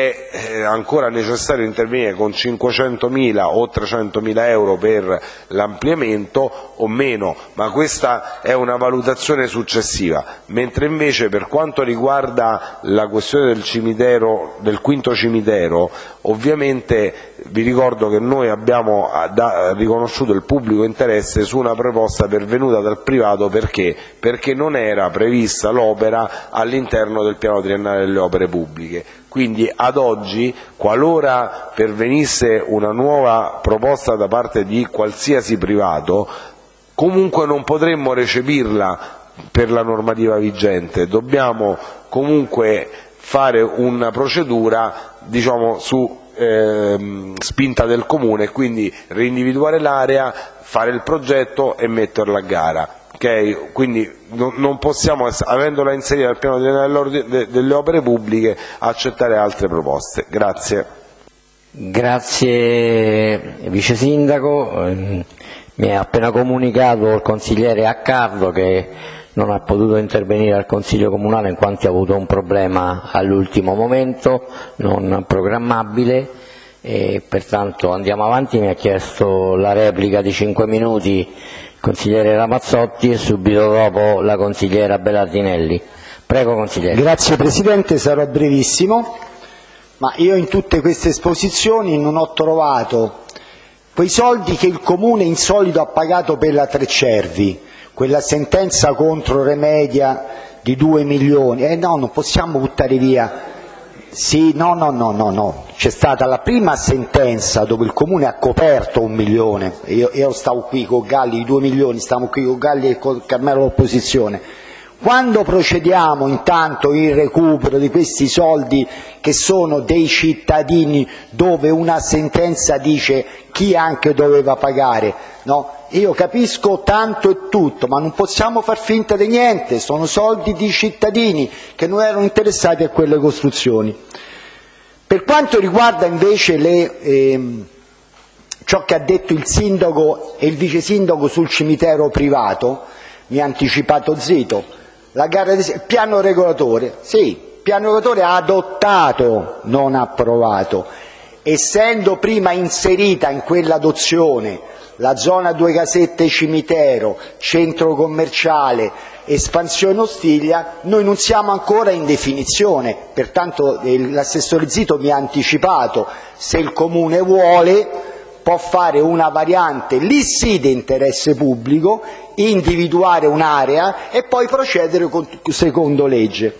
è ancora necessario intervenire con 500.000 o 300.000 euro per l'ampliamento o meno, ma questa è una valutazione successiva. Mentre invece per quanto riguarda la questione del cimitero, del quinto cimitero, ovviamente vi ricordo che noi abbiamo riconosciuto il pubblico interesse su una proposta pervenuta dal privato, perché non era prevista l'opera all'interno del piano triennale delle opere pubbliche. Quindi ad oggi, qualora pervenisse una nuova proposta da parte di qualsiasi privato, comunque non potremmo recepirla per la normativa vigente, dobbiamo comunque fare una procedura, diciamo, su spinta del Comune, quindi reindividuare l'area, fare il progetto e metterla a gara. Okay? Quindi non possiamo, avendola inserita nel piano delle opere pubbliche, accettare altre proposte. Grazie. Grazie Vice Sindaco. Mi ha appena comunicato il consigliere Accardo che non ha potuto intervenire al Consiglio Comunale in quanto ha avuto un problema all'ultimo momento, non programmabile, e pertanto andiamo avanti. Mi ha chiesto la replica di 5 minuti il consigliere Ramazzotti e subito dopo la consigliera Belardinelli. Prego, consigliere. Grazie Presidente, sarò brevissimo, ma io in tutte queste esposizioni non ho trovato quei soldi che il Comune insolito ha pagato per la Trecervi, quella sentenza contro Remedia di 2 milioni. No, non possiamo buttare via. Sì, no. C'è stata la prima sentenza dove il Comune ha coperto 1 milione. Io stavo qui con Galli, i 2 milioni, stavamo qui con Galli e con Carmelo all'opposizione. Quando procediamo intanto il recupero di questi soldi che sono dei cittadini, dove una sentenza dice chi anche doveva pagare, no? Io capisco tanto e tutto, ma non possiamo far finta di niente, sono soldi di cittadini che non erano interessati a quelle costruzioni. Per quanto riguarda invece ciò che ha detto il sindaco e il vice sindaco sul cimitero privato, mi ha anticipato Zito. La gara il piano regolatore, sì, piano regolatore adottato, non approvato, essendo prima inserita in quell'adozione la zona 2 casette cimitero, centro commerciale, espansione Ostiglia, noi non siamo ancora in definizione, pertanto l'assessore Zito mi ha anticipato, se il Comune vuole può fare una variante, lì sì di interesse pubblico, individuare un'area e poi procedere secondo legge.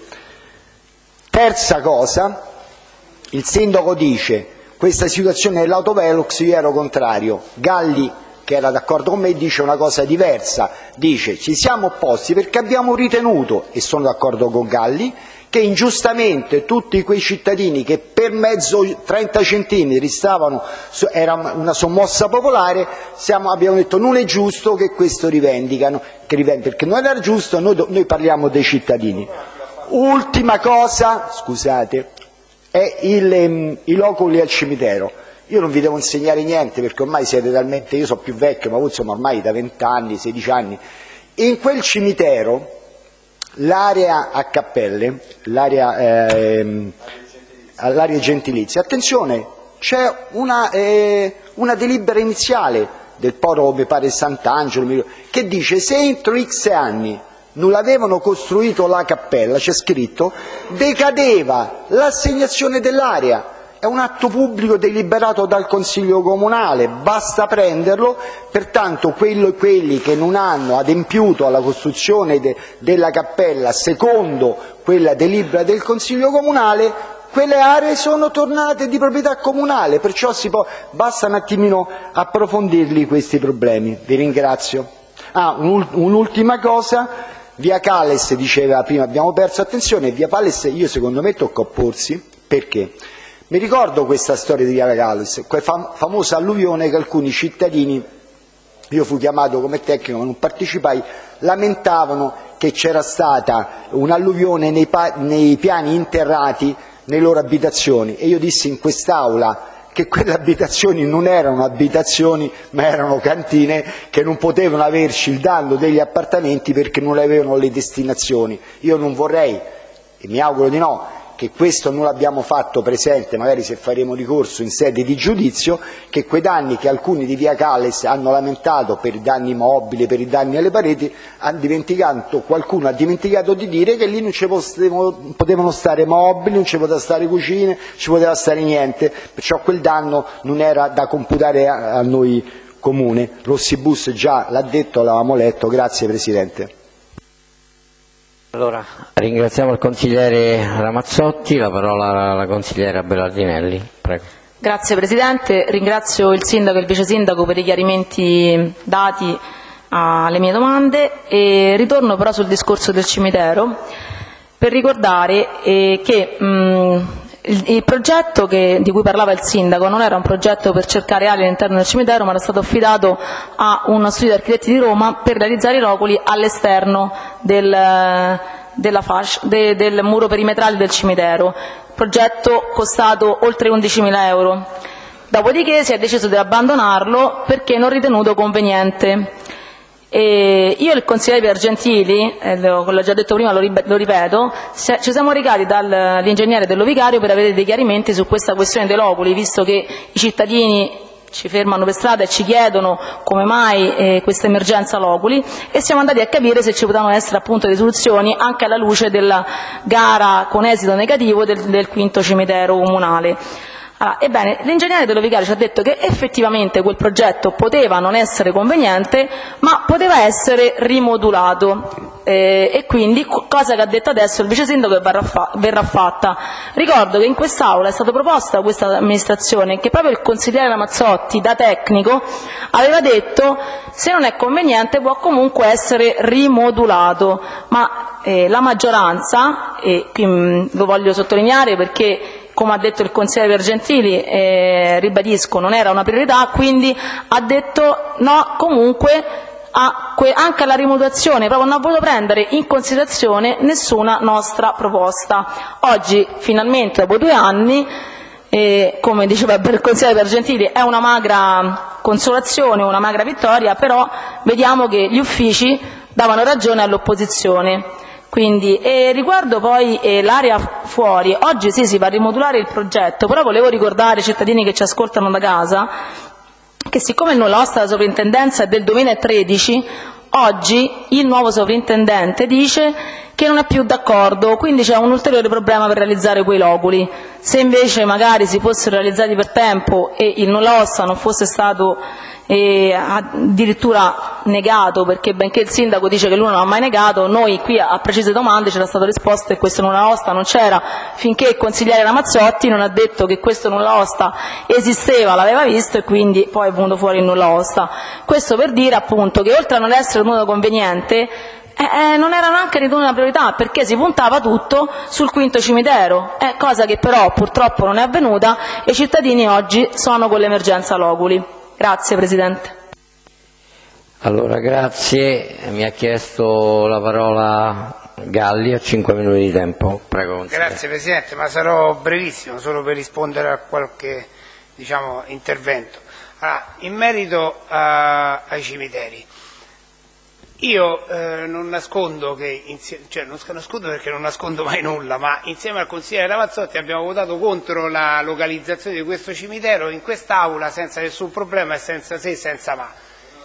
Terza cosa, il sindaco dice questa situazione dell'autovelox io ero contrario, Galli che era d'accordo con me dice una cosa diversa, dice ci siamo opposti perché abbiamo ritenuto, e sono d'accordo con Galli, che ingiustamente tutti quei cittadini che per mezzo 30 centimetri stavano, era una sommossa popolare, abbiamo detto non è giusto che questo rivendicano, perché non era giusto, noi parliamo dei cittadini. Ultima cosa, scusate, è i loculi al cimitero. Io non vi devo insegnare niente perché ormai siete talmente, io sono più vecchio, ma voi insomma ormai da 20 anni, 16 anni. In quel cimitero l'area a cappelle, l'area gentilizia, attenzione, c'è una delibera iniziale del poro, mi pare Sant'Angelo, che dice se entro X anni non avevano costruito la cappella, c'è scritto, decadeva l'assegnazione dell'area. È un atto pubblico deliberato dal Consiglio Comunale, basta prenderlo, pertanto quelli che non hanno adempiuto alla costruzione della cappella secondo quella delibera del Consiglio Comunale, quelle aree sono tornate di proprietà comunale, perciò basta un attimino approfondirli questi problemi. Vi ringrazio. Un'ultima cosa, via Cales diceva prima abbiamo perso attenzione, via Cales io secondo me tocca opporsi, perché? Mi ricordo questa storia di via Cales, quella famosa alluvione che alcuni cittadini, io fui chiamato come tecnico ma non partecipai, lamentavano che c'era stata un'alluvione nei piani interrati nelle loro abitazioni e io dissi in quest'Aula che quelle abitazioni non erano abitazioni ma erano cantine che non potevano averci il danno degli appartamenti perché non avevano le destinazioni. Io non vorrei, e mi auguro di no, che questo non l'abbiamo fatto presente, magari se faremo ricorso in sede di giudizio, che quei danni che alcuni di via Cales hanno lamentato per i danni mobili, per i danni alle pareti, qualcuno ha dimenticato di dire che lì non ci potevano stare mobili, non ci poteva stare cucine, non ci poteva stare niente, perciò quel danno non era da computare a noi Comune. Rossibus già l'ha detto, l'avevamo letto. Grazie Presidente. Allora, ringraziamo il consigliere Ramazzotti, la parola alla consigliera Belardinelli. Prego. Grazie Presidente, ringrazio il Sindaco e il Vice Sindaco per i chiarimenti dati alle mie domande e ritorno però sul discorso del cimitero per ricordare che il progetto di cui parlava il Sindaco non era un progetto per cercare ali all'interno del cimitero, ma era stato affidato a uno studio di architetti di Roma per realizzare i loculi all'esterno del muro perimetrale del cimitero. Progetto costato oltre 11.000 euro. Dopodiché si è deciso di abbandonarlo perché non ritenuto conveniente. E io e il consigliere Piergentili, l'ho già detto prima, lo ripeto, ci siamo recati dall'ingegnere Dello Vicario per avere dei chiarimenti su questa questione dei loculi, visto che i cittadini ci fermano per strada e ci chiedono come mai questa emergenza loculi, e siamo andati a capire se ci potevano essere appunto delle soluzioni anche alla luce della gara con esito negativo del quinto cimitero comunale. Ebbene, l'ingegnere Dello Vicario ci ha detto che effettivamente quel progetto poteva non essere conveniente, ma poteva essere rimodulato, e quindi, cosa che ha detto adesso il vice sindaco, verrà fatta. Ricordo che in quest'Aula è stata proposta questa amministrazione, che proprio il consigliere Ramazzotti, da tecnico, aveva detto se non è conveniente può comunque essere rimodulato, ma la maggioranza, e qui lo voglio sottolineare perché, come ha detto il consigliere Piergentili, ribadisco, non era una priorità, quindi ha detto no comunque anche alla rimodulazione, proprio non ha voluto prendere in considerazione nessuna nostra proposta. Oggi, finalmente, dopo 2 anni, come diceva il consigliere Piergentili, è una magra consolazione, una magra vittoria, però vediamo che gli uffici davano ragione all'opposizione. Quindi, riguardo poi l'area fuori, oggi sì, si va a rimodulare il progetto, però volevo ricordare ai cittadini che ci ascoltano da casa che siccome il nulla osta della sovrintendenza è del 2013, oggi il nuovo sovrintendente dice che non è più d'accordo, quindi c'è un ulteriore problema per realizzare quei loculi. Se invece magari si fossero realizzati per tempo e il nulla osta non fosse stato addirittura negato, perché benché il sindaco dice che lui non l'ha mai negato, noi qui a precise domande c'era stato risposto che questo nulla osta non c'era finché il consigliere Ramazzotti non ha detto che questo nulla osta esisteva, l'aveva visto, e quindi poi è venuto fuori il nulla osta. Questo per dire appunto che oltre a non essere ritenuto conveniente, non era neanche ritenuta una priorità, perché si puntava tutto sul quinto cimitero, cosa che però purtroppo non è avvenuta, e i cittadini oggi sono con l'emergenza loculi. Grazie Presidente. Allora, grazie. Mi ha chiesto la parola Galli, a 5 minuti di tempo. Prego. Grazie Presidente, ma sarò brevissimo, solo per rispondere a qualche intervento. In merito ai cimiteri, io non nascondo non nascondo perché non nascondo mai nulla, ma insieme al consigliere Ramazzotti abbiamo votato contro la localizzazione di questo cimitero in quest'Aula senza nessun problema e senza se e senza ma.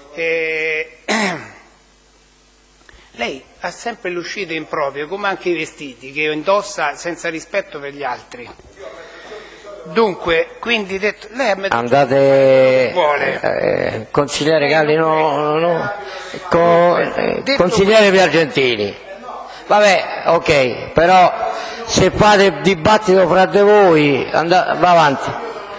Lei ha sempre le uscite improprie, come anche i vestiti che indossa senza rispetto per gli altri. Dunque, quindi detto, lei ha detto andate, consigliere Galli, consigliere Piergentili. Vabbè, ok, però se fate dibattito fra di voi, va avanti.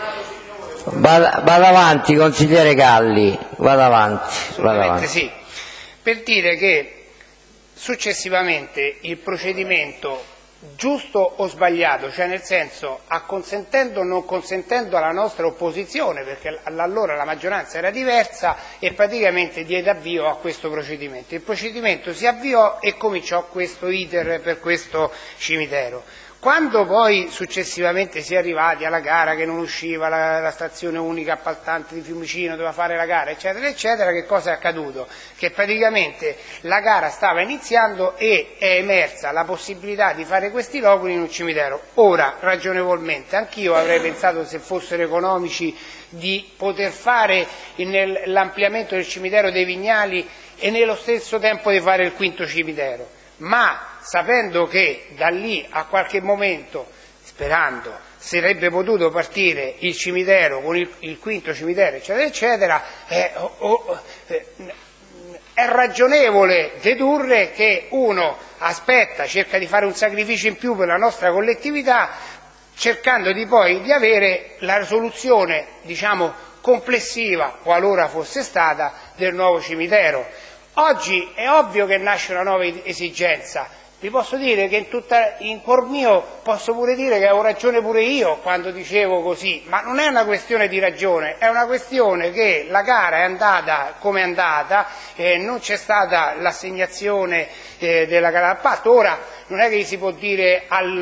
Vada avanti, consigliere Galli, vada avanti. Sì, per dire che successivamente il procedimento, giusto o sbagliato, cioè nel senso acconsentendo o non consentendo alla nostra opposizione, perché allora la maggioranza era diversa, e praticamente diede avvio a questo procedimento. Il procedimento si avviò e cominciò questo iter per questo cimitero. Quando poi successivamente si è arrivati alla gara che non usciva, la stazione unica appaltante di Fiumicino doveva fare la gara, eccetera, eccetera, che cosa è accaduto? Che praticamente la gara stava iniziando e è emersa la possibilità di fare questi loculi in un cimitero. Ora, ragionevolmente, anch'io avrei pensato, se fossero economici, di poter fare l'ampliamento del cimitero dei Vignali e nello stesso tempo di fare il quinto cimitero. Ma sapendo che da lì a qualche momento, sperando, sarebbe potuto partire il cimitero con il quinto cimitero, eccetera, eccetera, è ragionevole dedurre che uno aspetta, cerca di fare un sacrificio in più per la nostra collettività, cercando di poi di avere la soluzione, complessiva, qualora fosse stata, del nuovo cimitero. Oggi è ovvio che nasce una nuova esigenza. Vi posso dire che in cuor mio posso pure dire che avevo ragione pure io quando dicevo così, ma non è una questione di ragione, è una questione che la gara è andata come è andata, non c'è stata l'assegnazione della gara d'appalto. Ora non è che si può dire al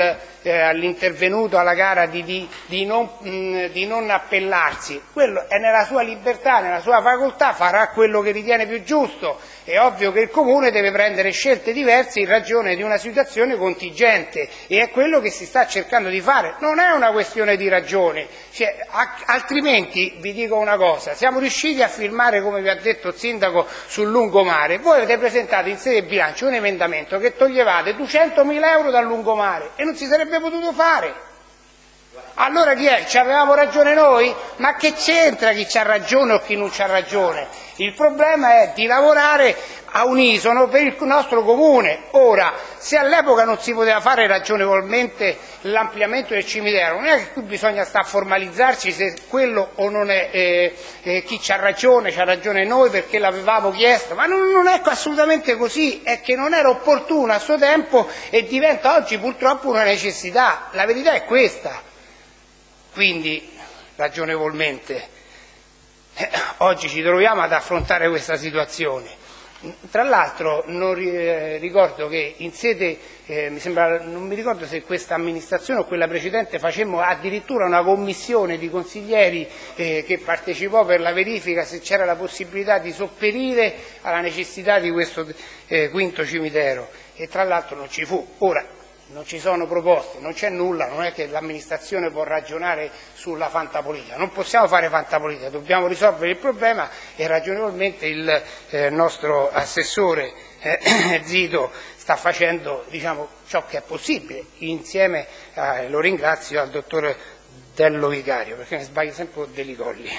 all'intervenuto alla gara di non appellarsi. Quello è nella sua libertà, nella sua facoltà, farà quello che ritiene più giusto. È ovvio che il Comune deve prendere scelte diverse in ragione di una situazione contingente, e è quello che si sta cercando di fare. Non è una questione di ragione, altrimenti vi dico una cosa: siamo riusciti a firmare, come vi ha detto il Sindaco, sul lungomare. Voi avete presentato in sede bilancio un emendamento che toglievate 200.000 euro dal lungomare e non si sarebbe potuto fare. Allora chi è? Ci avevamo ragione noi? Ma che c'entra chi c'ha ragione o chi non c'ha ragione? Il problema è di lavorare a unisono per il nostro Comune. Ora, se all'epoca non si poteva fare ragionevolmente l'ampliamento del cimitero, non è che qui bisogna stare a formalizzarci se quello o non è, chi c'ha ragione noi perché l'avevamo chiesto, ma non è assolutamente così, è che non era opportuno a suo tempo e diventa oggi purtroppo una necessità. La verità è questa. Quindi, ragionevolmente, oggi ci troviamo ad affrontare questa situazione. Tra l'altro ricordo che in sede, non mi ricordo se questa amministrazione o quella precedente, facemmo addirittura una commissione di consiglieri che partecipò per la verifica se c'era la possibilità di sopperire alla necessità di questo quinto cimitero, e tra l'altro non ci fu. Ora, non ci sono proposte, non c'è nulla, non è che l'amministrazione può ragionare sulla fantapolitica, non possiamo fare fantapolitica, dobbiamo risolvere il problema, e ragionevolmente il nostro assessore Zito sta facendo, diciamo, ciò che è possibile, insieme, lo ringrazio, al dottor Dello Vicario, perché ne sbaglio sempre con Deli Colli.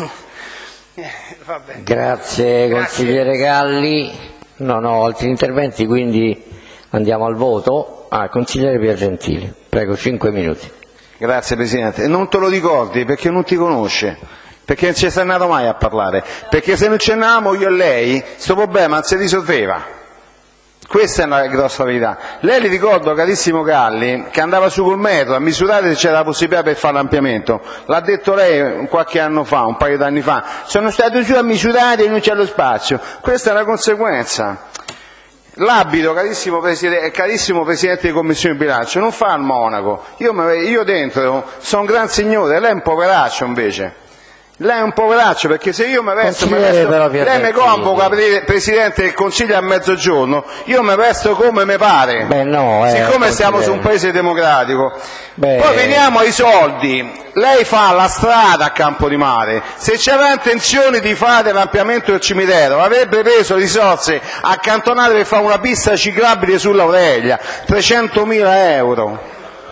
Grazie consigliere Galli, non ho altri interventi, quindi andiamo al voto. Consigliere Piergentili, prego, 5 minuti. Grazie Presidente. Non te lo ricordi perché non ti conosce, perché non ci sei andato mai a parlare, perché se non ce n'avamo io e lei, questo problema non si risolveva. Questa è una grossa verità. Lei li ricordo, carissimo Galli, che andava su col metro a misurare se c'era la possibilità per fare l'ampliamento. L'ha detto lei qualche anno fa, un paio d'anni fa. Sono stato giù a misurare e non c'è lo spazio. Questa è la conseguenza. L'abito, carissimo Presidente di Commissione Bilancio, non fa il monaco. Io dentro sono un gran signore, lei è un poveraccio invece. Lei è un poveraccio, perché se io mi vesto, lei mi convoca Presidente del Consiglio a mezzogiorno, io mi vesto come mi pare. Siccome siamo su un paese democratico. Poi veniamo ai soldi. Lei fa la strada a Campodimare. Se c'era intenzione di fare l'ampliamento del cimitero, avrebbe preso risorse accantonate per fare una pista ciclabile sull'Aurelia, 300.000 euro.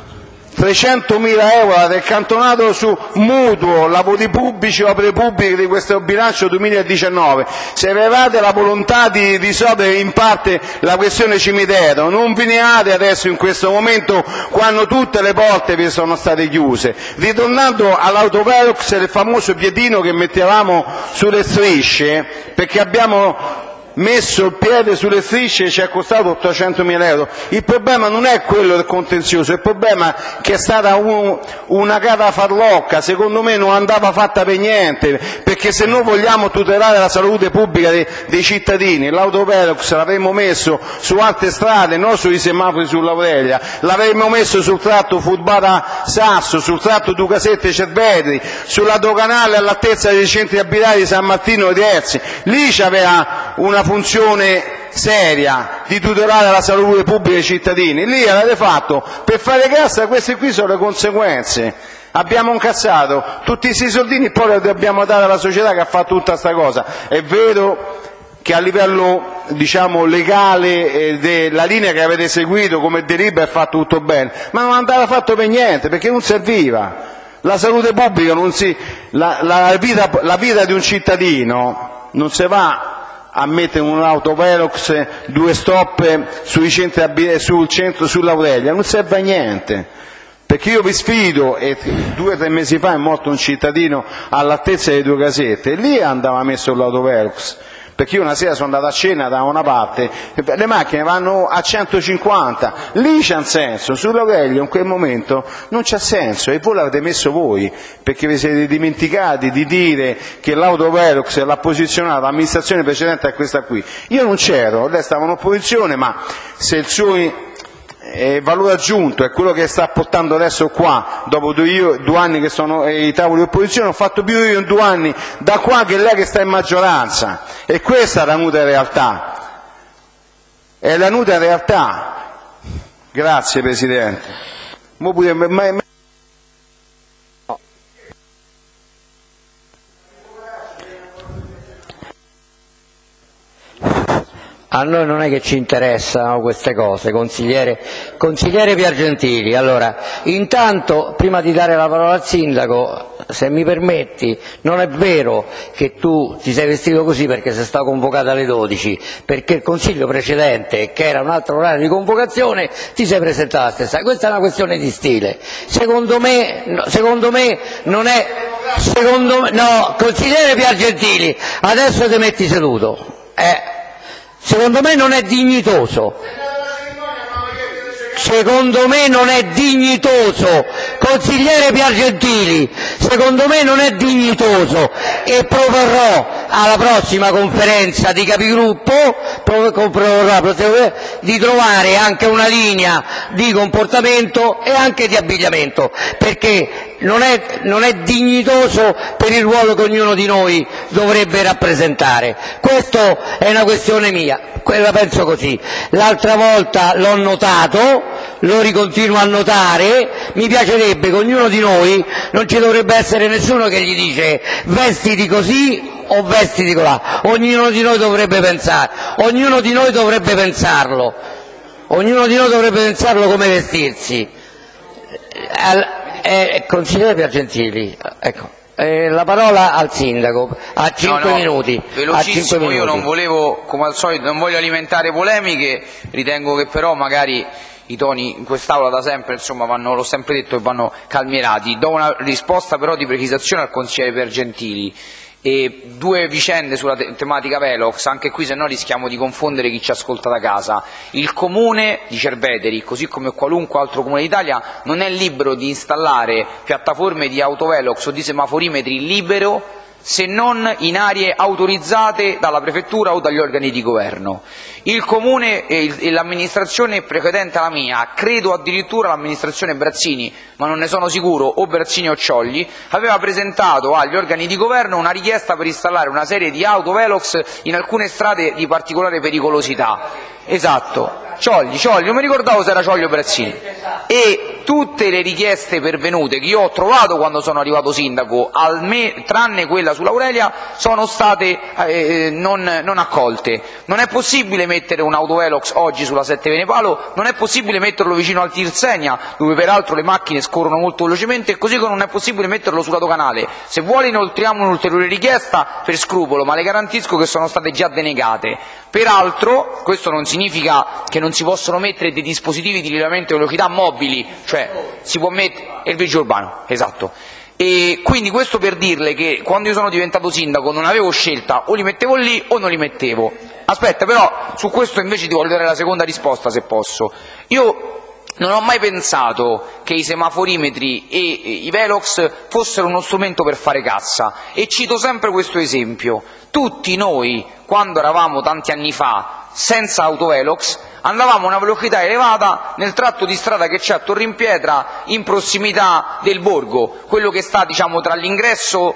300.000 euro del cantonato su mutuo, lavori pubblici, opere pubbliche di questo bilancio 2019. Se avevate la volontà di risolvere in parte la questione cimitero, non veniate adesso in questo momento quando tutte le porte vi sono state chiuse. Ritornando all'autovelox del famoso piedino che mettevamo sulle strisce, perché abbiamo messo il piede sulle strisce, ci è costato 800.000 euro. Il problema non è quello del contenzioso, il problema è che è stata una gara farlocca, secondo me non andava fatta per niente, perché se noi vogliamo tutelare la salute pubblica dei cittadini, l'autovelox l'avremmo messo su altre strade, non sui semafori sull'Aurelia, l'avremmo messo sul tratto Furbara-Sasso, sul tratto Ducasette-Cervetri, sulla doganale all'altezza dei centri abitati di San Martino e Terzi. Lì c'aveva una funzione seria di tutelare la salute pubblica dei cittadini. Lì avete fatto per fare cassa, queste qui sono le conseguenze. Abbiamo incassato tutti questi soldini e poi li dobbiamo dare alla società che ha fatto tutta questa cosa. È vero che a livello, diciamo, legale la linea che avete seguito come delibera è fatto tutto bene, ma non andava fatto per niente, perché non serviva. La salute pubblica la vita di un cittadino non si va a mettere un autovelox, 2 stop sul centro sull'Aurelia, non serve a niente. Perché io vi sfido, e 2 o 3 mesi fa è morto un cittadino all'altezza delle Ducasette, e lì andava messo l'autovelox. Perché io una sera sono andato a cena da una parte, le macchine vanno a 150, lì c'è un senso, sull'Aurelia in quel momento non c'è senso, e voi l'avete messo voi, perché vi siete dimenticati di dire che l'autovelox l'ha posizionato l'amministrazione precedente a questa qui. Io non c'ero, lei stava in opposizione, ma se il suo valore aggiunto, è quello che sta portando adesso qua, dopo 2 anni che sono ai tavoli di opposizione, ho fatto più io in 2 anni da qua che lei che sta in maggioranza, e questa è la nuda realtà, è la nuda realtà. Grazie Presidente. A noi non è che ci interessano queste cose, consigliere Piergentili. Allora, intanto, prima di dare la parola al sindaco, se mi permetti, non è vero che tu ti sei vestito così perché sei stato convocato alle 12, perché il consiglio precedente, che era un altro orario di convocazione, ti sei presentato la stessa. Questa è una questione di stile. Secondo me non è... no, consigliere Piergentili, adesso ti metti seduto. Secondo me non è dignitoso. Secondo me non è dignitoso, consigliere Piergentili, secondo me non è dignitoso, e proporrò alla prossima conferenza di capigruppo di trovare anche una linea di comportamento e anche di abbigliamento, perché non è dignitoso per il ruolo che ognuno di noi dovrebbe rappresentare. Questa è una questione mia, la penso così. L'altra volta l'ho notato, lo ricontinuo a notare, mi piacerebbe che ognuno di noi, non ci dovrebbe essere nessuno che gli dice vestiti così o vestiti colà, ognuno di noi dovrebbe pensare, ognuno di noi dovrebbe pensarlo come vestirsi. Consigliere Piergentili, ecco, la parola al sindaco a 5 minuti. Velocissimo, io non volevo, come al solito, non voglio alimentare polemiche, ritengo che però magari i toni in quest'Aula da sempre, insomma, l'ho sempre detto, che vanno calmierati. Do una risposta però di precisazione al consigliere Piergentili. E 2 vicende sulla tematica Velox, anche qui se no rischiamo di confondere chi ci ascolta da casa. Il comune di Cerveteri, così come qualunque altro comune d'Italia, non è libero di installare piattaforme di autovelox o di semaforimetri libero se non in aree autorizzate dalla prefettura o dagli organi di governo. Il comune e l'amministrazione precedente alla mia, credo addirittura l'amministrazione Brazzini, ma non ne sono sicuro, o Brazzini o Ciogli, aveva presentato agli organi di governo una richiesta per installare una serie di autovelox in alcune strade di particolare pericolosità. Esatto, Ciogli, non mi ricordavo se era Ciogli o Brazzini. E tutte le richieste pervenute che io ho trovato quando sono arrivato sindaco, tranne quella sull'Aurelia, sono state non accolte. Non è possibile mettere un autovelox oggi sulla 7 Venepalo, non è possibile metterlo vicino al Tirsenia, dove peraltro le macchine scorrono molto velocemente, così come non è possibile metterlo sulla doganale. Se vuole inoltriamo un'ulteriore richiesta per scrupolo, ma le garantisco che sono state già denegate. Peraltro questo non significa che non si possono mettere dei dispositivi di rilevamento di velocità mobili, cioè si può mettere il vigile urbano, esatto. E quindi questo per dirle che quando io sono diventato sindaco non avevo scelta, o li mettevo lì o non li mettevo. Aspetta, però su questo invece ti voglio dare la seconda risposta, se posso. Io non ho mai pensato che i semaforimetri e i velox fossero uno strumento per fare cassa, e cito sempre questo esempio. Tutti noi, quando eravamo tanti anni fa senza autovelox, andavamo a una velocità elevata nel tratto di strada che c'è a Torrimpietra in prossimità del borgo, quello che sta, diciamo, tra l'ingresso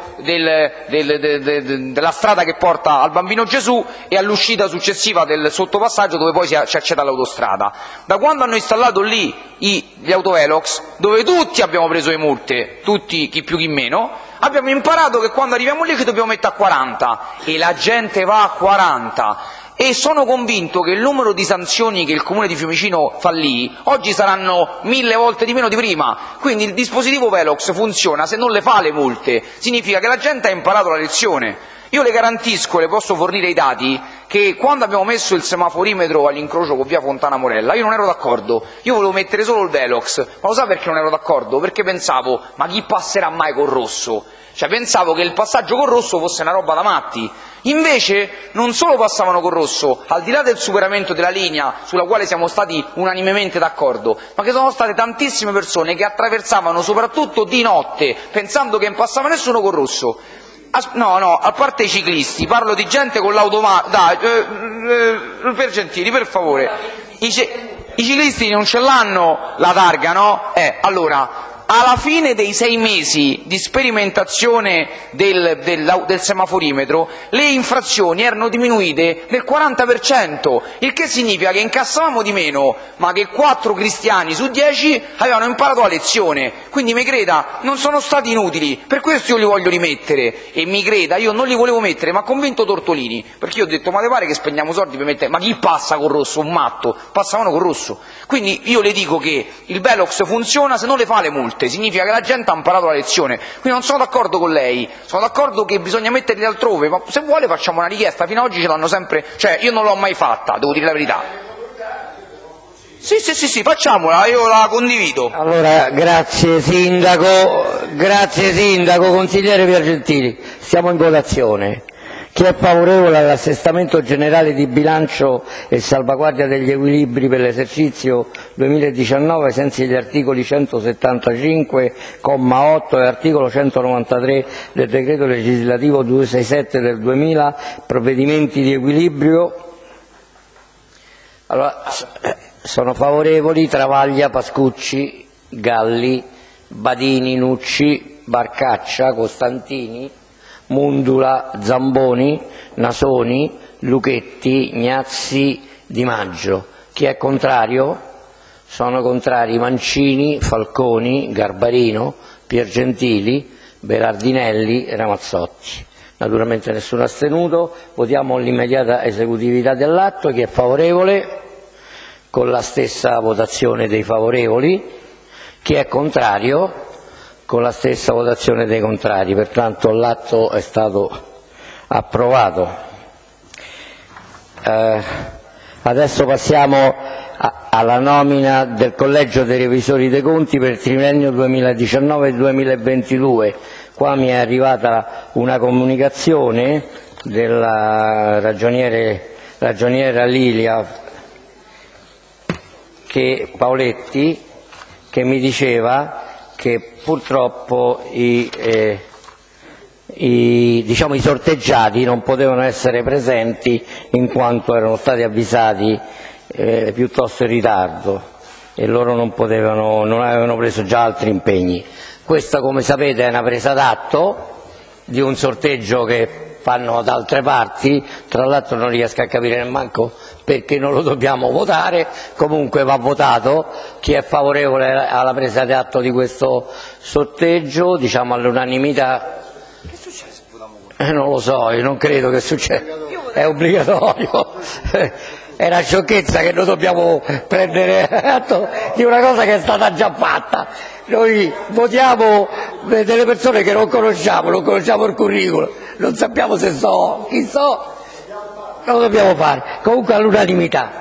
della strada che porta al Bambino Gesù e all'uscita successiva del sottopassaggio dove poi si accede all'autostrada. Da quando hanno installato lì gli autovelox, dove tutti abbiamo preso le multe, tutti, chi più chi meno, abbiamo imparato che quando arriviamo lì ci dobbiamo mettere a 40 e la gente va a 40. E sono convinto che il numero di sanzioni che il comune di Fiumicino fa lì oggi saranno 1000 volte di meno di prima. Quindi il dispositivo Velox funziona se non le fa le multe, significa che la gente ha imparato la lezione. Io le garantisco, le posso fornire i dati, che quando abbiamo messo il semaforimetro all'incrocio con via Fontana Morella io non ero d'accordo, io volevo mettere solo il Velox, ma lo sa perché non ero d'accordo? Perché pensavo, ma chi passerà mai col rosso? Cioè pensavo che il passaggio col rosso fosse una roba da matti. Invece non solo passavano col rosso, al di là del superamento della linea sulla quale siamo stati unanimemente d'accordo, ma che sono state tantissime persone che attraversavano soprattutto di notte pensando che non passava nessuno col rosso. No, a parte i ciclisti, parlo di gente con l'automatico. Dai, Piergentili, per favore. I ciclisti non ce l'hanno la targa, no? Allora, alla fine dei 6 mesi di sperimentazione del semaforimetro, le infrazioni erano diminuite del 40%, il che significa che incassavamo di meno, ma che 4 cristiani su 10 avevano imparato la lezione. Quindi mi creda, non sono stati inutili, per questo io li voglio rimettere. E mi creda, io non li volevo mettere, ma ha convinto Tortolini, perché io ho detto: ma te pare che spendiamo soldi per mettere? Ma chi passa col rosso? Un matto, passavano col rosso. Quindi io le dico che il Velox funziona se non le fa le multe, significa che la gente ha imparato la lezione. Quindi non sono d'accordo con lei, sono d'accordo che bisogna metterli altrove, ma se vuole facciamo una richiesta. Fino ad oggi ce l'hanno sempre, cioè io non l'ho mai fatta, devo dire la verità. Sì, facciamola, io la condivido. Allora, grazie sindaco, consigliere Piergentili, siamo in votazione. Chi è favorevole all'assestamento generale di bilancio e salvaguardia degli equilibri per l'esercizio 2019 ai sensi degli articoli 175, comma 8 e articolo 193 del decreto legislativo 267 del 2000, provvedimenti di equilibrio? Allora, sono favorevoli Travaglia, Pascucci, Galli, Badini, Nucci, Barcaccia, Costantini, Mundula, Zamboni, Nasoni, Luchetti, Gnazzi, Di Maggio. Chi è contrario? Sono contrari Mancini, Falconi, Garbarino, Piergentili, Berardinelli, Ramazzotti. Naturalmente nessuno astenuto. Votiamo l'immediata esecutività dell'atto. Chi è favorevole? Con la stessa votazione dei favorevoli. Chi è contrario? Con la stessa votazione dei contrari. Pertanto l'atto è stato approvato. Adesso passiamo alla nomina del Collegio dei Revisori dei Conti per il triennio 2019-2022. Qua mi è arrivata una comunicazione della ragioniera Lilia Paoletti, che mi diceva che purtroppo i sorteggiati non potevano essere presenti in quanto erano stati avvisati piuttosto in ritardo e loro non avevano preso già altri impegni. Questa, come sapete, è una presa d'atto di un sorteggio che fanno da altre parti, tra l'altro non riesco a capire neanche perché non lo dobbiamo votare, comunque va votato. Chi è favorevole alla presa d'atto di questo sorteggio, diciamo all'unanimità? Che succede? Non lo so, io non credo che succeda, è obbligatorio. È una sciocchezza che noi dobbiamo prendere atto di una cosa che è stata già fatta. Noi votiamo delle persone che non conosciamo il curriculum, non sappiamo se chi non lo dobbiamo fare. Comunque all'unanimità.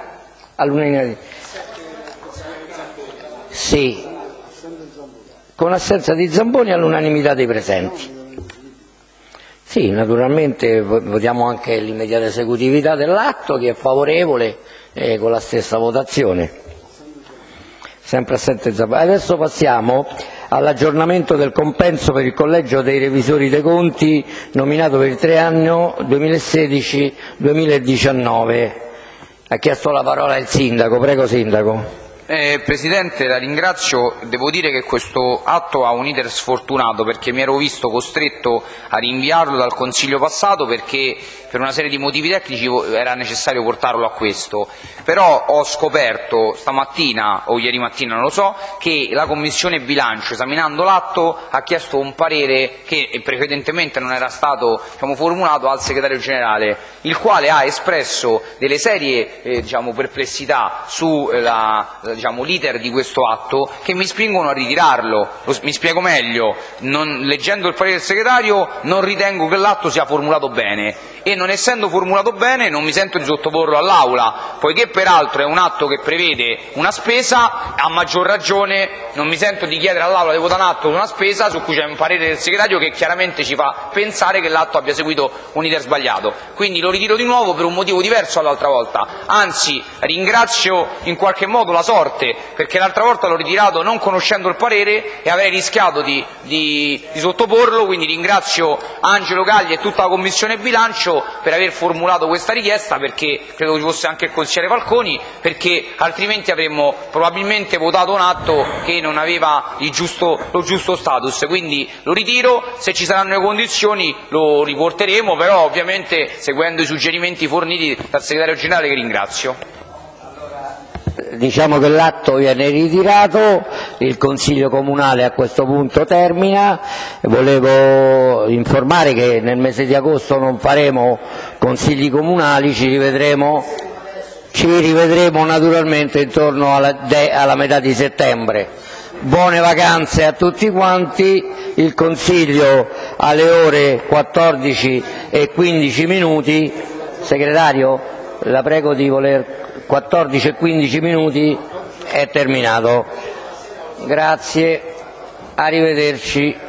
Sì, con assenza di Zamboni all'unanimità dei presenti. Sì, naturalmente votiamo anche l'immediata esecutività dell'atto. Chi è favorevole con la stessa votazione. Sempre assente Zamboni. Adesso passiamo all'aggiornamento del compenso per il Collegio dei Revisori dei Conti nominato per il triennio 2016-2019. Ha chiesto la parola il Sindaco. Prego, Sindaco. Presidente, la ringrazio. Devo dire che questo atto ha un iter sfortunato, perché mi ero visto costretto a rinviarlo dal Consiglio passato perché per una serie di motivi tecnici era necessario portarlo a questo. Però ho scoperto stamattina o ieri mattina, non lo so, che la Commissione Bilancio, esaminando l'atto, ha chiesto un parere che precedentemente non era stato formulato al Segretario Generale, il quale ha espresso delle serie perplessità su l'iter di questo atto che mi spingono a ritirarlo. Mi spiego meglio: leggendo il parere del Segretario non ritengo che l'atto sia formulato bene, e non essendo formulato bene non mi sento di sottoporlo all'Aula, poiché peraltro è un atto che prevede una spesa. A maggior ragione non mi sento di chiedere all'Aula di votare un atto su una spesa su cui c'è un parere del Segretario che chiaramente ci fa pensare che l'atto abbia seguito un iter sbagliato. Quindi lo ritiro di nuovo per un motivo diverso dall'altra volta. Anzi, ringrazio in qualche modo la sorte forte, perché l'altra volta l'ho ritirato non conoscendo il parere e avrei rischiato di sottoporlo, quindi ringrazio Angelo Galli e tutta la Commissione Bilancio per aver formulato questa richiesta, perché credo ci fosse anche il consigliere Falconi, perché altrimenti avremmo probabilmente votato un atto che non aveva lo giusto status. Quindi lo ritiro, se ci saranno le condizioni lo riporteremo, però ovviamente seguendo i suggerimenti forniti dal segretario generale, che ringrazio. Diciamo che l'atto viene ritirato, il Consiglio Comunale a questo punto termina. Volevo informare che nel mese di agosto non faremo consigli comunali, ci rivedremo naturalmente intorno alla metà di settembre. Buone vacanze a tutti quanti, il Consiglio alle ore 14:15. Segretario, la prego di voler 14:15 è terminato. Grazie, arrivederci.